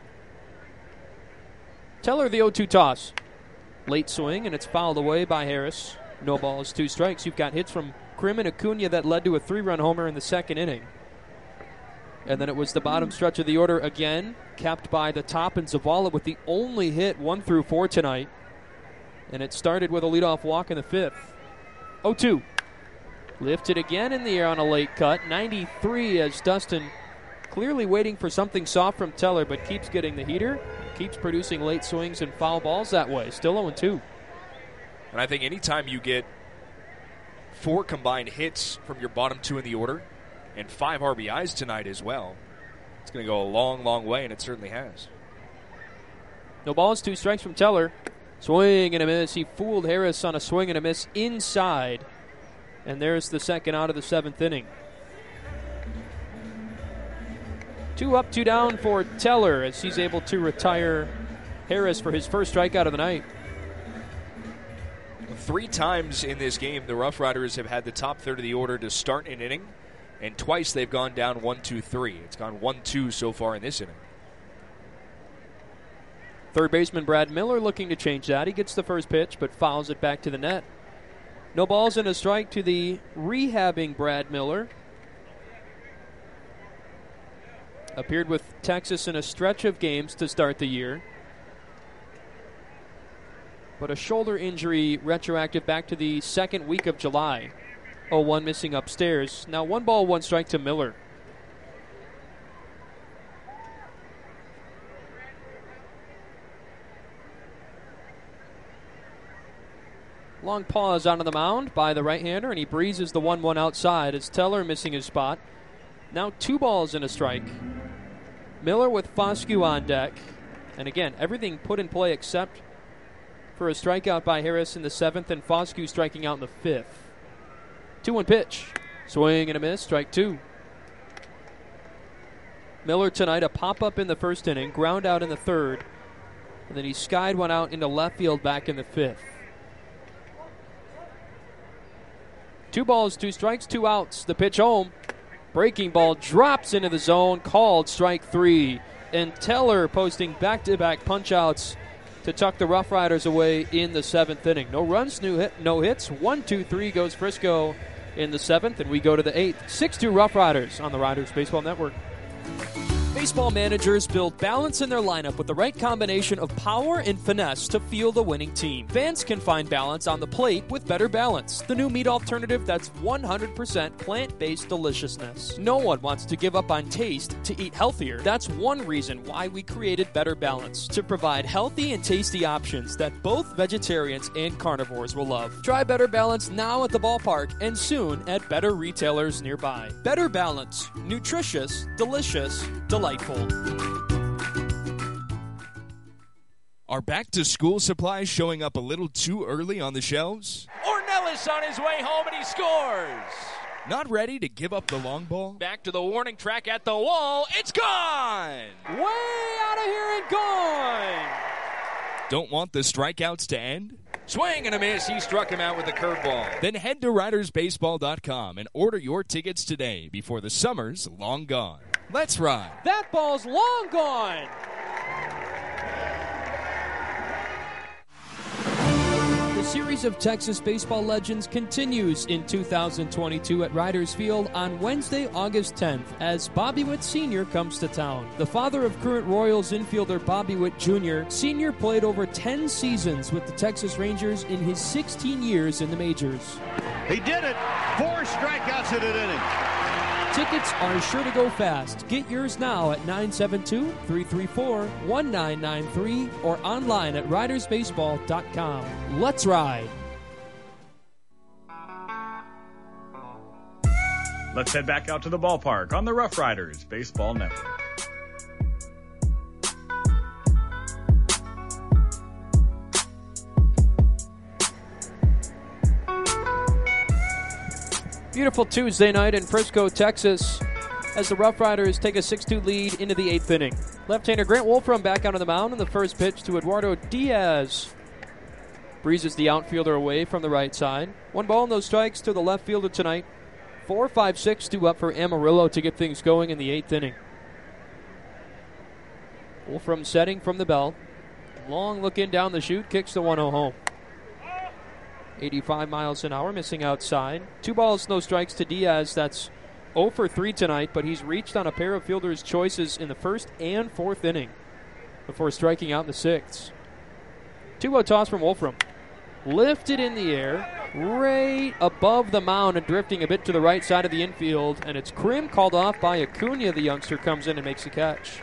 Teller, the oh two toss. Late swing, and it's fouled away by Harris. No balls, two strikes. You've got hits from Krim and Acuna that led to a three-run homer in the second inning. And then it was the bottom stretch of the order again, capped by the top and Zavala with the only hit one through four tonight. And it started with a leadoff walk in the fifth. oh two. Lifted again in the air on a late cut. ninety-three as Dustin clearly waiting for something soft from Teller, but keeps getting the heater, keeps producing late swings and foul balls that way. Still oh two. And I think anytime you get four combined hits from your bottom two in the order, and five R B Is tonight as well, it's going to go a long, long way, and it certainly has. No balls, two strikes from Teller. Swing and a miss. He fooled Harris on a swing and a miss inside. And there's the second out of the seventh inning. Two up, two down for Teller as he's able to retire Harris for his first strikeout of the night. Three times in this game, the Rough Riders have had the top third of the order to start an inning, and twice they've gone down one two three. It's gone one two so far in this inning. Third baseman Brad Miller looking to change that. He gets the first pitch, but fouls it back to the net. No balls and a strike to the rehabbing Brad Miller. Appeared with Texas in a stretch of games to start the year. But a shoulder injury retroactive back to the second week of July. oh one missing upstairs. Now one ball, one strike to Miller. Long pause onto the mound by the right-hander, and he breezes the one one outside as Teller missing his spot. Now two balls and a strike. Miller with Foscue on deck. And again, everything put in play except for a strikeout by Harris in the seventh and Foscue striking out in the fifth. two one pitch. Swing and a miss, strike two. Miller tonight, a pop-up in the first inning, ground out in the third, and then he skied one out into left field back in the fifth. Two balls, two strikes, two outs. The pitch home. Breaking ball drops into the zone, called strike three. And Teller posting back-to-back punch-outs to tuck the Rough Riders away in the seventh inning. No runs, no, hit, no hits. One, two, three goes Frisco in the seventh, and we go to the eighth. six two Rough Riders on the Riders Baseball Network. Baseball managers build balance in their lineup with the right combination of power and finesse to field a winning team. Fans can find balance on the plate with Better Balance, the new meat alternative that's one hundred percent plant-based deliciousness. No one wants to give up on taste to eat healthier. That's one reason why we created Better Balance, to provide healthy and tasty options that both vegetarians and carnivores will love. Try Better Balance now at the ballpark and soon at better retailers nearby. Better Balance, nutritious, delicious, delightful. Are back-to-school supplies showing up a little too early on the shelves? Ornelas on his way home, and he scores. Not ready to give up the long ball? Back to the warning track at the wall. It's gone! Way out of here and gone! Don't want the strikeouts to end? Swing and a miss. He struck him out with a curveball. Then head to riders baseball dot com and order your tickets today before the summer's long gone. Let's ride. That ball's long gone. The series of Texas baseball legends continues in two thousand twenty-two at Riders Field on Wednesday, August tenth, as Bobby Witt Senior comes to town. The father of current Royals infielder Bobby Witt Junior, Senior played over ten seasons with the Texas Rangers in his sixteen years in the majors. He did it. Four strikeouts in an inning. Tickets are sure to go fast. Get yours now at nine seven two, three three four, one nine nine three or online at riders baseball dot com. Let's ride. Let's head back out to the ballpark on the Rough Riders Baseball Network. Beautiful Tuesday night in Frisco, Texas, as the Rough Riders take a six two lead into the eighth inning. Left-hander Grant Wolfram back out on the mound, and the first pitch to Eduardo Diaz breezes the outfielder away from the right side. One ball and those strikes to the left fielder tonight. Four, five, six, two up for Amarillo to get things going in the eighth inning. Wolfram setting from the belt. Long look in down the chute, kicks the one oh home. eighty-five miles an hour, missing outside. Two balls, no strikes to Diaz. That's oh for three tonight, but he's reached on a pair of fielders' choices in the first and fourth inning before striking out in the sixth. two oh toss from Wolfram. Lifted in the air, right above the mound and drifting a bit to the right side of the infield, and it's Krim called off by Acuna. The youngster comes in and makes a catch.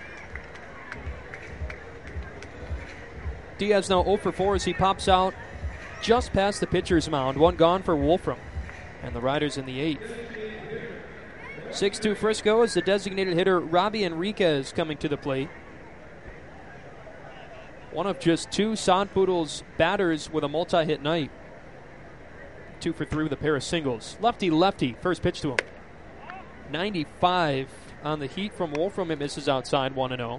Diaz now oh for four as he pops out just past the pitcher's mound. One gone for Wolfram. And the Riders in the eighth. six two Frisco as the designated hitter Robbie Enriquez coming to the plate. One of just two Sod Poodles batters with a multi-hit night. Two for three with a pair of singles. Lefty-lefty. First pitch to him. ninety-five on the heat from Wolfram. It misses outside one and oh.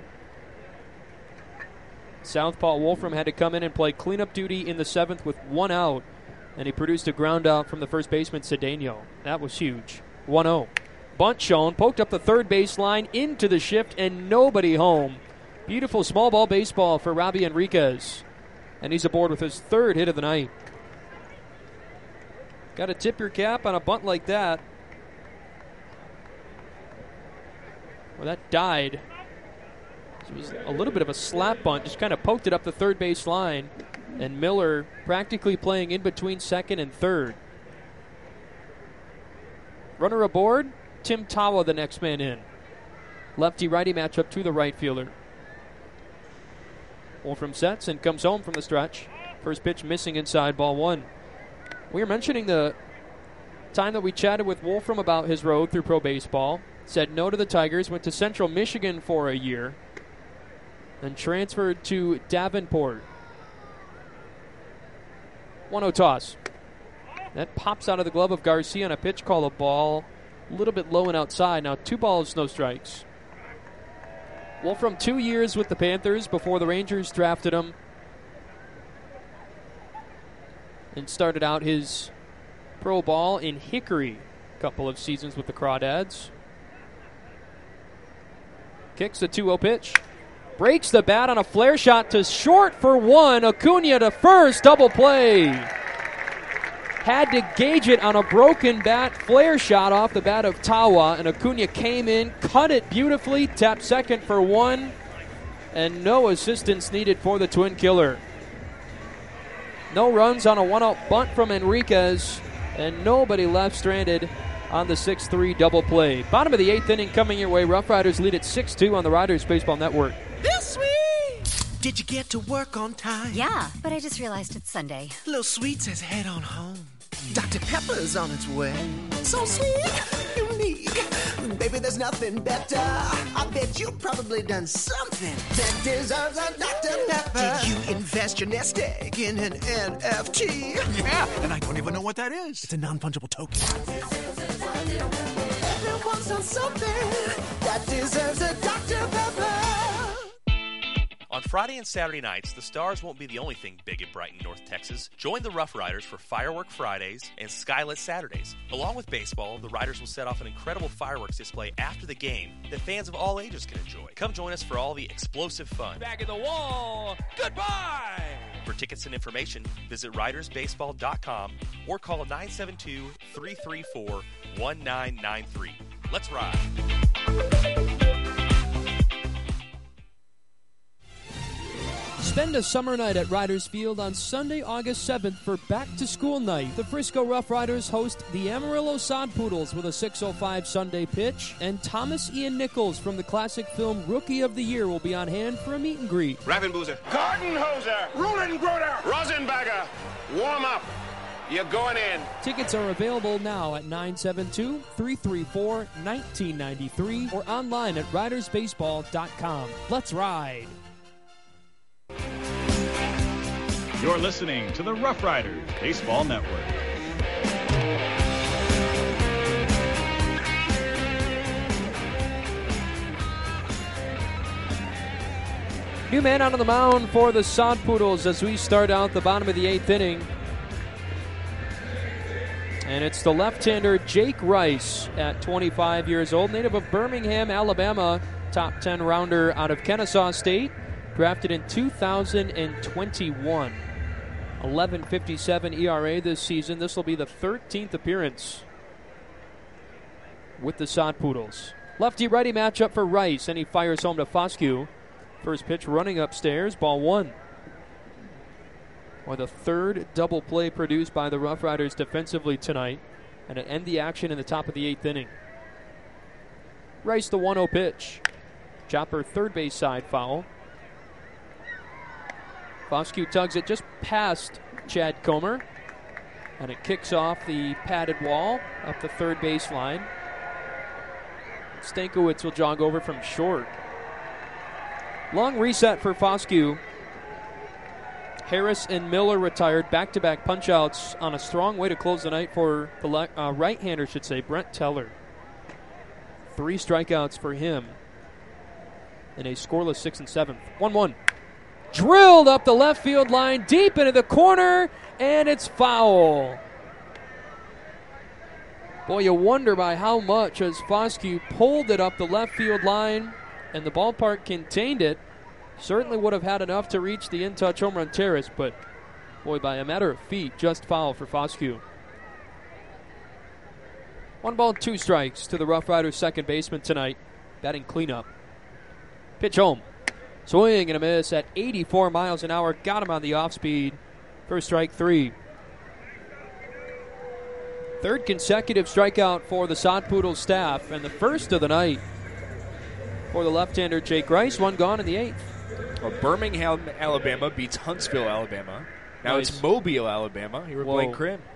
Southpaw Wolfram had to come in and play cleanup duty in the seventh with one out, and he produced a ground out from the first baseman, Cedeno. That was huge. one oh. Bunt shown, poked up the third baseline into the shift, and nobody home. Beautiful small ball baseball for Robbie Enriquez, and he's aboard with his third hit of the night. Got to tip your cap on a bunt like that. Well, that died. It was a little bit of a slap bunt, just kind of poked it up the third base line, and Miller practically playing in between second and third. Runner aboard, Tim Tawa the next man in. Lefty-righty matchup to the right fielder. Wolfram sets and comes home from the stretch. First pitch missing inside, ball one. We were mentioning the time that we chatted with Wolfram about his road through pro baseball. Said no to the Tigers, went to Central Michigan for a year, then transferred to Davenport. one oh toss. That pops out of the glove of Garcia on a pitch call, a ball a little bit low and outside. Now two balls, no strikes. Wolfram, two years with the Panthers before the Rangers drafted him and started out his pro ball in Hickory. A couple of seasons with the Crawdads. Kicks the two oh pitch. Breaks the bat on a flare shot to short for one. Acuna to first. Double play. Had to gauge it on a broken bat. Flare shot off the bat of Tawa. And Acuna came in, cut it beautifully, tapped second for one. And no assistance needed for the Twin Killer. No runs on a one-out bunt from Enriquez. And nobody left stranded on the six three double play. Bottom of the eighth inning coming your way. Rough Riders lead at six two on the Riders Baseball Network. This sweet! Did you get to work on time? Yeah, but I just realized it's Sunday. Little Sweet says head on home. Doctor Pepper's on its way. So sweet, unique. Baby, there's nothing better. I bet you've probably done something that deserves a Doctor Pepper. Did you invest your nest egg in an N F T? Yeah, and I don't even know what that is. It's a non-fungible token. Everyone's done something that deserves a Doctor Pepper. On Friday and Saturday nights, the Stars won't be the only thing big in Brighton, North Texas. Join the Rough Riders for Firework Fridays and Skylit Saturdays. Along with baseball, the Riders will set off an incredible fireworks display after the game that fans of all ages can enjoy. Come join us for all the explosive fun. Back in the wall. Goodbye. For tickets and information, visit riders baseball dot com or call nine seven two, three three four, one nine nine three. Let's ride. Spend a summer night at Riders Field on Sunday, August seventh for back-to-school night. The Frisco Rough Riders host the Amarillo Sod Poodles with a six oh five Sunday pitch, and Thomas Ian Nichols from the classic film Rookie of the Year will be on hand for a meet and greet. Ravenboozer. Gartenhauser. Rulengroder. Rosenbagger. Warm up. You're going in. Tickets are available now at nine seven two, three three four, one nine nine three or online at riders baseball dot com. Let's ride. You're listening to the Rough Riders Baseball Network. New man out on the mound for the Sod Poodles as we start out the bottom of the eighth inning. And it's the left-hander Jake Rice at twenty-five years old, native of Birmingham, Alabama, top ten rounder out of Kennesaw State, drafted in two thousand twenty-one. eleven fifty-seven E R A this season. This will be the thirteenth appearance with the Sod Poodles. Lefty-righty matchup for Rice, and he fires home to Foscue. First pitch running upstairs, ball one. Or the third double play produced by the Rough Riders defensively tonight, and it end the action in the top of the eighth inning. Rice the one oh pitch. Chopper third base side foul. Foscue tugs it just past Chad Comer, and it kicks off the padded wall up the third base line. Stankiewicz will jog over from short. Long reset for Foscue. Harris and Miller retired, back-to-back punch-outs on a strong way to close the night for the le- uh, right-hander, should say, Brent Teller. Three strikeouts for him in a scoreless sixth and seventh. one one. Drilled up the left field line, deep into the corner, and it's foul. Boy, you wonder by how much as Foscue pulled it up the left field line, and the ballpark contained it. Certainly would have had enough to reach the in-touch home run terrace, but boy, by a matter of feet, just foul for Foscue. One ball, two strikes to the Rough Riders second baseman tonight, batting cleanup. Pitch home. Swing and a miss at eighty-four miles an hour. Got him on the off-speed. First strike, three. Third consecutive strikeout for the Sod Poodles staff, and the first of the night for the left-hander Jake Rice. One gone in the eighth. Well, Birmingham, Alabama beats Huntsville, Alabama. Now Nice. it's Mobile, Alabama. Here with Blaine Whoa. Krim.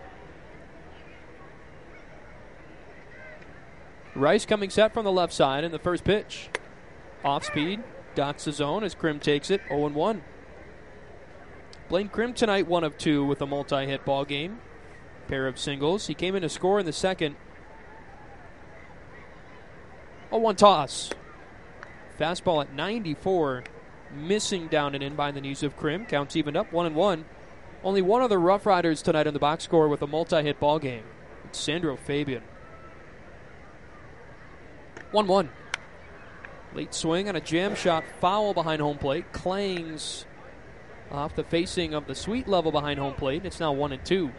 Rice coming set from the left side in the first pitch. Off speed, dots the zone as Krim takes it, oh and one. Blaine Krim tonight one of two with a multi-hit ball game. Pair of singles. He came in to score in the second. oh one toss. Fastball at ninety-four. Missing down and in by the knees of Krim. Counts evened up, one and one. Only one other Rough Riders tonight on the box score with a multi-hit ball game. It's Sandro Fabian. one one. Late swing on a jam shot, foul behind home plate. Clangs off the facing of the sweet level behind home plate. It's now one and two.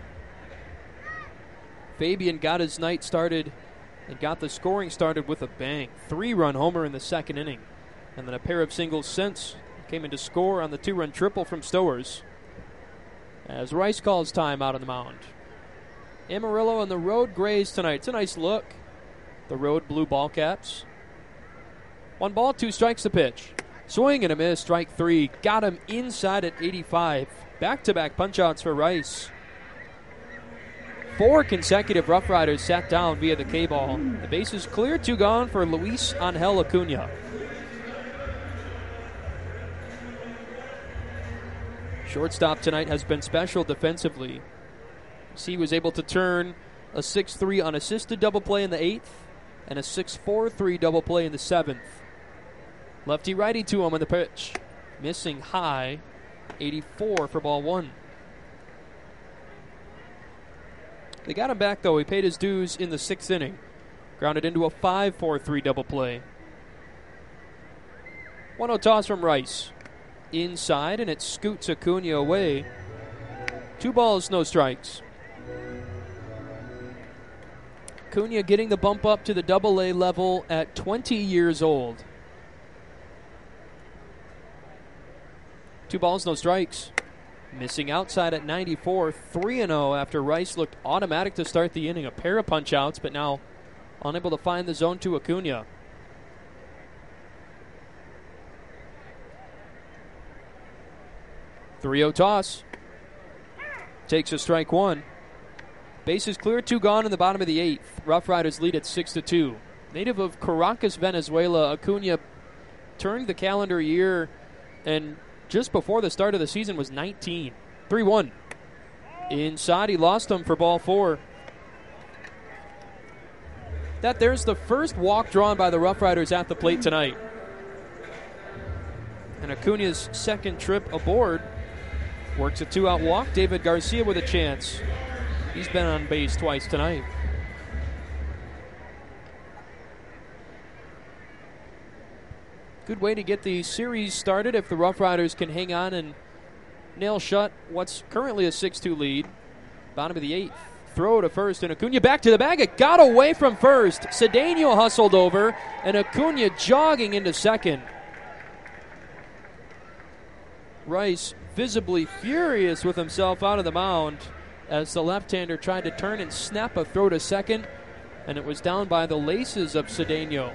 Fabian got his night started and got the scoring started with a bang. Three-run homer in the second inning. And then a pair of singles since came in to score on the two-run triple from Stowers. As Rice calls time out on the mound. Amarillo and the Road Grays tonight. It's a nice look. The Road Blue ball caps. One ball, two strikes the pitch. Swing and a miss, strike three. Got him inside at eighty-five. Back-to-back punch-outs for Rice. Four consecutive Rough Riders sat down via the K-ball. The base is clear, two gone for Luis Angel Acuna. Shortstop tonight has been special defensively. He was able to turn a six three unassisted double play in the eighth and a six four three double play in the seventh. Lefty-righty to him on the pitch. Missing high, eighty-four for ball one. They got him back, though. He paid his dues in the sixth inning. Grounded into a five four three double play. one oh toss from Rice. Inside, and it scoots Acuna away. Two balls, no strikes. Acuna getting the bump up to the double A level at twenty years old. Two balls, no strikes. Missing outside at ninety-four, three and oh after Rice looked automatic to start the inning. A pair of punch-outs, but now unable to find the zone to Acuna. three oh toss. Takes a strike one. Bases clear, two gone in the bottom of the eighth. Rough Riders lead at six to two. Native of Caracas, Venezuela, Acuna turned the calendar year and just before the start of the season was nineteen. three one. Inside, he lost him for ball four. That there's the first walk drawn by the Rough Riders at the plate tonight. And Acuna's second trip aboard works a two-out walk. David Garcia with a chance. He's been on base twice tonight. Good way to get the series started if the Rough Riders can hang on and nail shut what's currently a six two lead. Bottom of the eighth. Throw to first, and Acuna back to the bag. It got away from first. Cedeno hustled over, and Acuna jogging into second. Rice visibly furious with himself out of the mound as the left-hander tried to turn and snap a throw to second, and it was down by the laces of Cedeno.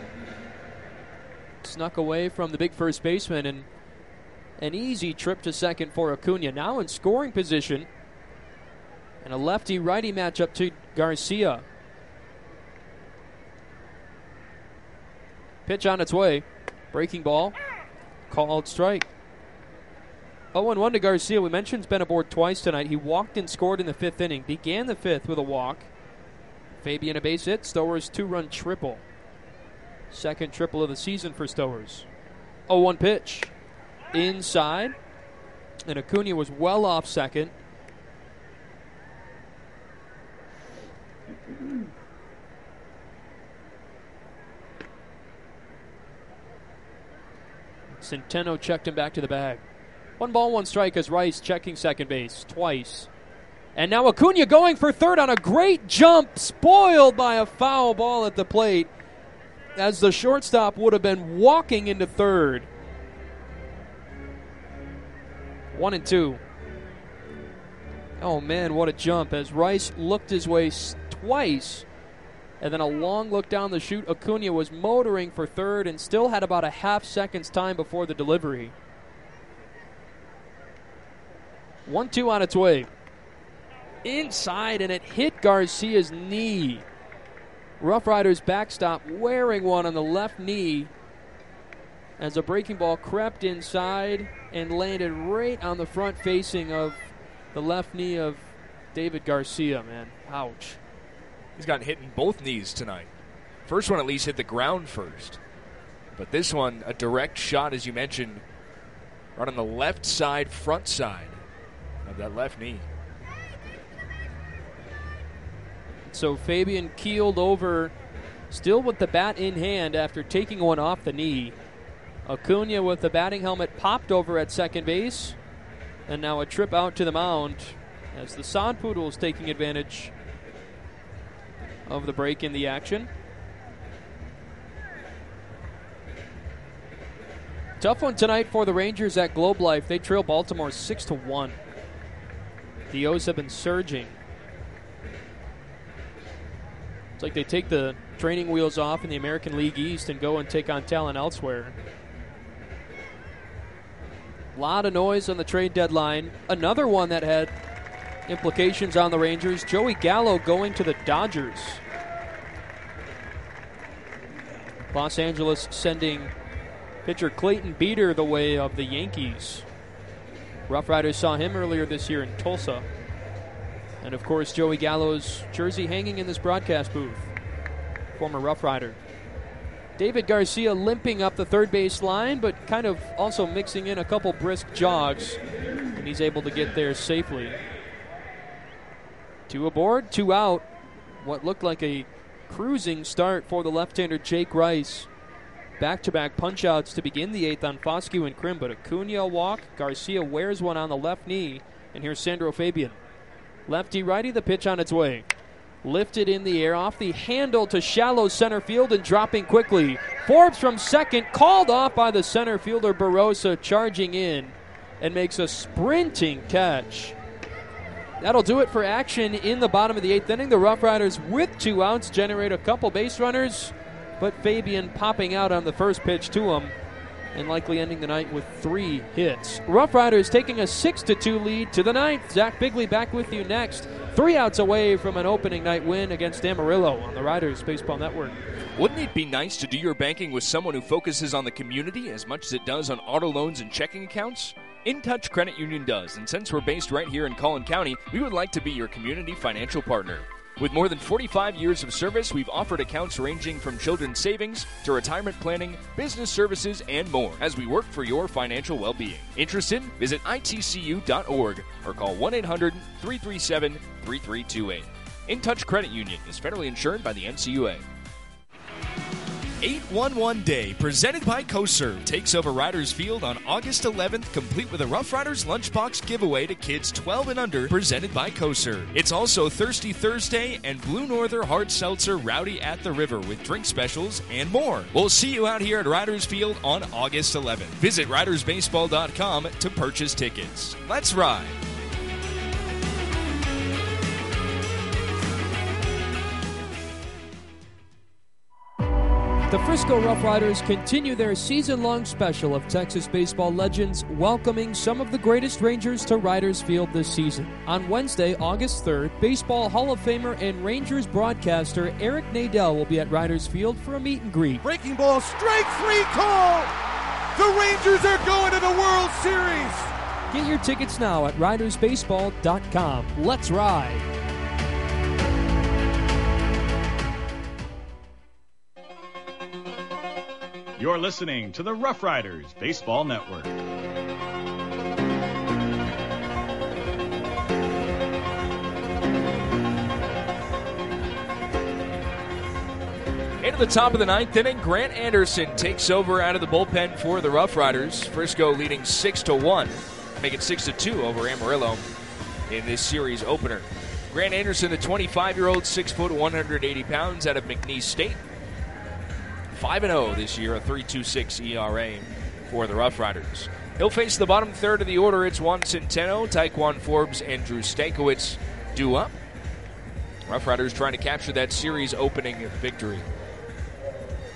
Snuck away from the big first baseman, and an easy trip to second for Acuna. Now in scoring position, and a lefty-righty matchup to Garcia. Pitch on its way. Breaking ball. Called strike. oh and one to Garcia. We mentioned he's been aboard twice tonight. He walked and scored in the fifth inning. Began the fifth with a walk. Fabian a base hit. Stowers two-run triple. Second triple of the season for Stowers. oh one pitch. Inside. And Acuna was well off second. Centeno checked him back to the bag. One ball, one strike as Rice checking second base twice. And now Acuna going for third on a great jump, spoiled by a foul ball at the plate, as the shortstop would have been walking into third. One and two. Oh man, what a jump as Rice looked his way twice, and then a long look down the chute. Acuna was motoring for third and still had about a half second's time before the delivery. one two on its way. Inside, and it hit Garcia's knee. Rough Riders backstop wearing one on the left knee as a breaking ball crept inside and landed right on the front facing of the left knee of David Garcia, man. Ouch. He's gotten hit in both knees tonight. First one at least hit the ground first. But this one, a direct shot, as you mentioned, right on the left side, front side of that left knee. So Fabian keeled over, still with the bat in hand after taking one off the knee. Acuna with the batting helmet popped over at second base. And now a trip out to the mound as the Sod Poodles taking advantage of the break in the action. Tough one tonight for the Rangers at Globe Life. They trail Baltimore six to one. The O's have been surging. It's like they take the training wheels off in the American League East and go and take on talent elsewhere. A lot of noise on the trade deadline. Another one that had implications on the Rangers. Joey Gallo going to the Dodgers. Los Angeles sending pitcher Clayton Beeter the way of the Yankees. Rough Riders saw him earlier this year in Tulsa. And, of course, Joey Gallo's jersey hanging in this broadcast booth. Former Rough Rider. David Garcia limping up the third base line, but kind of also mixing in a couple brisk jogs. And he's able to get there safely. Two aboard, two out. What looked like a cruising start for the left-hander Jake Rice. Back-to-back punch-outs to begin the eighth on Foscue and Krim, but Acuna walk. Garcia wears one on the left knee. And here's Sandro Fabian. Lefty-righty, the pitch on its way. Lifted in the air off the handle to shallow center field and dropping quickly. Forbes from second, called off by the center fielder Barossa, charging in and makes a sprinting catch. That'll do it for action in the bottom of the eighth inning. The Rough Riders, with two outs, generate a couple base runners, but Fabian popping out on the first pitch to him and likely ending the night with three hits. Rough Riders taking a six to two lead to the ninth. Zach Bigley back with you next. Three outs away from an opening night win against Amarillo on the Riders Baseball Network. Wouldn't it be nice to do your banking with someone who focuses on the community as much as it does on auto loans and checking accounts? InTouch Credit Union does, and since we're based right here in Collin County, we would like to be your community financial partner. With more than forty-five years of service, we've offered accounts ranging from children's savings to retirement planning, business services, and more as we work for your financial well-being. Interested? Visit I T C U dot org or call one eight hundred, three three seven, three three two eight. InTouch Credit Union is federally insured by the N C U A. eight one one Day, presented by CoServe, takes over Riders Field on August eleventh, complete with a Rough Riders Lunchbox giveaway to kids twelve and under, presented by CoServe. It's also Thirsty Thursday and Blue Norther Hard Seltzer Rowdy at the River with drink specials and more. We'll see you out here at Riders Field on August eleventh. Visit riders baseball dot com to purchase tickets. Let's ride! The Frisco Rough Riders continue their season-long special of Texas baseball legends, welcoming some of the greatest Rangers to Riders Field this season. On Wednesday, August third, Baseball Hall of Famer and Rangers broadcaster Eric Nadel will be at Riders Field for a meet and greet. Breaking ball, strike three call! The Rangers are going to the World Series! Get your tickets now at riders baseball dot com. Let's ride! You're listening to the Rough Riders Baseball Network. Into the top of the ninth inning, Grant Anderson takes over out of the bullpen for the Rough Riders. Frisco leading six to one, make it six to two over Amarillo in this series opener. Grant Anderson, the twenty-five-year-old, six foot, one hundred eighty pounds, out of McNeese State. five and oh this year, a three point two six E R A for the Rough Riders. He'll face the bottom third of the order. It's Juan Centeno, Taekwon Forbes, and Drew Stankiewicz due up. Rough Riders trying to capture that series opening victory.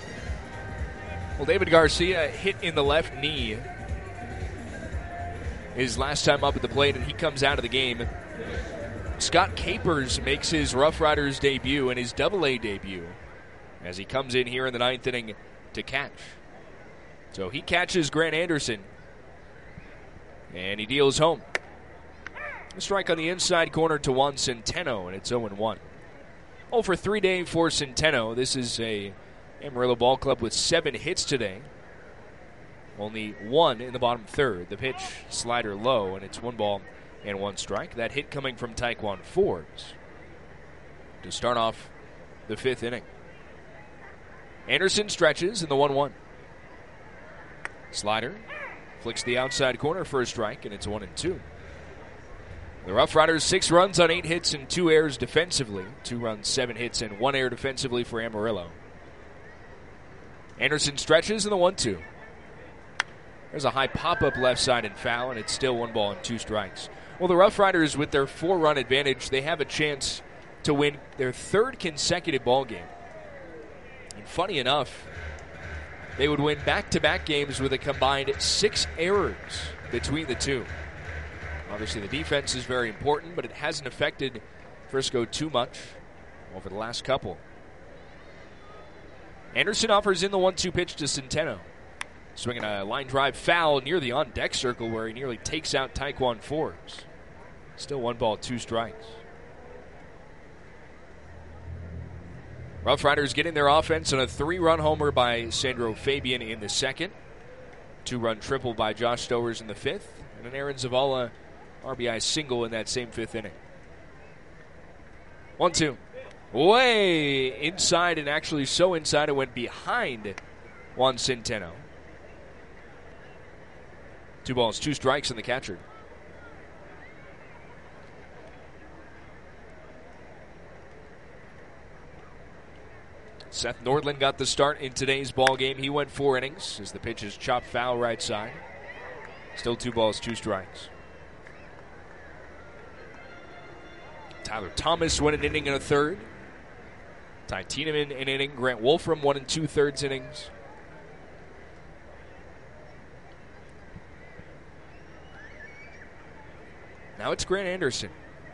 Well, David Garcia hit in the left knee his last time up at the plate, and he comes out of the game. Scott Capers makes his Rough Riders debut and his Double-A debut as he comes in here in the ninth inning to catch. So he catches Grant Anderson, and he deals home. A strike on the inside corner to Juan Centeno, and it's oh one. oh for three day for Centeno. This is a Amarillo Ball Club with seven hits today. Only one in the bottom third. The pitch, slider low, and it's one ball and one strike. That hit coming from Taekwon Forbes to start off the fifth inning. Anderson stretches in the one one. Slider flicks the outside corner for a strike, and it's one and two. The Rough Riders, six runs on eight hits and two errors defensively. Two runs, seven hits, and one error defensively for Amarillo. Anderson stretches in the one two. There's a high pop-up left side and foul, and it's still one ball and two strikes. Well, the Rough Riders, with their four-run advantage, they have a chance to win their third consecutive ball game. And funny enough, they would win back-to-back games with a combined six errors between the two. Obviously, the defense is very important, but it hasn't affected Frisco too much over the last couple. Anderson offers in the one two pitch to Centeno. Swinging a line drive foul near the on-deck circle where he nearly takes out Taekwon Forbes. Still one ball, two strikes. Rough Riders getting their offense on a three-run homer by Sandro Fabian in the second. Two-run triple by Josh Stowers in the fifth. And an Aaron Zavala R B I single in that same fifth inning. one two. Way inside, and actually so inside it went behind Juan Centeno. Two balls, two strikes in the catcher. Seth Nordland got the start in today's ball game. He went four innings as the pitch is chopped foul right side. Still two balls, two strikes. Tyler Thomas went an inning and a third. Ty Tiedemann an inning. Grant Wolfram one and two thirds innings. Now it's Grant Anderson.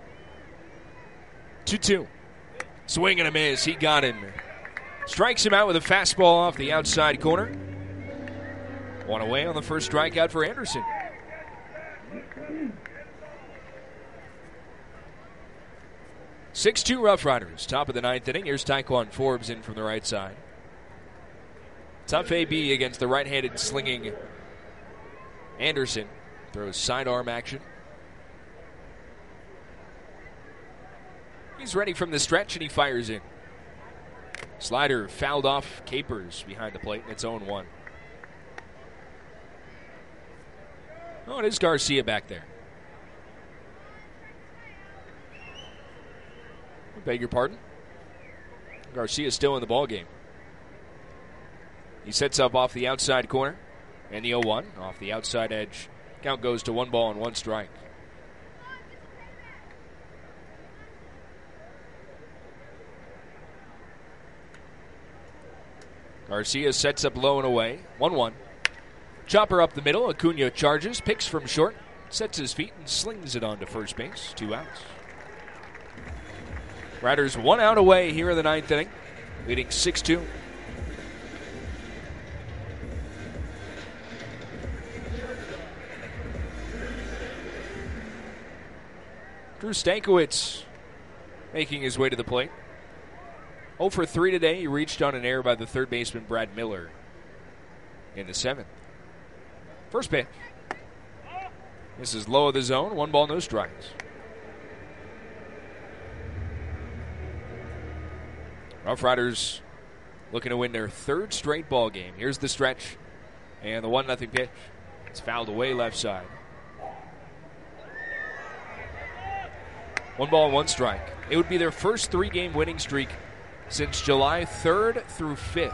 two two. Swing and a miss. He got him. Strikes him out with a fastball off the outside corner. One away on the first strikeout for Anderson. six two Rough Riders. Top of the ninth inning. Here's Taekwon Forbes in from the right side. Tough A B against the right-handed slinging Anderson. Throws sidearm action. He's ready from the stretch, and he fires in. Slider fouled off Capers behind the plate, and it's oh one. Oh, it is Garcia back there. I beg your pardon. Garcia's still in the ballgame. He sets up off the outside corner, and the oh one off the outside edge. Count goes to one ball and one strike. Garcia sets up low and away. one one. Chopper up the middle. Acuna charges, picks from short, sets his feet, and slings it onto first base. Two outs. Riders one out away here in the ninth inning, leading six two. Drew Stankiewicz making his way to the plate. oh for three today. He reached on an error by the third baseman Brad Miller in the seventh. First pitch. This is low of the zone. One ball, no strikes. Rough Riders looking to win their third straight ball game. Here's the stretch and the one nothing pitch. It's fouled away left side. One ball, one strike. It would be their first three-game winning streak since July third through fifth.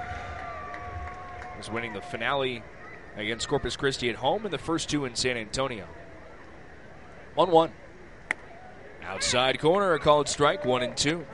Was winning the finale against Corpus Christi at home and the first two in San Antonio. one one. Outside corner, a called strike, one and two.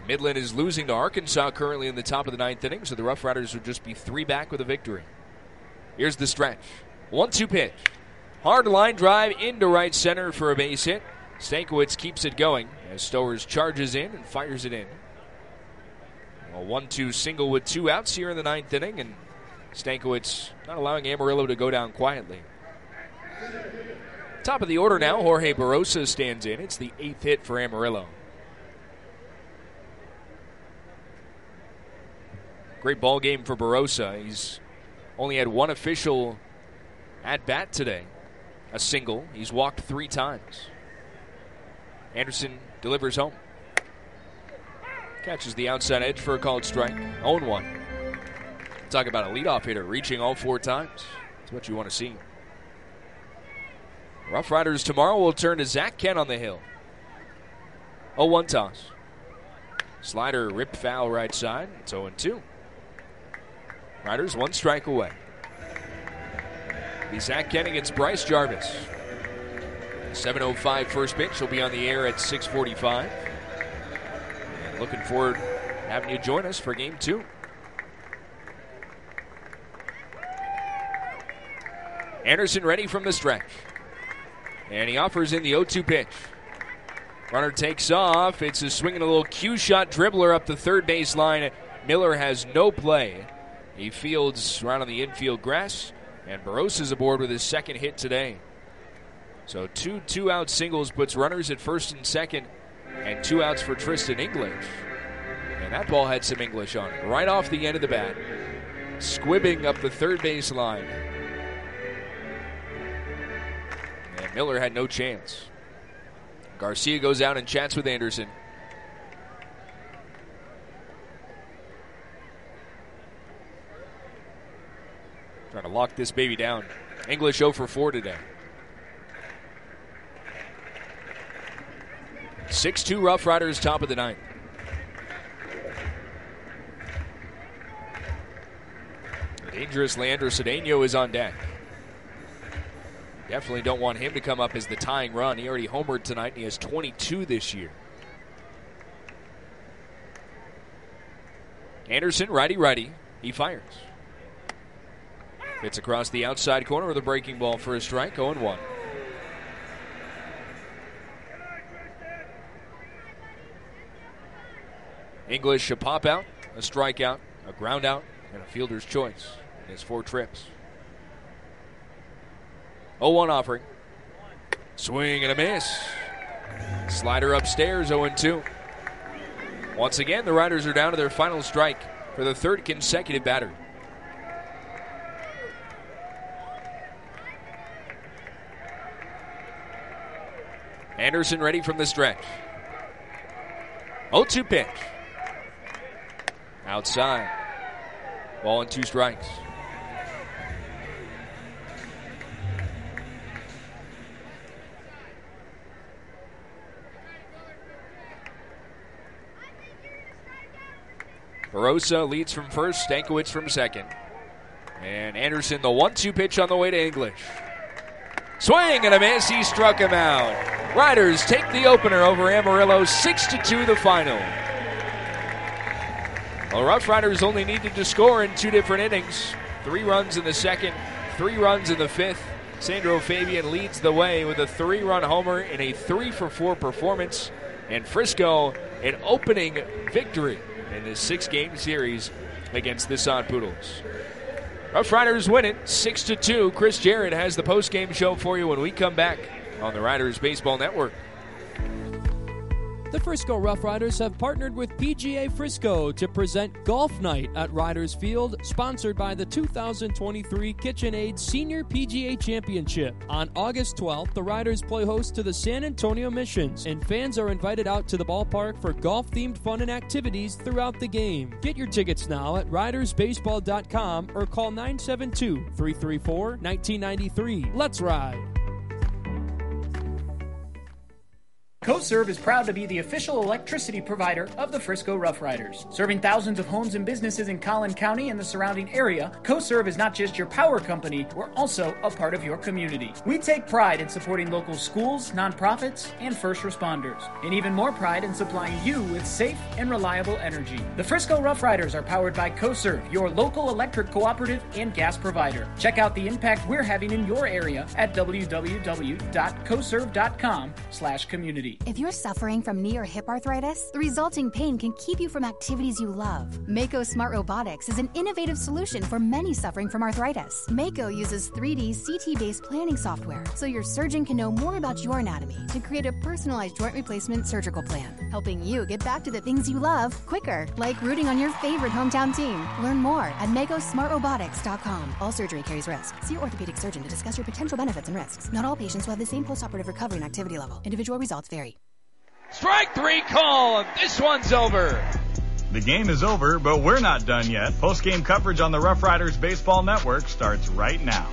Midland is losing to Arkansas currently in the top of the ninth inning, so the Rough Riders would just be three back with a victory. Here's the stretch. one two pitch. Hard line drive into right center for a base hit. Stankiewicz keeps it going as Stowers charges in and fires it in. A one two single with two outs here in the ninth inning, and Stankiewicz not allowing Amarillo to go down quietly. Top of the order now, Jorge Barrosa stands in. It's the eighth hit for Amarillo. Great ball game for Barrosa. He's only had one official at-bat today, a single. He's walked three times. Anderson delivers home. Catches the outside edge for a called strike. oh one. Talk about a leadoff hitter reaching all four times. That's what you want to see. Rough Riders tomorrow will turn to Zach Kent on the hill. oh one toss. Slider ripped foul right side. It's oh two. Riders one strike away. It'll be Zach Kent against Bryce Jarvis. seven oh five first pitch. Will be on the air at six forty-five. And looking forward to having you join us for game two. Anderson ready from the stretch. And he offers in the oh two pitch. Runner takes off. It's a swinging a little cue shot dribbler up the third base line. Miller has no play. He fields right on the infield grass. And Barrosa's aboard with his second hit today. So two two-out singles puts runners at first and second. And two outs for Tristan English. And that ball had some English on it. Right off the end of the bat. Squibbing up the third base line. And Miller had no chance. Garcia goes out and chats with Anderson. Trying to lock this baby down. English oh for four today. six two Rough Riders, top of the ninth. Dangerous Leandro Cedeno is on deck. Definitely don't want him to come up as the tying run. He already homered tonight, and he has twenty-two this year. Anderson, righty-righty. He fires. Hits across the outside corner with a breaking ball for a strike, oh one. English, a pop out, a strikeout, a ground out, and a fielder's choice in his four trips. oh one offering. Swing and a miss. Slider upstairs, oh two. Once again, the Riders are down to their final strike for the third consecutive batter. Anderson ready from the stretch. oh two pitch. Outside. Ball and two strikes. Barrosa leads from first, Stankiewicz from second. And Anderson, the one two pitch on the way to English. Swing and a miss, he struck him out. Riders take the opener over Amarillo, six to two the final. Well, Rough Riders only needed to score in two different innings. Three runs in the second, three runs in the fifth. Sandro Fabian leads the way with a three-run homer in a three for four performance. And Frisco, an opening victory in this six-game series against the Sod Poodles. Rough Riders win it six to two. Chris Jarrett has the post-game show for you when we come back on the Riders Baseball Network. The Frisco Rough Riders have partnered with P G A Frisco to present Golf Night at Riders Field, sponsored by the two thousand twenty-three KitchenAid Senior P G A Championship. On August twelfth, the Riders play host to the San Antonio Missions, and fans are invited out to the ballpark for golf-themed fun and activities throughout the game. Get your tickets now at riders baseball dot com or call nine seven two, three three four, one nine nine three. Let's ride! CoServe is proud to be the official electricity provider of the Frisco Rough Riders. Serving thousands of homes and businesses in Collin County and the surrounding area, CoServe is not just your power company, we're also a part of your community. We take pride in supporting local schools, nonprofits, and first responders, and even more pride in supplying you with safe and reliable energy. The Frisco Rough Riders are powered by CoServe, your local electric cooperative and gas provider. Check out the impact we're having in your area at w w w dot coserve dot com slash community. If you're suffering from knee or hip arthritis, the resulting pain can keep you from activities you love. Mako Smart Robotics is an innovative solution for many suffering from arthritis. Mako uses three D C T-based planning software, so your surgeon can know more about your anatomy to create a personalized joint replacement surgical plan, helping you get back to the things you love quicker, like rooting on your favorite hometown team. Learn more at mako smart robotics dot com. All surgery carries risk. See your orthopedic surgeon to discuss your potential benefits and risks. Not all patients will have the same postoperative recovery and activity level. Individual results vary. Strike three call. This one's over. The game is over, but we're not done yet. Post-game coverage on the Rough Riders Baseball Network starts right now.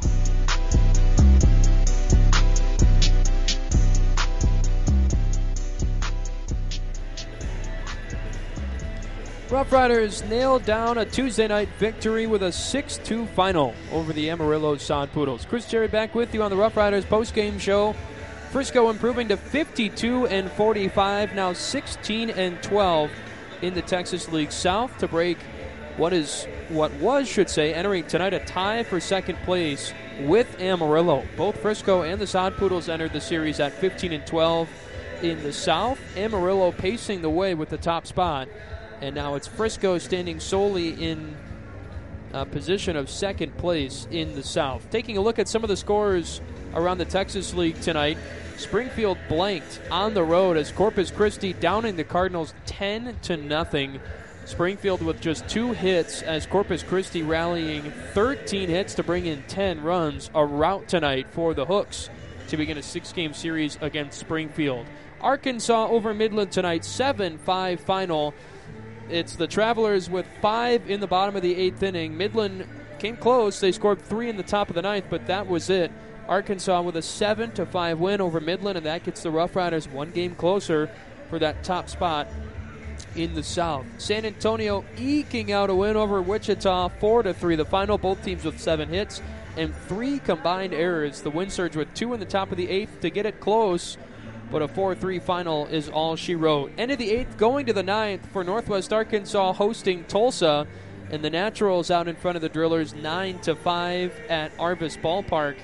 Rough Riders nailed down a Tuesday night victory with a six two final over the Amarillo Sod Poodles. Chris Cherry back with you on the Rough Riders post-game show. Frisco improving to fifty-two and forty-five, now sixteen and twelve in the Texas League South to break what is what was, should say, entering tonight a tie for second place with Amarillo. Both Frisco and the Sod Poodles entered the series at fifteen and twelve in the South. Amarillo pacing the way with the top spot, and now it's Frisco standing solely in a position of second place in the South. Taking a look at some of the scores around the Texas League tonight. Springfield blanked on the road as Corpus Christi downing the Cardinals ten to nothing. Springfield with just two hits as Corpus Christi rallying thirteen hits to bring in ten runs. A rout tonight for the Hooks to begin a six-game series against Springfield. Arkansas over Midland tonight, seven five final. It's the Travelers with five in the bottom of the eighth inning. Midland came close. They scored three in the top of the ninth, but that was it. Arkansas with a seven to five win over Midland, and that gets the Rough Riders one game closer for that top spot in the South. San Antonio eking out a win over Wichita, four to three. The final, both teams with seven hits and three combined errors. The Wind Surge with two in the top of the eighth to get it close, but a four three final is all she wrote. End of the eighth, going to the ninth for Northwest Arkansas hosting Tulsa, and the Naturals out in front of the Drillers nine to five at Arvis Ballpark.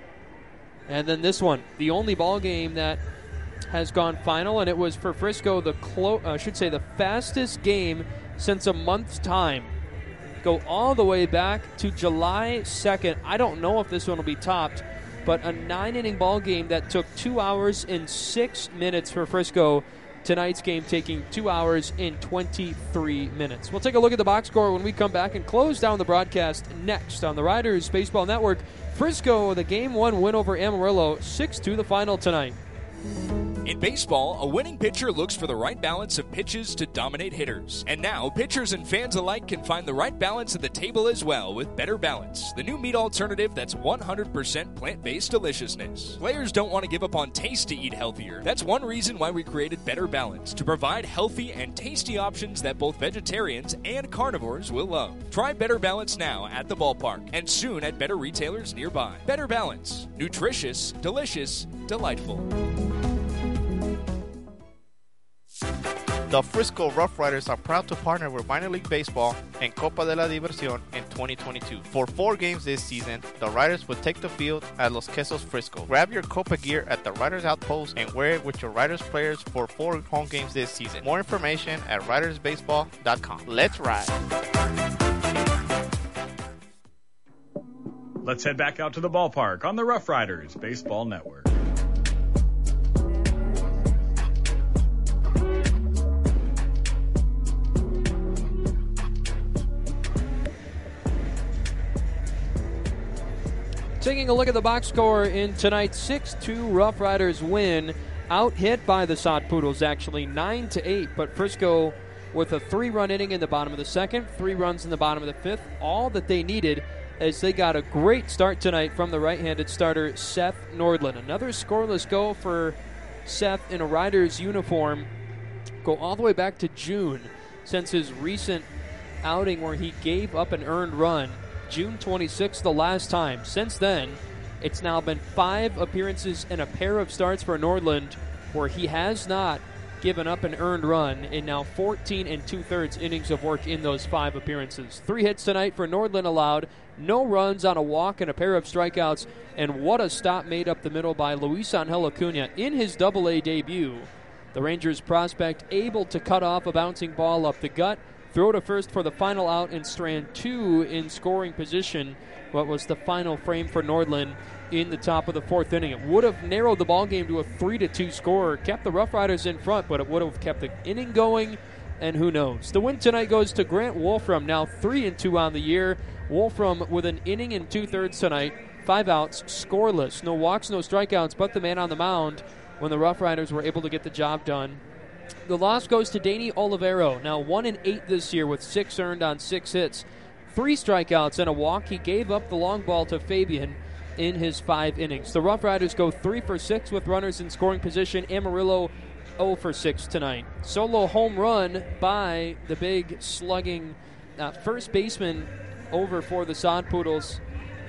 And then this one, the only ball game that has gone final, and it was for Frisco the clo- uh, I should say the fastest game since a month's time. Go all the way back to July second. I don't know if this one will be topped, but a nine-inning ball game that took two hours and six minutes for Frisco. Tonight's game taking two hours and twenty-three minutes. We'll take a look at the box score when we come back and close down the broadcast next on the Riders Baseball Network. Frisco, the game one win over Amarillo, six two the final tonight. In baseball, a winning pitcher looks for the right balance of pitches to dominate hitters. And now, pitchers and fans alike can find the right balance at the table as well with Better Balance, the new meat alternative that's one hundred percent plant-based deliciousness. Players don't want to give up on taste to eat healthier. That's one reason why we created Better Balance, to provide healthy and tasty options that both vegetarians and carnivores will love. Try Better Balance now at the ballpark and soon at better retailers nearby. Better Balance. Nutritious, delicious, delightful. The Frisco Rough Riders are proud to partner with Minor League Baseball and Copa de la Diversión in twenty twenty-two. For four games this season, the Riders will take the field at Los Quesos Frisco. Grab your Copa gear at the Riders Outpost and wear it with your Riders players for four home games this season. More information at riders baseball dot com. Let's ride! Let's head back out to the ballpark on the Rough Riders Baseball Network. Taking a look at the box score in tonight's six two Rough Riders win. Out hit by the Sod Poodles, actually, nine to eight. But Frisco with a three-run inning in the bottom of the second, three runs in the bottom of the fifth. All that they needed as they got a great start tonight from the right-handed starter, Seth Nordland. Another scoreless go for Seth in a Riders uniform go all the way back to June since his recent outing where he gave up an earned run. June twenty-sixth, the last time. Since then, it's now been five appearances and a pair of starts for Nordland where he has not given up an earned run in now fourteen and two-thirds innings of work in those five appearances. Three hits tonight for Nordland allowed, no runs on a walk and a pair of strikeouts, and what a stop made up the middle by Luis Angel Acuna in his double-A debut. The Rangers prospect able to cut off a bouncing ball up the gut, throw to first for the final out, and strand two in scoring position. What was the final frame for Nordland in the top of the fourth inning. It would have narrowed the ball game to a three to two score, kept the Rough Riders in front, but it would have kept the inning going, and who knows. The win tonight goes to Grant Wolfram, now three and two on the year. Wolfram with an inning and two-thirds tonight, five outs, scoreless, no walks, no strikeouts, but the man on the mound when the Rough Riders were able to get the job done. The loss goes to Danny Olivero, now one and eight this year with six earned on six hits, three strikeouts and a walk. He gave up the long ball to Fabian in his five innings. The Rough Riders go three for six with runners in scoring position. Amarillo oh for six tonight. Solo home run by the big slugging uh, first baseman over for the Sod Poodles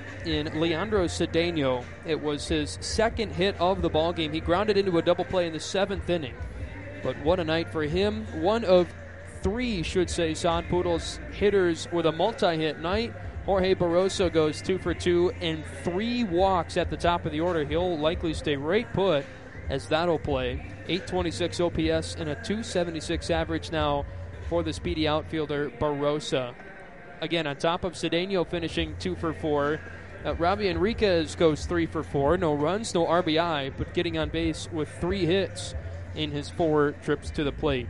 in Leandro Cedeno. It was his second hit of the ball game. He grounded into a double play in the seventh inning. But what a night for him. One of three, should say, Sod Poodles hitters with a multi-hit night. Jorge Barroso goes two for two and three walks at the top of the order. He'll likely stay right put as that'll play. eight twenty-six O P S and a two seventy-six average now for the speedy outfielder Barroso. Again, on top of Cedeno finishing two for four. Uh, Robbie Enriquez goes three for four. No runs, no R B I, but getting on base with three hits in his four trips to the plate.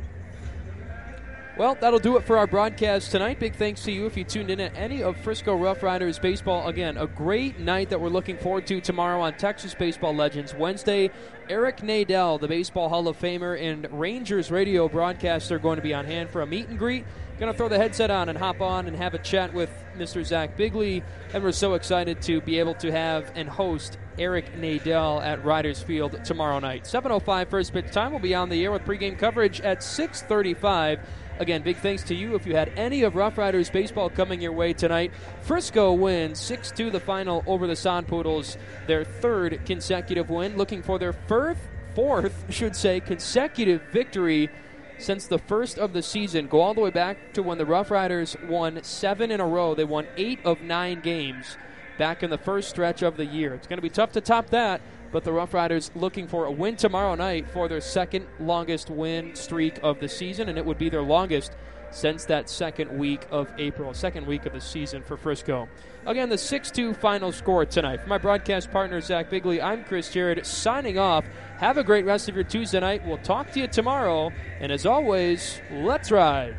Well, that'll do it for our broadcast tonight. Big thanks to you if you tuned in at any of Frisco Rough Riders baseball. Again, a great night that we're looking forward to tomorrow on Texas Baseball Legends. Wednesday, Eric Nadel, the Baseball Hall of Famer and Rangers radio broadcaster, are going to be on hand for a meet and greet. Going to throw the headset on and hop on and have a chat with Mister Zach Bigley. And we're so excited to be able to have and host Eric Nadel at Riders Field tomorrow night. seven oh five first pitch time. We'll be on the air with pregame coverage at six thirty-five. Again, big thanks to you if you had any of Rough Riders baseball coming your way tonight. Frisco wins six two the final over the Sod Poodles, their third consecutive win, looking for their fourth, fourth, should say, consecutive victory since the first of the season. Go all the way back to when the Rough Riders won seven in a row. They won eight of nine games back in the first stretch of the year. It's going to be tough to top that, but the Rough Riders looking for a win tomorrow night for their second longest win streak of the season, and it would be their longest since that second week of April, second week of the season for Frisco. Again, the six two final score tonight. For my broadcast partner, Zach Bigley, I'm Chris Jarrett, signing off. Have a great rest of your Tuesday night. We'll talk to you tomorrow, and as always, let's ride.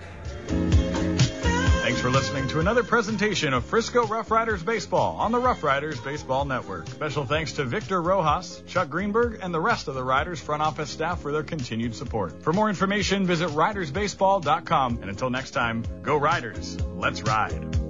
Thanks for listening to another presentation of Frisco Rough Riders Baseball on the Rough Riders Baseball Network. Special thanks to Victor Rojas, Chuck Greenberg, and the rest of the Riders front office staff for their continued support. For more information, visit riders baseball dot com. And until next time, go Riders. Let's ride.